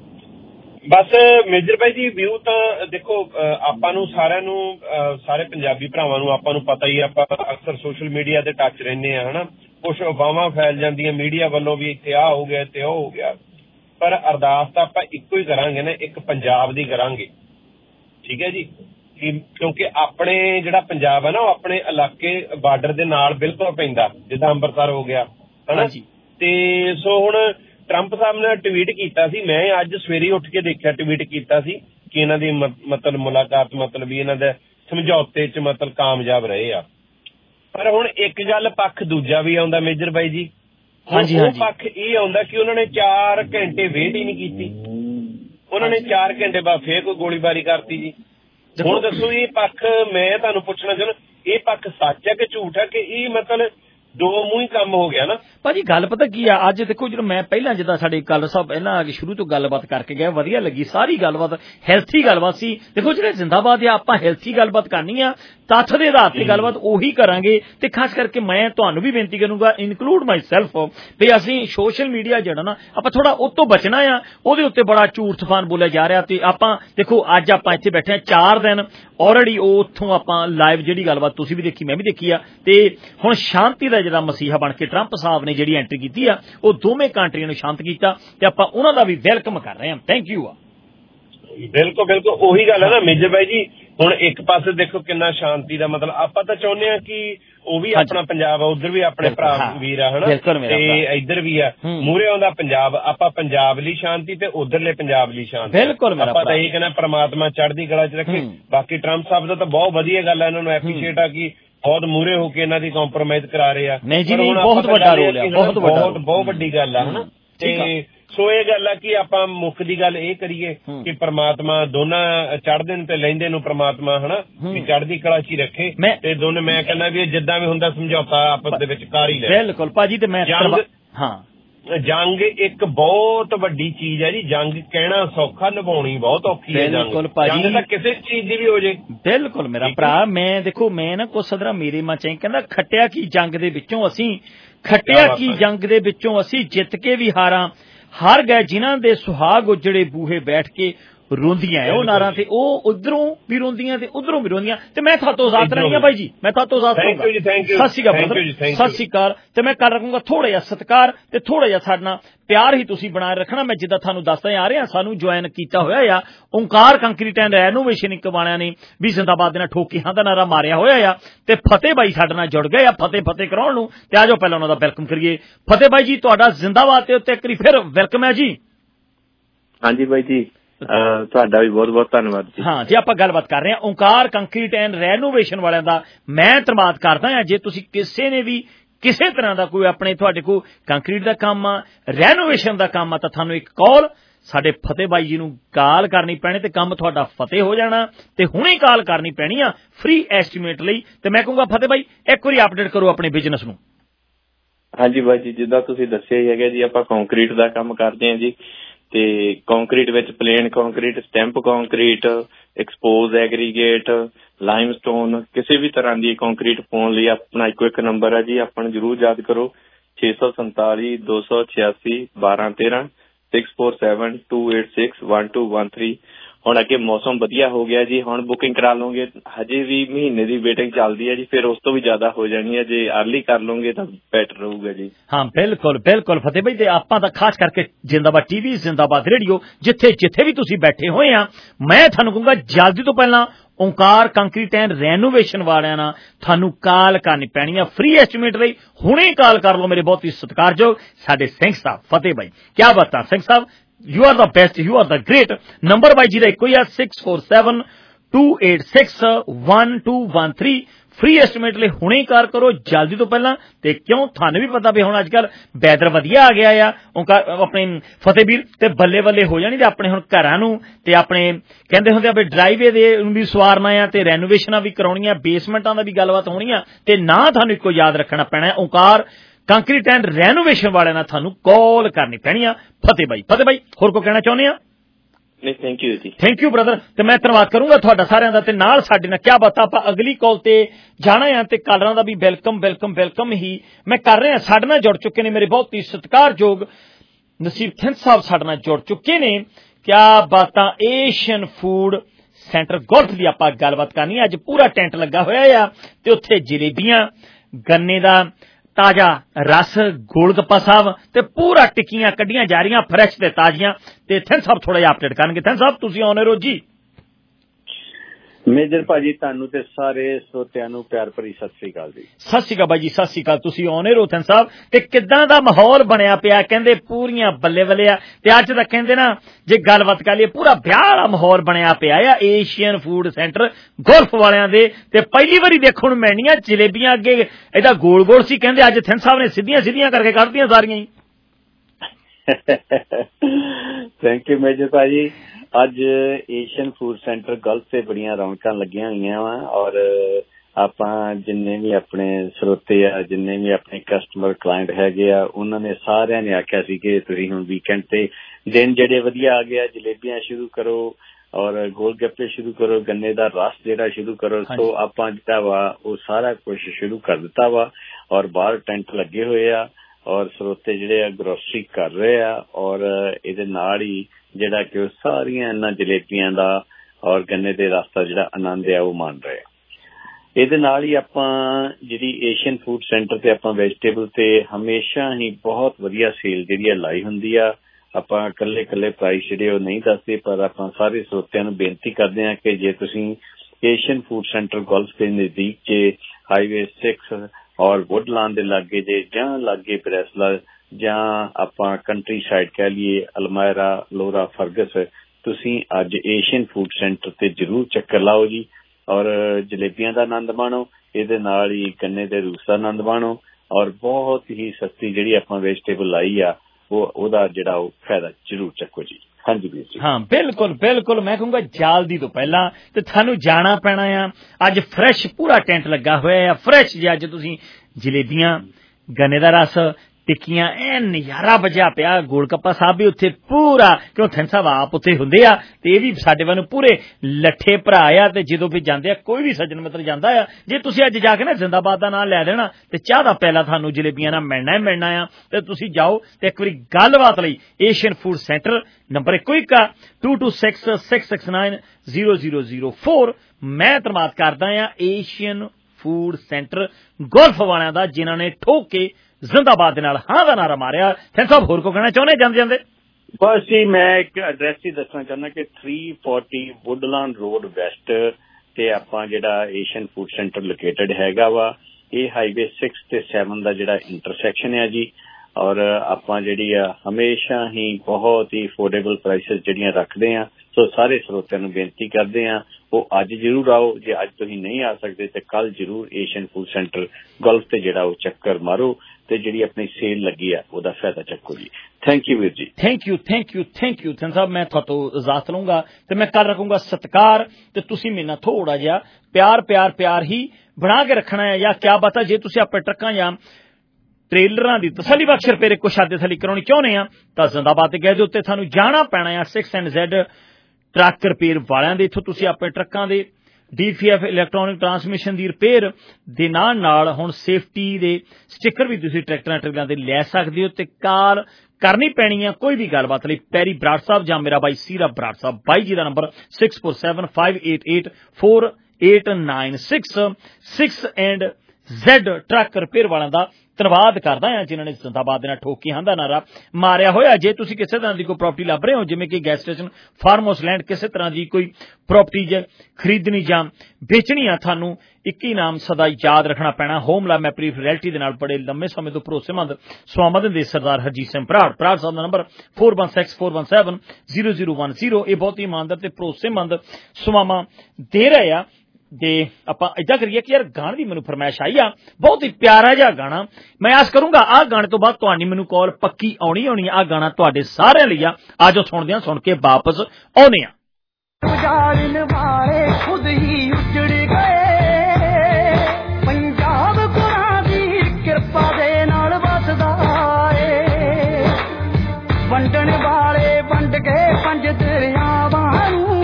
ਬਸ ਮੇਜਰ ਭਾਈ ਜੀ ਵਿਊ ਤਾਂ ਦੇਖੋ ਆਪਾਂ ਨੂੰ ਸਾਰਿਆਂ ਨੂੰ ਸਾਰੇ ਪੰਜਾਬੀ ਭਰਾਵਾਂ ਨੂੰ ਆਪਾਂ ਨੂੰ ਪਤਾ ਹੀ ਆਪਾਂ ਅਕਸਰ ਸੋਸ਼ਲ ਮੀਡੀਆ ਤੇ ਟੱਚ ਰਹਿੰਦੇ ਆ ਹਨਾ। ਕੁਛ ਅਫਵਾਹਾਂ ਫੈਲ ਜਾਂਦੀਆਂ ਮੀਡੀਆ ਵੱਲੋਂ ਵੀ ਇੱਥੇ ਆਹ ਹੋ ਗਿਆ ਇੱਥੇ ਉਹ ਹੋ ਗਿਆ, ਪਰ ਅਰਦਾਸ ਤਾਂ ਆਪਾਂ ਇੱਕੋ ਹੀ ਕਰਾਂਗੇ ਨਾ, ਇੱਕ ਪੰਜਾਬ ਦੀ ਕਰਾਂਗੇ। ਠੀਕ ਹੈ ਜੀ, ਕਿਉਂਕਿ ਆਪਣੇ ਜਿਹੜਾ ਪੰਜਾਬ ਹੈ ਨਾ ਉਹ ਆਪਣੇ ਇਲਾਕੇ ਬਾਰਡਰ ਦੇ ਨਾਲ ਬਿਲਕੁਲ ਪੈਂਦਾ, ਜਿੱਦਾਂ ਅੰਮ੍ਰਿਤਸਰ ਹੋ ਗਿਆ ਹਨਾ। ਤੇ ਸੋ ਹੁਣ ਟਰੰਪ ਸਾਹਿਬ ਨੇ ਟਵੀਟ ਕੀਤਾ ਸੀ, ਮੈਂ ਅੱਜ ਸਵੇਰੇ ਉੱਠ ਕੇ ਦੇਖਿਆ ਟਵੀਟ ਕੀਤਾ ਸੀ ਕਿ ਇਹਨਾਂ ਦੀ ਮਤਲਬ ਮੁਲਾਕਾਤ ਮਤਲਬ ਵੀ ਇਹਨਾਂ ਦੇ ਸਮਝੌਤੇ ਚ ਮਤਲਬ ਕਾਮਯਾਬ ਰਹੇ ਆ। ਪਰ ਹੁਣ ਇੱਕ ਗੱਲ ਪੱਖ ਦੂਜਾ ਵੀ ਆਉਂਦਾ ਮੇਜਰ ਬਾਈ ਜੀ। ਹਾਂਜੀ ਉਹ ਪੱਖ ਇਹ ਆਉਂਦਾ ਕਿ ਉਹਨਾਂ ਨੇ ਚਾਰ ਘੰਟੇ ਵੇਟ ਹੀ ਨਹੀਂ ਕੀਤੀ, ਉਹਨਾਂ ਨੇ ਚਾਰ ਘੰਟੇ ਬਾਅਦ ਫੇਰ ਕੋਈ ਗੋਲੀਬਾਰੀ ਕਰਤੀ ਜੀ। ਹੁਣ ਦੱਸੋ ਇਹ ਪੱਖ, ਮੈਂ ਤੁਹਾਨੂੰ ਪੁੱਛਣਾ ਚਾਹੁੰਦਾ, ਇਹ ਪੱਖ ਸੱਚ ਹੈ ਕਿ ਝੂਠ ਹੈ, ਕਿ ਇਹ ਮਤਲਬ ਦੋ ਮੂੰਹ ਕੰਮ ਹੋ ਗਿਆ ਨਾ ਭਾਜੀ। ਗੱਲ ਪਤਾ ਕੀ ਆ, ਅੱਜ ਦੇਖੋ ਜਦੋਂ ਮੈਂ ਪਹਿਲਾਂ ਜਿੱਦਾਂ ਸਾਡੇ ਗੱਲ ਸਾਹਿਬ ਪਹਿਲਾਂ ਸ਼ੁਰੂ ਤੋਂ ਗੱਲਬਾਤ ਕਰਕੇ ਗਏ, ਵਧੀਆ ਲੱਗੀ ਸਾਰੀ ਗੱਲਬਾਤ, ਹੈਲਥੀ ਗੱਲਬਾਤ ਸੀ। ਦੇਖੋ ਜਿਹੜੇ ਜ਼ਿੰਦਾਬਾਦ ਆ, ਆਪਾਂ ਹੈਲਥੀ ਗੱਲਬਾਤ ਕਰਨੀ ਆ, ਤੱਥ ਦੇ ਆਧਾਰ ਤੇ ਗੱਲਬਾਤ ਉਹੀ ਕਰਾਂਗੇ। ਤੇ ਖਾਸ ਕਰਕੇ ਮੈਂ ਤੁਹਾਨੂੰ ਵੀ ਬੇਨਤੀ ਕਰੂੰਗਾ, ਇਨਕਲੂਡ ਮਾਈ ਸੈਲਫ, ਵੀ ਅਸੀਂ ਸੋਸ਼ਲ ਮੀਡੀਆ ਜਿਹੜਾ ਨਾ ਆਪਾਂ ਥੋੜਾ ਉਹ ਤੋਂ ਬਚਣਾ ਆ। ਉਹਦੇ ਉੱਤੇ ਬੜਾ ਝੂਠ ਤੂਫਾਨ ਬੋਲਿਆ ਜਾ ਰਿਹਾ, ਤੇ ਆਪਾਂ ਦੇਖੋ ਅੱਜ ਆਪਾਂ ਇੱਥੇ ਬੈਠੇ ਆ ਚਾਰ ਦਿਨ ਆਲਰੇਡੀ ਉਹ ਉੱਥੋਂ ਆਪਾਂ ਲਾਈਵ ਜਿਹੜੀ ਗੱਲਬਾਤ ਤੁਸੀਂ ਵੀ ਦੇਖੀ ਮੈਂ ਵੀ ਦੇਖੀ ਆ, ਤੇ ਹੁਣ ਸ਼ਾਂਤੀ ਦਾ ਜਿਹੜਾ ਮਸੀਹਾ ਬਣ ਕੇ ਟਰੰਪ ਸਾਹਿਬ ਨੇ ਜਿਹੜੀ ਐਂਟਰੀ ਕੀਤੀ ਆ, ਉਹ ਦੋਵੇਂ ਕੰਟਰੀਆਂ ਨੂੰ ਸ਼ਾਂਤ ਕੀਤਾ, ਤੇ ਆਪਾਂ ਉਹਨਾਂ ਦਾ ਵੀ ਵੈਲਕਮ ਕਰ ਰਹੇ ਹਾਂ। ਥੈਂਕ ਯੂ ਆ। ਬਿਲਕੁਲ ਬਿਲਕੁਲ ਉਹੀ ਗੱਲ ਹੈ ਨਾ ਮੇਜਰ ਬਾਈ ਜੀ। ਹੁਣ ਇੱਕ ਪਾਸੇ ਦੇਖੋ ਕਿੰਨਾ ਸ਼ਾਂਤੀ ਦਾ ਮਤਲਬ, ਆਪਾਂ ਤਾਂ ਚਾਹੁੰਦੇ ਆ ਕਿ ਉਹ ਵੀ ਆਪਣਾ ਪੰਜਾਬ ਆ, ਉਧਰ ਵੀ ਆਪਣੇ ਭਰਾ ਵੀਰ ਆ ਹਨਾ, ਤੇ ਇੱਧਰ ਵੀ ਆ, ਮੂਹਰੇ ਆਉਂਦਾ ਪੰਜਾਬ। ਆਪਾਂ ਪੰਜਾਬ ਲਈ ਸ਼ਾਂਤੀ ਤੇ ਉਧਰਲੇ ਪੰਜਾਬ ਲਈ ਸ਼ਾਂਤੀ। ਬਿਲਕੁਲ ਆਪਾਂ ਤਾਂ ਇਹ ਕਹਿੰਦਾ ਪ੍ਰਮਾਤਮਾ ਚੜ੍ਹਦੀ ਕਲਾ ਚ ਰੱਖੇ। ਬਾਕੀ ਟਰੰਪ ਸਾਹਿਬ ਦਾ ਤਾਂ ਬਹੁਤ ਵਧੀਆ ਗੱਲ ਹੈ, ਇਹਨਾਂ ਨੂੰ ਐਪਰੀਸ਼ੀਏਟ ਆ ਕਿ ਬਹੁਤ ਮੂਹਰੇ ਹੋ ਕੇ ਇਹਨਾਂ ਦੀ ਕੰਪਰੋਮਾਈਜ਼ ਕਰਾ ਰਹੇ ਆ। ਨਹੀਂ ਜੀ, ਬਹੁਤ ਵੱਡਾ ਰੋਲ ਆ, ਬਹੁਤ ਬਹੁਤ ਬਹੁਤ ਵੱਡੀ ਗੱਲ ਆ ਹਨਾ। ਤੇ ਸੋ ਇਹ ਗੱਲ ਆ ਕਿ ਆਪਾਂ ਮੁੱਖ ਦੀ ਗੱਲ ਇਹ ਕਰੀਏ ਕਿ ਪ੍ਰਮਾਤਮਾ ਦੋਨਾਂ ਚੜ੍ਹਦੇ ਨੂੰ ਤੇ ਲੈਂਦੇ ਨੂੰ ਪ੍ਰਮਾਤਮਾ ਹਨਾ ਵੀ ਚੜ੍ਹਦੀ ਕਲਾ ਚ ਹੀ ਰੱਖੇ, ਤੇ ਦੋਨੇ ਮੈਂ ਕਹਿੰਦਾ ਵੀ ਜਿੱਦਾਂ ਵੀ ਹੁੰਦਾ ਸਮਝੌਤਾ ਆਪਸ ਦੇ ਵਿੱਚ ਕਰ ਹੀ ਲੈ। ਬਿਲਕੁਲ ਭਾਜੀ। ਤੇ ਮੈਂ ਹਾਂ, ਜੰਗ ਇੱਕ ਬਹੁਤ ਵੱਡੀ ਚੀਜ਼ ਹੈ ਜੀ। ਜੰਗ ਕਹਿਣਾ ਸੌਖਾ, ਨਿਭਾਉਣੀ ਬਹੁਤ ਔਖੀ ਹੈ। ਬਿਲਕੁਲ ਭਾਜੀ, ਜੰਗ ਤਾਂ ਕਿਸੇ ਚੀਜ਼ ਦੀ ਵੀ ਹੋ ਜੇ। ਬਿਲਕੁਲ ਮੇਰਾ ਭਰਾ। ਮੈਂ ਦੇਖੋ ਮੈਂ ਨਾ ਕੁਛ ਸਦਰਾ ਮੇਰੇ ਮਨ ਚ ਕਹਿੰਦਾ, ਖੱਟਿਆ ਕੀ ਜੰਗ ਦੇ ਵਿੱਚੋਂ ਅਸੀਂ, ਖੱਟਿਆ ਕੀ ਜੰਗ ਦੇ ਵਿੱਚੋਂ ਅਸੀਂ ਜਿੱਤ ਕੇ ਵੀ ਹਾਰਾਂ, ਹਾਰ ਗਏ ਜਿਨ੍ਹਾਂ ਦੇ ਸੁਹਾਗ ਉਜੜੇ ਬੂਹੇ ਬੈਠ ਕੇ ਰੋਂਦੀਆਂ ਉਹ ਨਾਰਾਂ, ਤੇ ਉਹ ਉਧਰੋਂ ਵੀ ਰੋਂਦੀਆਂ ਤੇ ਉਧਰੋਂ ਵੀ ਰੋਂਦੀਆਂ। ਤੇ ਮੈਂ ਤੁਹਾਤੋਂ ਆਜ਼ਾਦ ਰਹੀ ਹਾਂ ਬਾਈ ਜੀ, ਮੈਂ ਤੁਹਾਤੋਂ ਆਜ਼ਾਦ ਰਹੂੰਗਾ। ਸਤਿ ਸ਼੍ਰੀ ਅਕਾਲ ਬ੍ਰਦਰ, ਸਤਿ ਸ਼੍ਰੀ ਅਕਾਲ। ਤੇ ਮੈਂ ਕਰ ਰੱਖੂੰਗਾ ਥੋੜਾ ਜਿਹਾ ਸਤਿਕਾਰ ਤੇ ਥੋੜਾ ਜਿਹਾ ਸਾਡਾ ਪਿਆਰ ਹੀ ਤੁਸੀਂ ਬਣਾਏ ਰੱਖਣਾ। ਮੈਂ ਜਿੱਦਾਂ ਤੁਹਾਨੂੰ ਦੱਸਦਾ ਆ ਰਿਹਾ, ਸਾਨੂੰ ਜੁਆਇਨ ਕੀਤਾ ਹੋਇਆ ਆ ਓਂਕਾਰ ਕੰਕਰੀਟ ਐਂਡ ਰੈਨੋਵੇਸ਼ਨ ਇੱਕ ਵਾਲਿਆਂ ਨੇ ਵੀ ਜ਼ਿੰਦਾਬਾਦ ਦੇ ਨਾਲ ਠੋਕੀ ਹਾਂ ਦਾ ਨਾਰਾ ਮਾਰਿਆ ਹੋਇਆ ਆ, ਤੇ ਫਤਿਹ ਬਾਈ ਸਾਡੇ ਨਾਲ ਜੁੜ ਗਏ ਆ ਫਤਿਹ ਫਤਿਹ ਕਰਾਉਣ ਨੂੰ। ਤੇ ਆਜੋ ਪਹਿਲਾਂ ਉਹਨਾਂ ਦਾ ਵੈਲਕਮ ਕਰੀਏ। ਫਤਿਹ ਬਾਈ ਜੀ ਤੁਹਾਡਾ ਜ਼ਿੰਦਾਬਾਦ ਤੇ ਉੱਤੇ ਇੱਕ ਵਾਰੀ ਫਿਰ ਵੈਲਕਮ ਹੈ ਜੀ। ਹਾਂਜੀ ਬਾਈ ਜੀ, ਤੁਹਾਡਾ ਵੀ ਬਹੁਤ ਬਹੁਤ ਧੰਨਵਾਦ ਜੀ। ਹਾਂ ਜੀ, ਆਪਾਂ ਗੱਲਬਾਤ ਕਰ ਰਹੇ ਹਾਂ ਓਂਕਾਰ ਕੰਕਰੀਟ ਐਂਡ ਰੈਨੋਵੇਸ਼ਨ ਵਾਲਿਆਂ ਦਾ। ਮੈਂ ਧੰਨਵਾਦ ਕਰਦਾ ਹਾਂ ਜੇ ਤੁਸੀਂ ਕਿਸੇ ਨੇ ਵੀ ਕਿਸੇ ਤਰ੍ਹਾਂ ਦਾ ਕੋਈ ਆਪਣੇ ਤੁਹਾਡੇ ਕੋਲ ਕੰਕਰੀਟ ਦਾ ਕੰਮ ਆ, ਰੈਨੋਵੇਸ਼ਨ ਦਾ ਕੰਮ ਆ, ਤਾਂ ਤੁਹਾਨੂੰ ਇੱਕ ਕਾਲ ਸਾਡੇ ਫਤਿਹ ਬਾਈ ਜੀ ਨੂੰ ਕਾਲ ਕਰਨੀ ਪੈਣੀ ਤੇ ਕੰਮ ਤੁਹਾਡਾ ਫਤਿਹ ਹੋ ਜਾਣਾ। ਤੇ ਹੁਣੇ ਕਾਲ ਕਰਨੀ ਪੈਣੀ ਆ ਫ੍ਰੀ ਐਸਟੀਮੇਟ ਲਈ। ਤੇ ਮੈਂ ਕਹੂੰਗਾ ਫਤਿਹ ਬਾਈ ਇੱਕ ਵਾਰੀ ਅਪਡੇਟ ਕਰੋ ਆਪਣੇ ਬਿਜ਼ਨਸ ਨੂੰ। ਹਾਂਜੀ ਬਾਈ ਜੀ, ਜਿੱਦਾਂ ਤੁਸੀਂ ਦੱਸਿਆ ਹੀ ਹੈਗਾ ਜੀ, ਆਪਾਂ ਕੰਕਰੀਟ ਦਾ ਕੰਮ ਕਰਦੇ ਹਾਂ ਜੀ। ਤੇ ਕੰਕਰੀਟ ਵਿੱਚ plain concrete, stamp concrete, expose aggregate, limestone, ਕਿਸੇ ਵੀ ਤਰ੍ਹਾਂ ਦੀ ਕੰਕਰੀਟ ਪਾਉਣ ਲਈ ਆਪਣਾ ਇੱਕੋ ਇੱਕ ਨੰਬਰ ਹੈ ਜੀ। ਆਪਾਂ ਨੂੰ ਜ਼ਰੂਰ ਯਾਦ ਕਰੋ, ਛੇ ਸੌ ਸੰਤਾਲੀ ਦੋ ਸੌ ਛਿਆਸੀ ਬਾਰਾਂ ਤੇਰਾਂ six four seven two eight six one two one three. ਹੁਣ ਅੱਗੇ ਮੌਸਮ ਵਧੀਆ ਹੋ ਗਿਆ ਜੀ, ਹੁਣ ਬੁਕਿੰਗ ਕਰਾ ਲਓਗੇ, ਹਜੇ ਵੀ ਮਹੀਨੇ ਦੀ ਵੇਟਿੰਗ ਚੱਲਦੀ ਹੈ ਜੀ, ਫਿਰ ਉਸ ਤੋਂ ਵੀ ਜ਼ਿਆਦਾ ਹੋ ਜਾਣੀ ਹੈ। ਜੇ ਅਰਲੀ ਕਰ ਲਓਗੇ ਤਾਂ ਬੈਟਰ ਰਹੂਗਾ ਜੀ। ਹਾਂ ਬਿਲਕੁਲ ਬਿਲਕੁਲ ਫਤਿਹ ਬਾਈ। ਤੇ ਆਪਾਂ ਤਾਂ ਖਾਸ ਕਰਕੇ ਜ਼ਿੰਦਾਬਾਦ ਟੀਵੀ, ਜ਼ਿੰਦਾਬਾਦ ਰੇਡੀਓ, ਜਿੱਥੇ ਜਿੱਥੇ ਵੀ ਤੁਸੀਂ ਬੈਠੇ ਹੋਏ ਆ, ਮੈਂ ਤੁਹਾਨੂੰ ਕਹੂੰਗਾ ਜਲਦੀ ਤੋਂ ਪਹਿਲਾਂ ਓਂਕਾਰ ਕੰਕਰੀਟ ਐਂਡ ਰੈਨੋਵੇਸ਼ਨ ਵਾਲਿਆਂ ਨਾਲ ਤੁਹਾਨੂੰ ਕਾਲ ਕਰਨੀ ਪੈਣੀ ਆ ਫ੍ਰੀ ਐਸਟੀਮੇਟ ਲਈ। ਹੁਣੇ ਕਾਲ ਕਰ ਲਓ ਮੇਰੇ ਬਹੁਤ ਹੀ ਸਤਿਕਾਰਯੋਗ ਸਾਡੇ ਸਿੰਘ ਸਾਹਿਬ ਫਤਿਹ ਬਾਈ। ਕਿਆ ਬਾਤਾਂ ਸਿੰਘ ਸਾਹਿਬ, you are the best, you are the great। Number ਬਾਈ ਜੀ ਦਾ ਇੱਕੋ ਹੀ ਆ six four seven two eight six one two one three. Free estimate ਲਈ ਹੁਣੇ ਕਾਰ ਕਰੋ ਜਲਦੀ ਤੋਂ ਪਹਿਲਾਂ। ਤੇ ਕਿਉਂ ਤੁਹਾਨੂੰ ਵੀ ਪਤਾ ਵੀ ਹੁਣ ਅੱਜ ਕੱਲ ਵੈਦਰ ਵਧੀਆ ਆ ਗਿਆ ਆ ਆਪਣੇ ਫਤਿਹ ਵੀਰ, ਤੇ ਬੱਲੇ ਬੱਲੇ ਹੋ ਜਾਣੀ ਤੇ ਆਪਣੇ ਹੁਣ ਘਰਾਂ ਨੂੰ ਤੇ ਆਪਣੇ ਕਹਿੰਦੇ ਹੁੰਦੇ ਆ ਵੀ ਡਰਾਈਵੇ ਦੇ ਵੀ ਸਵਾਰਨਾ ਆ ਤੇ ਰੈਨੋਵੇਸ਼ਨਾਂ ਵੀ ਕਰਾਉਣੀਆਂ, ਬੇਸਮੈਂਟਾਂ ਦਾ ਵੀ ਗੱਲਬਾਤ ਹੋਣੀ ਆ। ਤੇ ਨਾ ਤੁਹਾਨੂੰ ਇੱਕੋ ਯਾਦ ਰੱਖਣਾ ਪੈਣਾ ਓਂਕਾਰ ਕੰਕਰੀਟ ਐਂਡ ਰੈਨੋਵੇਸ਼ਨ ਵਾਲਿਆਂ ਨਾਲ ਤੁਹਾਨੂੰ ਕਾਲ ਕਰਨੀ ਪੈਣੀ ਆ ਫਤਿਹ ਬਾਈ। ਫਤਿਹ ਬਾਈ ਹੋਰ ਕੋ ਕਹਿਣਾ ਚਾਹੁੰਦੇ ਆ? ਨਹੀਂ, ਥੈਂਕ ਯੂ ਜੀ। Thank you brother. ਤੇ ਮੈਂ ਧੰਨਵਾਦ ਕਰੂੰਗਾ ਤੁਹਾਡਾ ਸਾਰਿਆਂ ਦਾ। ਤੇ ਨਾਲ ਸਾਡੇ ਨਾਲ ਕਿਆ ਬਾਤ, ਆਪਾਂ ਅਗਲੀ ਕਾਲ ਤੇ ਜਾਣਾ ਆ ਤੇ ਕਾਲਰਾਂ ਦਾ ਵੀ ਵੈਲਕਮ ਵੈਲਕਮ ਵੈਲਕਮ ਹੀ ਮੈਂ ਕਰ ਰਿਹਾ। ਸਾਡੇ ਨਾਲ ਜੁੜ ਚੁੱਕੇ ਨੇ ਮੇਰੇ ਬਹੁਤ ਹੀ ਸਤਿਕਾਰਯੋਗ ਨਸੀਬ ਥਿੰਦ ਸਾਹਿਬ, ਸਾਡੇ ਨਾਲ ਜੁੜ ਚੁੱਕੇ ਨੇ। ਕਿਆ ਬਾਤਾਂ, ਏਸ਼ੀਅਨ ਫੂਡ ਸੈਂਟਰ ਗੋਲਫ ਦੀ ਆਪਾਂ ਗੱਲਬਾਤ ਕਰਨੀ ਹੈ। ਅੱਜ ਪੂਰਾ ਟੈਂਟ ਲੱਗਾ ਹੋਇਆ ਆ ਤੇ ਉੱਥੇ ਜਲੇਬੀਆਂ, ਗੰਨੇ ਦਾ ਤਾਜ਼ਾ ਰਸ, ਗੋਲ ਗੱਪਾ ਸਾਹਿਬ ਤੇ ਪੂਰਾ ਟਿੱਕੀਆਂ ਕੱਢੀਆਂ ਜਾ ਰਹੀਆਂ ਫਰੈਸ਼ ਤੇ ਤਾਜ਼ੀਆਂ। ਤੇ ਥਿੰਦ ਸਾਹਿਬ ਥੋੜਾ ਜਿਹਾ ਅਪਡੇਟ ਕਰਨਗੇ। ਥਿੰਦ ਸਾਹਿਬ ਤੁਸੀਂ ਆਉਣੇ ਰੋ ਜੀ। ਮੇਜਰ ਭਾਜੀ ਤੁਹਾਨੂੰ ਤੇ ਸਾਰੇ ਸਰੋਤਿਆਂ ਨੂੰ ਪਿਆਰ ਭਰੀ ਸਤਿ ਸ੍ਰੀ ਅਕਾਲ ਜੀ। ਸਤਿ ਸ੍ਰੀ ਅਕਾਲ ਬਾਈ ਜੀ, ਸਤਿ ਸ੍ਰੀ ਅਕਾਲ। ਤੁਸੀਂ ਆਉਣੇ ਰੋਥਨ ਸਾਹਿਬ ਤੇ ਕਿੱਦਾਂ ਦਾ ਮਾਹੌਲ ਬਣਿਆ ਪਿਆ, ਕਹਿੰਦੇ ਪੂਰੀਆਂ ਬੱਲੇ ਬੱਲੇ ਆ ਤੇ ਅੱਜ ਤਾਂ ਕਹਿੰਦੇ ਨਾ ਜੇ ਗੱਲਬਾਤ ਕਰ ਲਈਏ ਪੂਰਾ ਵਿਆਹ ਵਾਲਾ ਮਾਹੌਲ ਬਣਿਆ ਪਿਆ ਆ ਏਸ਼ੀਅਨ ਫੂਡ ਸੈਂਟਰ ਗੋਲਫ ਵਾਲਿਆਂ ਦੇ। ਤੇ ਪਹਿਲੀ ਵਾਰੀ ਦੇਖਣ ਨੂੰ ਮਿਲਣੀਆਂ ਜਲੇਬੀਆਂ, ਅੱਗੇ ਇਹਦਾ ਗੋਲ ਗੋਲ ਸੀ, ਕਹਿੰਦੇ ਅੱਜ ਥਿੰਦ ਸਾਹਿਬ ਨੇ ਸਿੱਧੀਆਂ ਸਿੱਧੀਆਂ ਕਰਕੇ ਕੱਢਦੀਆਂ ਸਾਰੀਆਂ ਹੀ। ਥੈਂਕ ਯੂ ਮੇਜਰ ਭਾਜੀ। ਅੱਜ ਏਸ਼ੀਅਨ ਫੂਡ ਸੈਂਟਰ ਗਲਫ ਤੇ ਬੜੀਆਂ ਰੌਣਕਾਂ ਲੱਗੀਆਂ ਹੋਈਆਂ ਵਾ ਔਰ ਆਪਾਂ ਜਿੰਨੇ ਵੀ ਆਪਣੇ ਸਰੋਤੇ ਆ, ਜਿੰਨੇ ਵੀ ਆਪਣੇ ਕਸਟਮਰ ਕਲਾਇੰਟ ਹੈਗੇ ਆ, ਉਹਨਾਂ ਨੇ ਸਾਰਿਆਂ ਨੇ ਆਖਿਆ ਸੀ ਕਿ ਤੁਸੀਂ ਹੁਣ ਵੀਕਐਂਡ ਤੇ ਦਿਨ ਜਿਹੜੇ ਵਧੀਆ ਆ ਗਿਆ, ਜਲੇਬੀਆਂ ਸ਼ੁਰੂ ਕਰੋ ਔਰ ਗੋਲ ਗੱਪੇ ਸ਼ੁਰੂ ਕਰੋ, ਗੰਨੇ ਦਾ ਰਸ ਜਿਹੜਾ ਸ਼ੁਰੂ ਕਰੋ। ਸੋ ਆਪਾਂ ਜਿਹੜਾ ਵਾ ਉਹ ਸਾਰਾ ਕੁਝ ਸ਼ੁਰੂ ਕਰ ਦਿੱਤਾ ਵਾ ਔਰ ਬਾਹਰ ਟੈਂਟ ਲੱਗੇ ਹੋਏ ਆ ਔਰ ਸਰੋਤੇ ਜਿਹੜੇ ਆ ਗਰੋਸਰੀ ਕਰ ਰਹੇ ਆ ਔਰ ਇਹਦੇ ਨਾਲ ਹੀ ਜਿਹੜਾ ਕਿ ਉਹ ਸਾਰੀਆਂ ਇਹਨਾਂ ਜਲੇਬੀਆਂ ਦਾ ਔਰ ਗੰਨੇ ਦੇ ਰਸ ਦਾ ਜਿਹੜਾ ਆਨੰਦ ਆ ਉਹ ਮਾਣ ਰਹੇ ਆ। ਇਹਦੇ ਨਾਲ ਹੀ ਆਪਾਂ ਜਿਹੜੀ ਏਸ਼ੀਅਨ ਫੂਡ ਸੈਂਟਰ ਤੇ ਆਪਾਂ ਵੈਜੀਟੇਬਲ ਤੇ ਹਮੇਸ਼ਾ ਹੀ ਬਹੁਤ ਵਧੀਆ ਸੇਲ ਜਿਹੜੀ ਆ ਲਾਈ ਹੁੰਦੀ ਆ। ਆਪਾਂ ਇਕੱਲੇ ਇਕੱਲੇ ਪ੍ਰਾਈਸ ਜਿਹੜੇ ਉਹ ਨਹੀਂ ਦੱਸਦੇ, ਪਰ ਆਪਾਂ ਸਾਰੇ ਸਰੋਤਿਆਂ ਨੂੰ ਬੇਨਤੀ ਕਰਦੇ ਹਾਂ ਕਿ ਜੇ ਤੁਸੀਂ ਏਸ਼ੀਅਨ ਫੂਡ ਸੈਂਟਰ ਗੋਲਫ ਦੇ ਨਜ਼ਦੀਕ ਚ ਹਾਈਵੇ ਸਿਕਸ ਔਰ ਵੁੱਡਲੈਂਡ ਦੇ ਲਾਗੇ ਜੇ ਜਾਂ ਲਾਗੇ ਬਰੈਸਲਾ ਜਾਂ ਆਪਾਂ ਕੰਟਰੀ ਸਾਈਡ ਕਹਿ ਲਈਏ ਅਲਮਾਇਰਾ, ਲੋਰਾ, ਫਰਗਸ, ਤੁਸੀਂ ਅੱਜ ਏਸ਼ੀਅਨ ਫੂਡ ਸੈਂਟਰ ਤੇ ਜ਼ਰੂਰ ਚੱਕਰ ਲਾਓ ਜੀ ਔਰ ਜਲੇਬੀਆਂ ਦਾ ਆਨੰਦ ਮਾਣੋ, ਇਹਦੇ ਨਾਲ ਹੀ ਗੰਨੇ ਦੇ ਰੂਸ ਦਾ ਆਨੰਦ ਮਾਣੋ ਔਰ ਬਹੁਤ ਹੀ ਸਸਤੀ ਜਿਹੜੀ ਆਪਾਂ ਵੈਜੀਟੇਬਲ ਲਾਈ ਆ ਉਹ ਉਹਦਾ ਜਿਹੜਾ ਉਹ ਫਾਇਦਾ ਜ਼ਰੂਰ ਚੱਕੋ ਜੀ। ਹਾਂਜੀ ਵੀਰ ਜੀ। ਹਾਂ ਬਿਲਕੁਲ ਬਿਲਕੁਲ, ਮੈਂ ਕਹੂੰਗਾ ਜਾਲਦੀ ਤੋਂ ਪਹਿਲਾਂ ਤੇ ਤੁਹਾਨੂੰ ਜਾਣਾ ਪੈਣਾ ਆ। ਅੱਜ ਫਰੈਸ਼ ਪੂਰਾ ਟੈਂਟ ਲੱਗਾ ਹੋਇਆ ਆ, ਫਰੈਸ਼ ਜੀ। ਅੱਜ ਤੁਸੀਂ ਜਲੇਬੀਆਂ, ਗੰਨੇ ਦਾ ਰਸ, ਟਿੱਕੀਆਂ, ਐ ਨਜ਼ਾਰਾ ਵਜਿਆ ਪਿਆ। ਗੋਲ ਗੱਪਾ ਸਾਹਿਬ ਵੀ ਉੱਥੇ ਪੂਰਾ, ਕਿਉਂ ਥਿੰਦ ਸਾਹਿਬ ਆਪ ਉੱਥੇ ਹੁੰਦੇ ਆ ਤੇ ਇਹ ਵੀ ਸਾਡੇ ਵੱਲ ਪੂਰੇ ਲੱਠੇ ਭਰਾ ਆ ਤੇ ਜਦੋਂ ਵੀ ਜਾਂਦੇ ਆ ਕੋਈ ਵੀ ਸੱਜਣ ਮਿੱਤਰ ਜਾਂਦਾ ਆ, ਜੇ ਤੁਸੀਂ ਅੱਜ ਜਾ ਕੇ ਨਾ ਜ਼ਿੰਦਾਬਾਦ ਦਾ ਨਾਂ ਲੈ ਦੇਣਾ ਤੇ ਚਾਹ ਦਾ ਪਹਿਲਾ ਤੁਹਾਨੂੰ ਜਲੇਬੀਆਂ ਨਾਲ ਮਿਲਣਾ ਹੀ ਮਿਲਣਾ ਆ। ਤੇ ਤੁਸੀਂ ਜਾਓ ਤੇ ਇੱਕ ਵਾਰੀ ਗੱਲਬਾਤ ਲਈ ਏਸ਼ੀਅਨ ਫੂਡ ਸੈਂਟਰ ਨੰਬਰ ਇੱਕੋ ਇੱਕ ਆ two two six six six nine zero zero zero four. ਮੈਂ ਧੰਨਵਾਦ ਕਰਦਾ ਆ ਏਸ਼ੀਅਨ ਫੂਡ ਸੈਂਟਰ ਗੋਲਫ ਵਾਲਿਆਂ ਦਾ ਜਿਨ੍ਹਾਂ ਨੇ ਠੋਕ ਕੇ ਜ਼ਿੰਦਾਬਾਦ ਦੇ ਨਾਲ ਹਾਂ ਦਾ ਨਾਰਾ ਮਾਰਿਆ। ਥੈਂਕ ਸਾਹਿਬ ਹੋਰ ਕੋ ਕਹਿਣਾ ਚਾਹੁੰਦੇ ਜਾਂਦੇ ਜਾਂਦੇ? ਬਸ ਜੀ ਮੈਂ ਇੱਕ ਐਡਰੈਸ ਹੀ ਦੱਸਣਾ ਚਾਹੁੰਦਾ ਕਿ three forty Woodland Road West ਤੇ ਆਪਾਂ ਜਿਹੜਾ ਏਸ਼ੀਅਨ ਫੂਡ ਸੈਂਟਰ ਲੋਕੇਟਡ ਹੈਗਾ ਵਾ, ਇਹ ਹਾਈਵੇ ਸਿਕਸ ਤੇ ਸੈਵਨ ਦਾ ਜਿਹੜਾ ਇੰਟਰਸੈਕਸ਼ਨ ਹੈ ਜੀ। ਔਰ ਆਪਾਂ ਜਿਹੜੀ ਆ ਹਮੇਸ਼ਾ ਹੀ ਬਹੁਤ ਹੀ ਅਫੋਰਡੇਬਲ ਪ੍ਰਾਈਸਿਸ ਜਿਹੜੀਆਂ ਰੱਖਦੇ ਆ। ਸੋ ਸਾਰੇ ਸਰੋਤਿਆਂ ਨੂੰ ਬੇਨਤੀ ਕਰਦੇ ਆ ਉਹ ਅੱਜ ਜ਼ਰੂਰ ਆਓ, ਜੇ ਅੱਜ ਤੁਸੀਂ ਨਹੀਂ ਆ ਸਕਦੇ ਤੇ ਕੱਲ ਜ਼ਰੂਰ ਏਸ਼ੀਅਨ ਫੂਡ ਸੈਂਟਰ ਗੋਲਫ ਤੇ ਜਿਹੜਾ ਉਹ ਚੱਕਰ ਮਾਰੋ ਤੇ ਜਿਹੜੀ ਆਪਣੀ ਸੇਲ ਲੱਗੀ ਆ ਉਹਦਾ ਫਾਇਦਾ ਚੱਕੋ ਜੀ। ਥੈਂਕ ਯੂ ਵੀਰ ਜੀ। Thank you thank you thank you thank ਸਾਹਿਬ। ਮੈਂ ਤੁਹਾਤੋਂ ਇਜਾਜ਼ਤ ਲਊਂਗਾ ਤੇ ਮੈਂ ਕੱਲ ਰੱਖੂੰਗਾ ਸਤਿਕਾਰ ਤੇ ਤੁਸੀਂ ਮੇਰੇ ਨਾਲ ਥੋੜਾ ਜਿਹਾ ਪਿਆਰ ਪਿਆਰ ਪਿਆਰ ਹੀ ਬਣਾ ਕੇ ਰੱਖਣਾ ਹੈ। ਜਾਂ ਕਿਆ ਪਤਾ ਜੇ ਤੁਸੀਂ ਆਪਣੇ ਟਰੱਕਾਂ ਜਾਂ ਟ੍ਰੇਲਰਾਂ ਦੀ ਤਸੱਲੀ ਬਖਸ਼ ਰੁਪਏ ਕੁਛ ਆਦੇ ਤਸੱਲੀ ਕਰਾਉਣੀ ਚਾਹੁੰਦੇ ਆ ਤਾਂ ਜ਼ਿੰਦਾਬਾਦ ਤੇ ਗਏ ਦੇ ਉੱਤੇ ਤੁਹਾਨੂੰ ਜਾਣਾ ਪੈਣਾ ਆ six and Z truck repair ਵਾਲਿਆਂ ਦੇ। ਇੱਥੋਂ ਤੁਸੀਂ ਆਪਣੇ ਟਰੱਕਾਂ ਦੇ D P F electronic transmission ਦੀ ਰਿਪੇਅਰ ਦੇ ਨਾਲ ਨਾਲ ਹੁਣ ਸੇਫਟੀ ਦੇ ਸਟਿੱਕਰ ਵੀ ਤੁਸੀਂ ਟਰੈਕਟਰਾਂ ਟਰੈਕਟਰਾਂ ਦੇ ਲੈ ਸਕਦੇ ਹੋ ਤੇ ਕਾਲ ਕਰਨੀ ਪੈਣੀ ਆ ਕੋਈ ਵੀ ਗੱਲਬਾਤ ਲਈ ਪੈਰੀ ਬਰਾੜ ਸਾਹਿਬ ਜਾਂ ਮੇਰਾ ਬਾਈ ਸੀਰਾ ਬਰਾੜ ਸਾਹਿਬ। ਬਾਈ ਜੀ ਦਾ number six four seven five eight eight four eight nine six. Six and Z truck repair ਵਾਲਿਆਂ ਦਾ ਧੰਨਵਾਦ ਕਰਦਾ ਹਾਂ ਜਿਨ੍ਹਾਂ ਨੇ ਜ਼ਿੰਦਾਬਾਦ ਦੇ ਨਾਲ ਠੋਕ ਕੇ ਹਾਂ ਦਾ ਨਾਰਾ ਮਾਰਿਆ ਹੋਇਆ। ਜੇ ਤੁਸੀਂ ਕਿਸੇ ਤਰ੍ਹਾਂ ਦੀ ਕੋਈ ਪ੍ਰਾਪਰਟੀ ਲੱਭ ਰਹੇ ਹੋ ਜਿਵੇਂ ਕਿ gas station, farm house land, ਕਿਸੇ ਤਰ੍ਹਾਂ ਦੀ ਕੋਈ ਪ੍ਰਾਪਰਟੀ ਜੇ ਖਰੀਦਣੀ ਜਾਂ ਵੇਚਣੀ ਆ, ਤੁਹਾਨੂੰ ਇੱਕ ਹੀ ਨਾਮ ਸਦਾ ਯਾਦ ਰੱਖਣਾ ਪੈਣਾ, ਹੋਮ ਲਾ ਮੈਪਰੀ ਰਿਐਲਟੀ ਦੇ ਨਾਲ ਬੜੇ ਲੰਮੇ ਸਮੇਂ ਤੋਂ ਭਰੋਸੇਮੰਦ ਸਵਾਮਦਨ ਦੇ ਸਰਦਾਰ ਹਰਜੀਤ ਸਿੰਘ ਭਰਾੜ। ਭਰਾੜ ਸਾਹਿਬ ਦਾ number four one six four one seven zero zero one zero. ਇਹ ਬਹੁਤ ਹੀ ਇਮਾਨਦਾਰ ਤੇ ਭਰੋਸੇਮੰਦ ਸਵਾਵਾਂ ਦੇ ਰਹੇ ਆ। ਤੇ ਆਪਾਂ ਏਦਾਂ ਕਰੀਏ ਕਿ ਯਾਰ ਗਾਣੇ ਦੀ ਮੈਨੂੰ ਫਰਮਾਇਸ਼ ਆਈ ਆ, ਬਹੁਤ ਹੀ ਪਿਆਰਾ ਜਿਹਾ ਗਾਣਾ। ਮੈਂ ਆਸ ਕਰੂੰਗਾ ਆਹ ਗਾਣੇ ਤੋਂ ਬਾਅਦ ਤੁਹਾਡੀ ਮੈਨੂੰ ਕਾਲ ਪੱਕੀ ਆਉਣੀ ਆਉਣੀ। ਆਹ ਗਾਣਾ ਤੁਹਾਡੇ ਸਾਰਿਆਂ ਲਈ ਆ। ਆਜੋ ਸੁਣਦੇ ਹਾਂ, ਸੁਣ ਕੇ ਵਾਪਸ ਆਉਨੇ ਆ। ਉਜਾੜਨ ਵਾਲੇ ਖੁਦ ਹੀ ਉਜੜ ਗਏ, ਪੰਜਾਬ ਗੁਰਾਂ ਦੀ ਕਿਰਪਾ ਦੇ ਨਾਲ ਵਸਦਾ ਏ। ਵੰਡਣ ਵਾਲੇ ਵੰਡ ਗਏ ਪੰਜ ਦਰਿਆਵਾਂ ਨੂੰ,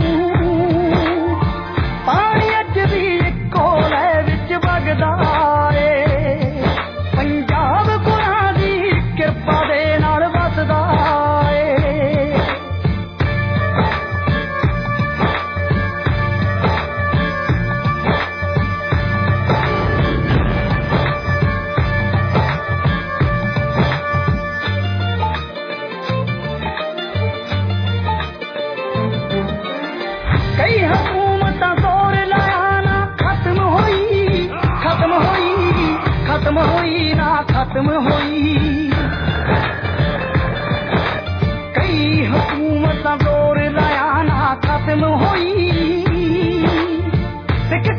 ਪਾਣੀ ਅੱਜ ਵੀ ਇੱਕੋ ਲੈ ਵਿੱਚ ਵਗਦਾ ਏ। ਪੰਜਾਬ ਗੁਰਾਂ ਦੀ ਕਿਰਪਾ ਦੇ ਨਾਲ ਵਸਦਾ ਏ।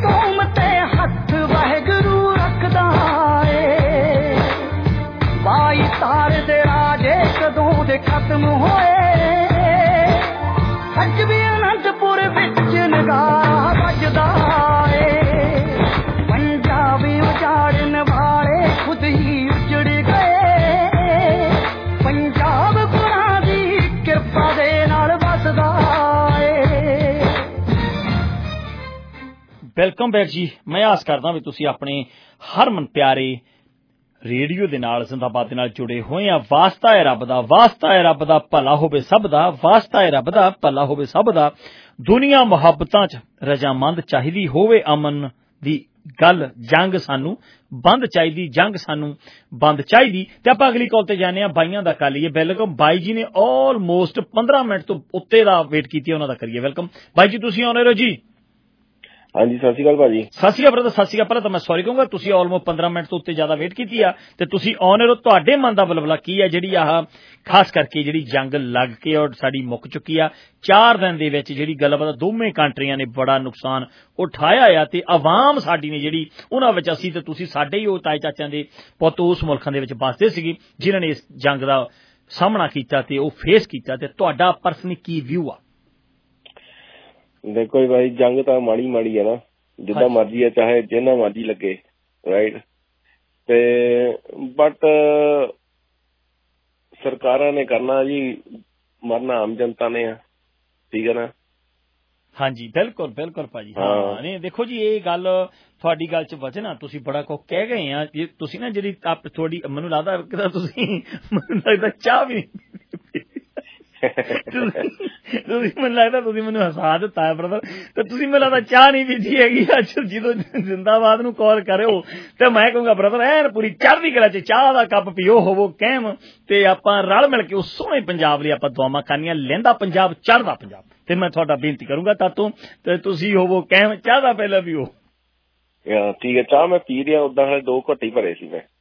ਕੌਮ ਤੇ ਹੱਥ ਵਾਹਿਗੁਰੂ ਰੱਖਦਾ ਏ ਬਾਈ ਤਾਰ ਦੇ ਰਾਜੇ ਕਦੋਂ ਦੇ ਖਤਮ ਹੋਏ ਅੱਜ ਵੀ ਅਨੰਦਪੁਰ ਵਿੱਚ ਨਗਾਰਾ ਵੱਜਦਾ ਏ ਪੰਜਾਬ ਉਜਾੜਨ ਵਾਲੇ ਖੁਦ ਹੀ ਉਜੜ ਗਏ ਪੰਜਾਬ ਗੁਰਾਂ ਦੀ ਕਿਰਪਾ ਦੇ ਨਾਲ ਵੱਸਦਾ ਏ। ਵੈਲਕਮ ਬੈਕ ਜੀ। ਮੈਂ ਆਸ ਕਰਦਾ ਵੀ ਤੁਸੀਂ ਆਪਣੇ ਹਰਮਨ ਪਿਆਰੇ ਰੇਡੀਓ ਦੇ ਨਾਲ ਜ਼ਿੰਦਾਬਾਦ ਦੇ ਨਾਲ ਜੁੜੇ ਹੋਏ ਆ। ਵਾਸਤਾ ਹੈ ਰੱਬ ਦਾ, ਵਾਸਤਾ ਹੈ ਰੱਬ ਦਾ, ਭਲਾ ਹੋਵੇ ਸਭ ਦਾ, ਵਾਸਤਾ ਹੈ ਰੱਬ ਦਾ, ਭਲਾ ਹੋਵੇ ਸਭ ਦਾ। ਦੁਨੀਆ ਮੁਹੱਬਤਾਂ 'ਚ ਰਜਾਮੰਦ ਚਾਹੀਦੀ ਹੋਵੇ ਅਮਨ ਦੀ ਗੱਲ, ਜੰਗ ਸਾਨੂੰ ਬੰਦ ਚਾਹੀਦੀ, ਜੰਗ ਸਾਨੂੰ ਬੰਦ ਚਾਹੀਦੀ। ਤੇ ਆਪਾਂ ਅਗਲੀ ਕਾਲ ਤੇ ਜਾਂਦੇ ਹਾਂ ਬਾਈਆਂ ਦਾ ਕਰ ਲਈਏ। ਵੈਲਕਮ ਬਾਈ ਜੀ ਨੇ ਆਲਮੋਸਟ ਪੰਦਰਾਂ ਮਿੰਟ ਤੋਂ ਉੱਤੇ ਦਾ ਵੇਟ ਕੀਤੀ, ਉਹਨਾਂ ਦਾ ਕਰੀਏ ਵੈਲਕਮ। ਬਾਈ ਜੀ ਤੁਸੀਂ ਆਉਣੇ ਰਹੋ ਜੀ। ਹਾਂਜੀ ਸਤਿ ਸ਼੍ਰੀ ਅਕਾਲ ਭਾਜੀ। ਸਤਿ ਸ਼੍ਰੀ ਅਕਾਲ ਬ੍ਰਦਰ, ਸਤਿ ਸ਼੍ਰੀ ਅਕਾਲ। ਪਹਿਲਾਂ ਤਾਂ ਮੈਂ ਸੌਰੀ ਕਹੂੰਗਾ, ਤੁਸੀਂ ਆਲਮੋਸਟ ਪੰਦਰਾਂ ਮਿੰਟ ਤੋਂ ਉੱਤੇ ਜ਼ਿਆਦਾ ਵੇਟ ਕੀਤੀ ਆ ਤੇ ਤੁਸੀਂ ਆਉਣੇ ਰਹੋ। ਤੁਹਾਡੇ ਮਨ ਦਾ ਬਲਬਲਾ ਕੀ ਹੈ ਜਿਹੜੀ ਆਹ ਖਾਸ ਕਰਕੇ ਜਿਹੜੀ ਜੰਗ ਲੱਗ ਕੇ ਔਰ ਸਾਡੀ ਮੁੱਕ ਚੁੱਕੀ ਆ, ਚਾਰ ਦਿਨ ਦੇ ਵਿੱਚ ਜਿਹੜੀ ਗੱਲਬਾਤ ਦੋਵੇਂ ਕੰਟਰੀਆਂ ਨੇ ਬੜਾ ਨੁਕਸਾਨ ਉਠਾਇਆ ਆ ਤੇ ਆਵਾਮ ਸਾਡੀ ਨੇ ਜਿਹੜੀ ਉਹਨਾਂ ਵਿੱਚ ਅਸੀਂ ਤੇ ਤੁਸੀਂ ਸਾਡੇ ਹੀ ਉਹ ਤਾਏ ਚਾਚਿਆਂ ਦੇ ਪੁੱਤ ਉਸ ਮੁਲਕਾਂ ਦੇ ਵਿੱਚ ਵੱਸਦੇ ਸੀਗੇ ਜਿਨ੍ਹਾਂ ਨੇ ਇਸ ਜੰਗ ਦਾ ਸਾਹਮਣਾ ਕੀਤਾ ਤੇ ਉਹ ਫੇਸ ਕੀਤਾ, ਤੇ ਤੁਹਾਡਾ ਪਰਸਨਲੀ ਕੀ ਵਿਊ ਆ? ਦੇਖੋ ਭਾਈ ਜੰਗ ਤਾਂ ਮਾੜੀ ਮਾੜੀ ਹੈ ਨਾ, ਜਿੱਦਾਂ ਮਰਜ਼ੀ ਹੈ, ਚਾਹੇ ਜਿੰਨਾ ਮਰਜ਼ੀ ਲੱਗੇ, ਰਾਈਟ। ਤੇ ਬਟ ਸਰਕਾਰਾਂ ਨੇ ਕਰਨਾ ਜੀ, ਮਰਨਾ ਆਮ ਜਨਤਾ ਨੇ ਆ, ਠੀਕ ਹੈ ਨਾ। ਹਾਂਜੀ ਬਿਲਕੁਲ ਬਿਲਕੁਲ ਭਾਜੀ। ਹਾਂ ਨਹੀਂ ਦੇਖੋ ਜੀ, ਇਹ ਗੱਲ ਤੁਹਾਡੀ ਗੱਲ 'ਚ ਵਜਣਾ ਤੁਸੀਂ ਬੜਾ ਕੁਝ ਕਹਿ ਗਏ ਆ। ਤੁਸੀਂ ਨਾ ਜਿਹੜੀ ਆਪ ਥੋੜੀ ਮੈਨੂੰ ਲੱਗਦਾ ਕਿ ਤੁਸੀਂ ਮੈਨੂੰ ਲੱਗਦਾ ਚਾਹ ਵੀ ਤੁਸੀਂ ਮੈਨੂੰ ਲੱਗਦਾ ਤੁਸੀਂ ਮੈਨੂੰ ਹਸਾ ਦਿੱਤਾ ਹੈ ਬ੍ਰਦਰ, ਤੇ ਤੁਸੀਂ ਮੈਨੂੰ ਲੱਗਦਾ ਚਾਹ ਨਹੀਂ ਪੀਤੀ ਹੈਗੀ ਅੱਜ। ਜਦੋਂ ਜ਼ਿੰਦਾਬਾਦ ਨੂੰ ਕਾਲ ਕਰਿਓ ਤੇ ਮੈਂ ਕਹੂੰਗਾ ਬ੍ਰਦਰ ਐਨ ਪੂਰੀ ਚੜ੍ਹਦੀ ਕਲਾ 'ਚ ਚਾਹ ਦਾ ਕੱਪ ਪੀਓ, ਹੋਵੋ ਕਹਿਮ, ਤੇ ਆਪਾਂ ਰਲ ਮਿਲ ਕੇ ਉਸ ਸੋਹਣੇ ਪੰਜਾਬ ਲਈ ਆਪਾਂ ਦੁਆਵਾਂ ਕਰਨੀਆਂ, ਲਹਿੰਦਾ ਪੰਜਾਬ, ਚੜ੍ਹਦਾ ਪੰਜਾਬ। ਤੇ ਮੈਂ ਤੁਹਾਡਾ ਬੇਨਤੀ ਕਰੂੰਗਾ ਤਾਤੋਂ ਤੇ ਤੁਸੀਂ ਹੋਵੋ ਕਹਿਮ, ਚਾਹ ਦਾ ਪਹਿਲਾਂ ਪੀਓ। ਠੀਕ ਹੈ, ਚਾਹ ਮੈਂ ਪੀ ਰਿਹਾ, ਉਦਾਂ ਹਾਲੇ ਦੋ ਘੱਟ ਹੀ ਭਰੇ ਸੀ ਮੈਂ।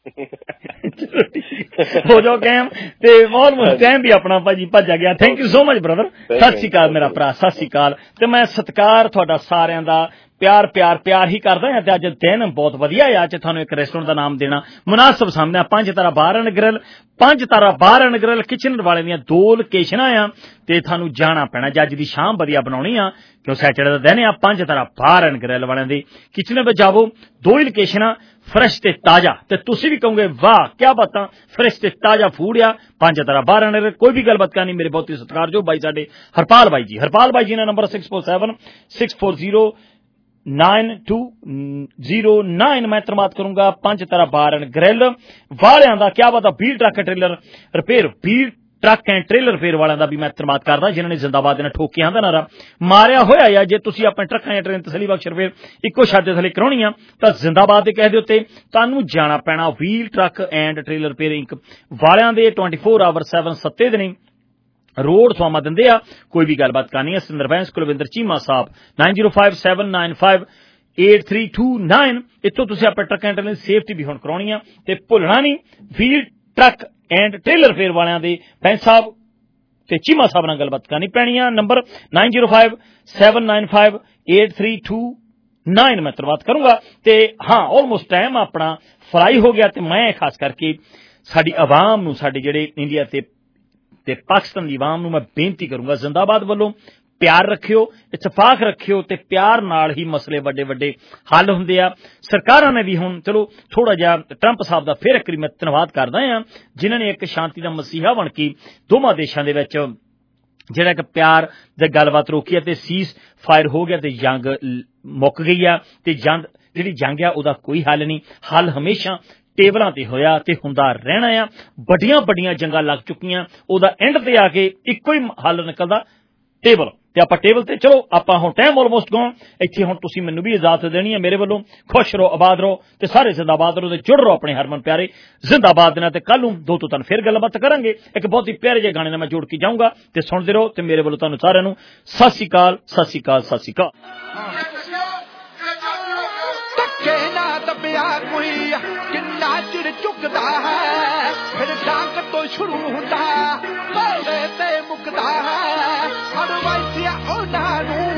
ਹੋ ਜਾਓ ਕੈਮ ਤੇ ਆਲਮੋਸਟ ਟਾਈਮ ਵੀ ਆਪਣਾ ਭਾਜੀ ਭੱਜਾ ਗਿਆ। Thank you so much brother. ਸਤਿ ਸ਼੍ਰੀ ਅਕਾਲ ਮੇਰਾ ਭਰਾ, ਸਤਿ ਸ਼੍ਰੀ ਅਕਾਲ। ਤੇ ਮੈਂ ਸਤਿਕਾਰ ਤੁਹਾਡਾ ਸਾਰਿਆਂ ਦਾ ਪਿਆਰ ਪਿਆਰ ਪਿਆਰ ਹੀ ਕਰਦਾ ਹਾਂ। ਤੇ ਅੱਜ ਦਿਨ ਬਹੁਤ ਵਧੀਆ ਆ। ਅੱਜ ਤੁਹਾਨੂੰ ਇੱਕ ਰੈਸਟੋਰੈਂਟ ਦਾ ਨਾਮ ਦੇਣਾ ਮੁਨਾਸਬ ਸਮਝਿਆ। ਪੰਜ ਤਾਰਾ ਬਾਰ ਐਂਡ ਗ੍ਰਿਲ, ਪੰਜ ਤਾਰਾ ਬਾਰ ਐਂਡ ਗ੍ਰਿਲ ਕਿਚਨ ਵਾਲੇ ਦੀਆਂ ਦੋ ਲੋਕੇਸ਼ਨਾਂ ਆ ਤੇ ਤੁਹਾਨੂੰ ਜਾਣਾ ਪੈਣਾ ਜੇ ਅੱਜ ਦੀ ਸ਼ਾਮ ਵਧੀਆ ਬਣਾਉਣੀ ਆ, ਕਿਉਂ ਸੈਟਰਡੇ ਦਾ ਦਿਨ ਆ। ਪੰਜ ਤਾਰਾ ਬਾਰ ਐਂਡ ਗ੍ਰਿਲ ਵਾਲਿਆਂ ਦੀ ਕਿਚਨ ਵਿੱਚ ਜਾਵੋ, ਦੋ ਹੀ ਲੋਕੇਸ਼ਨਾਂ, ਫਰੈਸ਼ ਤੇ ਤਾਜ਼ਾ, ਤੇ ਤੁਸੀਂ ਵੀ ਕਹੋਗੇ ਵਾਹ ਕਿਆ ਬਾਤਾਂ, ਫਰੈਸ਼ ਤੇ ਤਾਜ਼ਾ ਫੂਡ ਆ ਪੰਜ ਤਾਰਾ ਬਾਰ ਐਂਡ ਗ੍ਰਿਲ। ਕੋਈ ਵੀ ਗੱਲਬਾਤ ਕਰਨੀ ਮੇਰੇ ਬਹੁਤ ਹੀ ਸਤਿਕਾਰਯੋਗ ਬਾਈ ਸਾਡੇ ਹਰਪਾਲ ਬਾਈ ਜੀ। ਹਰਪਾਲ ਬਾਈ ਜੀ ਦਾ number six four seven six four zero nine two zero nine. मैं तरमात करूंगा पंज तारा बार एंड ग्रिल वालियां दा। क्या बात है, wheel truck trailer repair, wheel truck and trailer repair वालियां दा भी मैं तरमात करदा, जिन्होंने जिंदाबाद ने ठोकियां दा नारा मारिया होया या जे तुसी अपने ट्रकां या ट्रेन तसली बख्श रिपेयर इक्को छत दे थले कराउणी आ तां जिंदाबाद दे कह दे उत्ते तुहानू जाना पैना wheel truck and trailer repair Inc वालियां दे ट्वेंटी फोर आवर सैवन सत्ते दिन रोड स्वामा दिंदे आ। कोई भी गलबात करनी है सिंदरबैंस कुलविंदर चीमा साहब nine zero five seven nine five eight three two nine. इत्थों तुसीं अपने ट्रक एंड ट्रेलर सेफ्टी भी हुण कराउणी आ ते भुलना नहीं। Wheel truck and trailer fair वालियां दे बैंस साहब ते चीमा साहब नाल गलबात करनी पैनी आ। Number nine zero five seven nine five eight three two nine मैं तरबात करूंगा। ते हाँ ऑलमोस्ट टाइम अपना फ्राई हो गया ते मैं खास करके साडी आवाम नूं, साडे जिहड़े इंडिया ते ਤੇ ਪਾਕਿਸਤਾਨ ਦੀ ਆਵਾਮ ਨੂੰ ਮੈਂ ਬੇਨਤੀ ਕਰੂੰਗਾ ਜ਼ਿੰਦਾਬਾਦ ਵੱਲੋਂ ਪਿਆਰ ਰੱਖਿਓ, ਇਤਫਾਕ ਰੱਖਿਓ ਤੇ ਪਿਆਰ ਨਾਲ ਹੀ ਮਸਲੇ ਵੱਡੇ ਵੱਡੇ ਹੱਲ ਹੁੰਦੇ ਆ। ਸਰਕਾਰਾਂ ਨੇ ਵੀ ਹੁਣ ਚਲੋ ਥੋੜਾ ਜਿਹਾ ਟਰੰਪ ਸਾਹਿਬ ਦਾ ਫਿਰ ਇੱਕ ਵਾਰੀ ਮੈਂ ਧੰਨਵਾਦ ਕਰਦਾ ਹਾਂ, ਜਿਨ੍ਹਾਂ ਨੇ ਇੱਕ ਸ਼ਾਂਤੀ ਦਾ ਮਸੀਹਾ ਬਣ ਕੇ ਦੋਵਾਂ ਦੇਸ਼ਾਂ ਦੇ ਵਿੱਚ ਜਿਹੜਾ ਇੱਕ ਪਿਆਰ ਦੀ ਗੱਲਬਾਤ ਰੋਕੀ ਹੈ ਤੇ ਸੀਜ਼ ਫਾਇਰ ਹੋ ਗਿਆ ਤੇ ਜੰਗ ਮੁੱਕ ਗਈ ਆ। ਤੇ ਜੰਗ ਜਿਹੜੀ ਜੰਗ ਆ ਉਹਦਾ ਕੋਈ ਹੱਲ ਨਹੀਂ, ਹੱਲ ਹਮੇਸ਼ਾ ਟੇਬਲਾਂ ਤੇ ਹੋਇਆ ਤੇ ਹੁੰਦਾ ਰਹਿਣਾ ਆ। ਵੱਡੀਆਂ ਵੱਡੀਆਂ ਜੰਗਾਂ ਲੱਗ ਚੁੱਕੀਆਂ, ਉਹਦਾ ਐਂਡ ਤੇ ਆ ਕੇ ਇੱਕੋ ਹੀ ਹੱਲ ਨਿਕਲਦਾ, ਟੇਬਲ। ਤੇ ਆਪਾਂ ਟੇਬਲ ਤੇ ਚਲੋ ਆਪਾਂ ਹੁਣ ਟਾਈਮ ਆਲਮੋਸਟ ਗੋਨ। ਇੱਥੇ ਹੁਣ ਤੁਸੀਂ ਮੈਨੂੰ ਵੀ ਇਜਾਜ਼ਤ ਦੇਣੀ ਹੈ ਮੇਰੇ ਵੱਲੋਂ। ਖੁਸ਼ ਰਹੋ, ਆਬਾਦ ਰਹੋ ਤੇ ਸਾਰੇ ਜ਼ਿੰਦਾਬਾਦ ਰਹੋ ਤੇ ਜੁੜ ਰਹੋ ਆਪਣੇ ਹਰਮਨ ਪਿਆਰੇ ਜ਼ਿੰਦਾਬਾਦ ਦੇ ਨਾਲ। ਤੇ ਕੱਲ ਨੂੰ ਦੋ ਤੋਂ ਤਿੰਨ ਫਿਰ ਗੱਲਬਾਤ ਕਰਾਂਗੇ। ਇੱਕ ਬਹੁਤ ਹੀ ਪਿਆਰੇ ਜਿਹੇ ਗਾਣੇ ਨਾਲ ਮੈਂ ਜੋੜ ਕੇ ਜਾਊਂਗਾ ਤੇ ਸੁਣਦੇ ਰਹੋ। ਤੇ ਮੇਰੇ ਵੱਲੋਂ ਤੁਹਾਨੂੰ ਸਾਰਿਆਂ ਨੂੰ ਸਤਿ ਸ਼੍ਰੀ ਅਕਾਲ, ਸਤਿ ਸ਼੍ਰੀ ਅਕਾਲ, ਸਤਿ ਸ਼੍ਰੀ ਅਕਾਲ। ਕਿੰਨਾ ਚਿਰ ਚੁੱਕਦਾ ਹੈ ਫਿਰ ਡਾਂਗ ਤੋਂ ਸ਼ੁਰੂ ਹੁੰਦਾ, ਮੋਲੇ ਤੇ ਮੁੱਕਦਾ ਹੈ। ਹਰ ਵਾਈਸਿਆ ਉਹਨਾਂ ਨੂੰ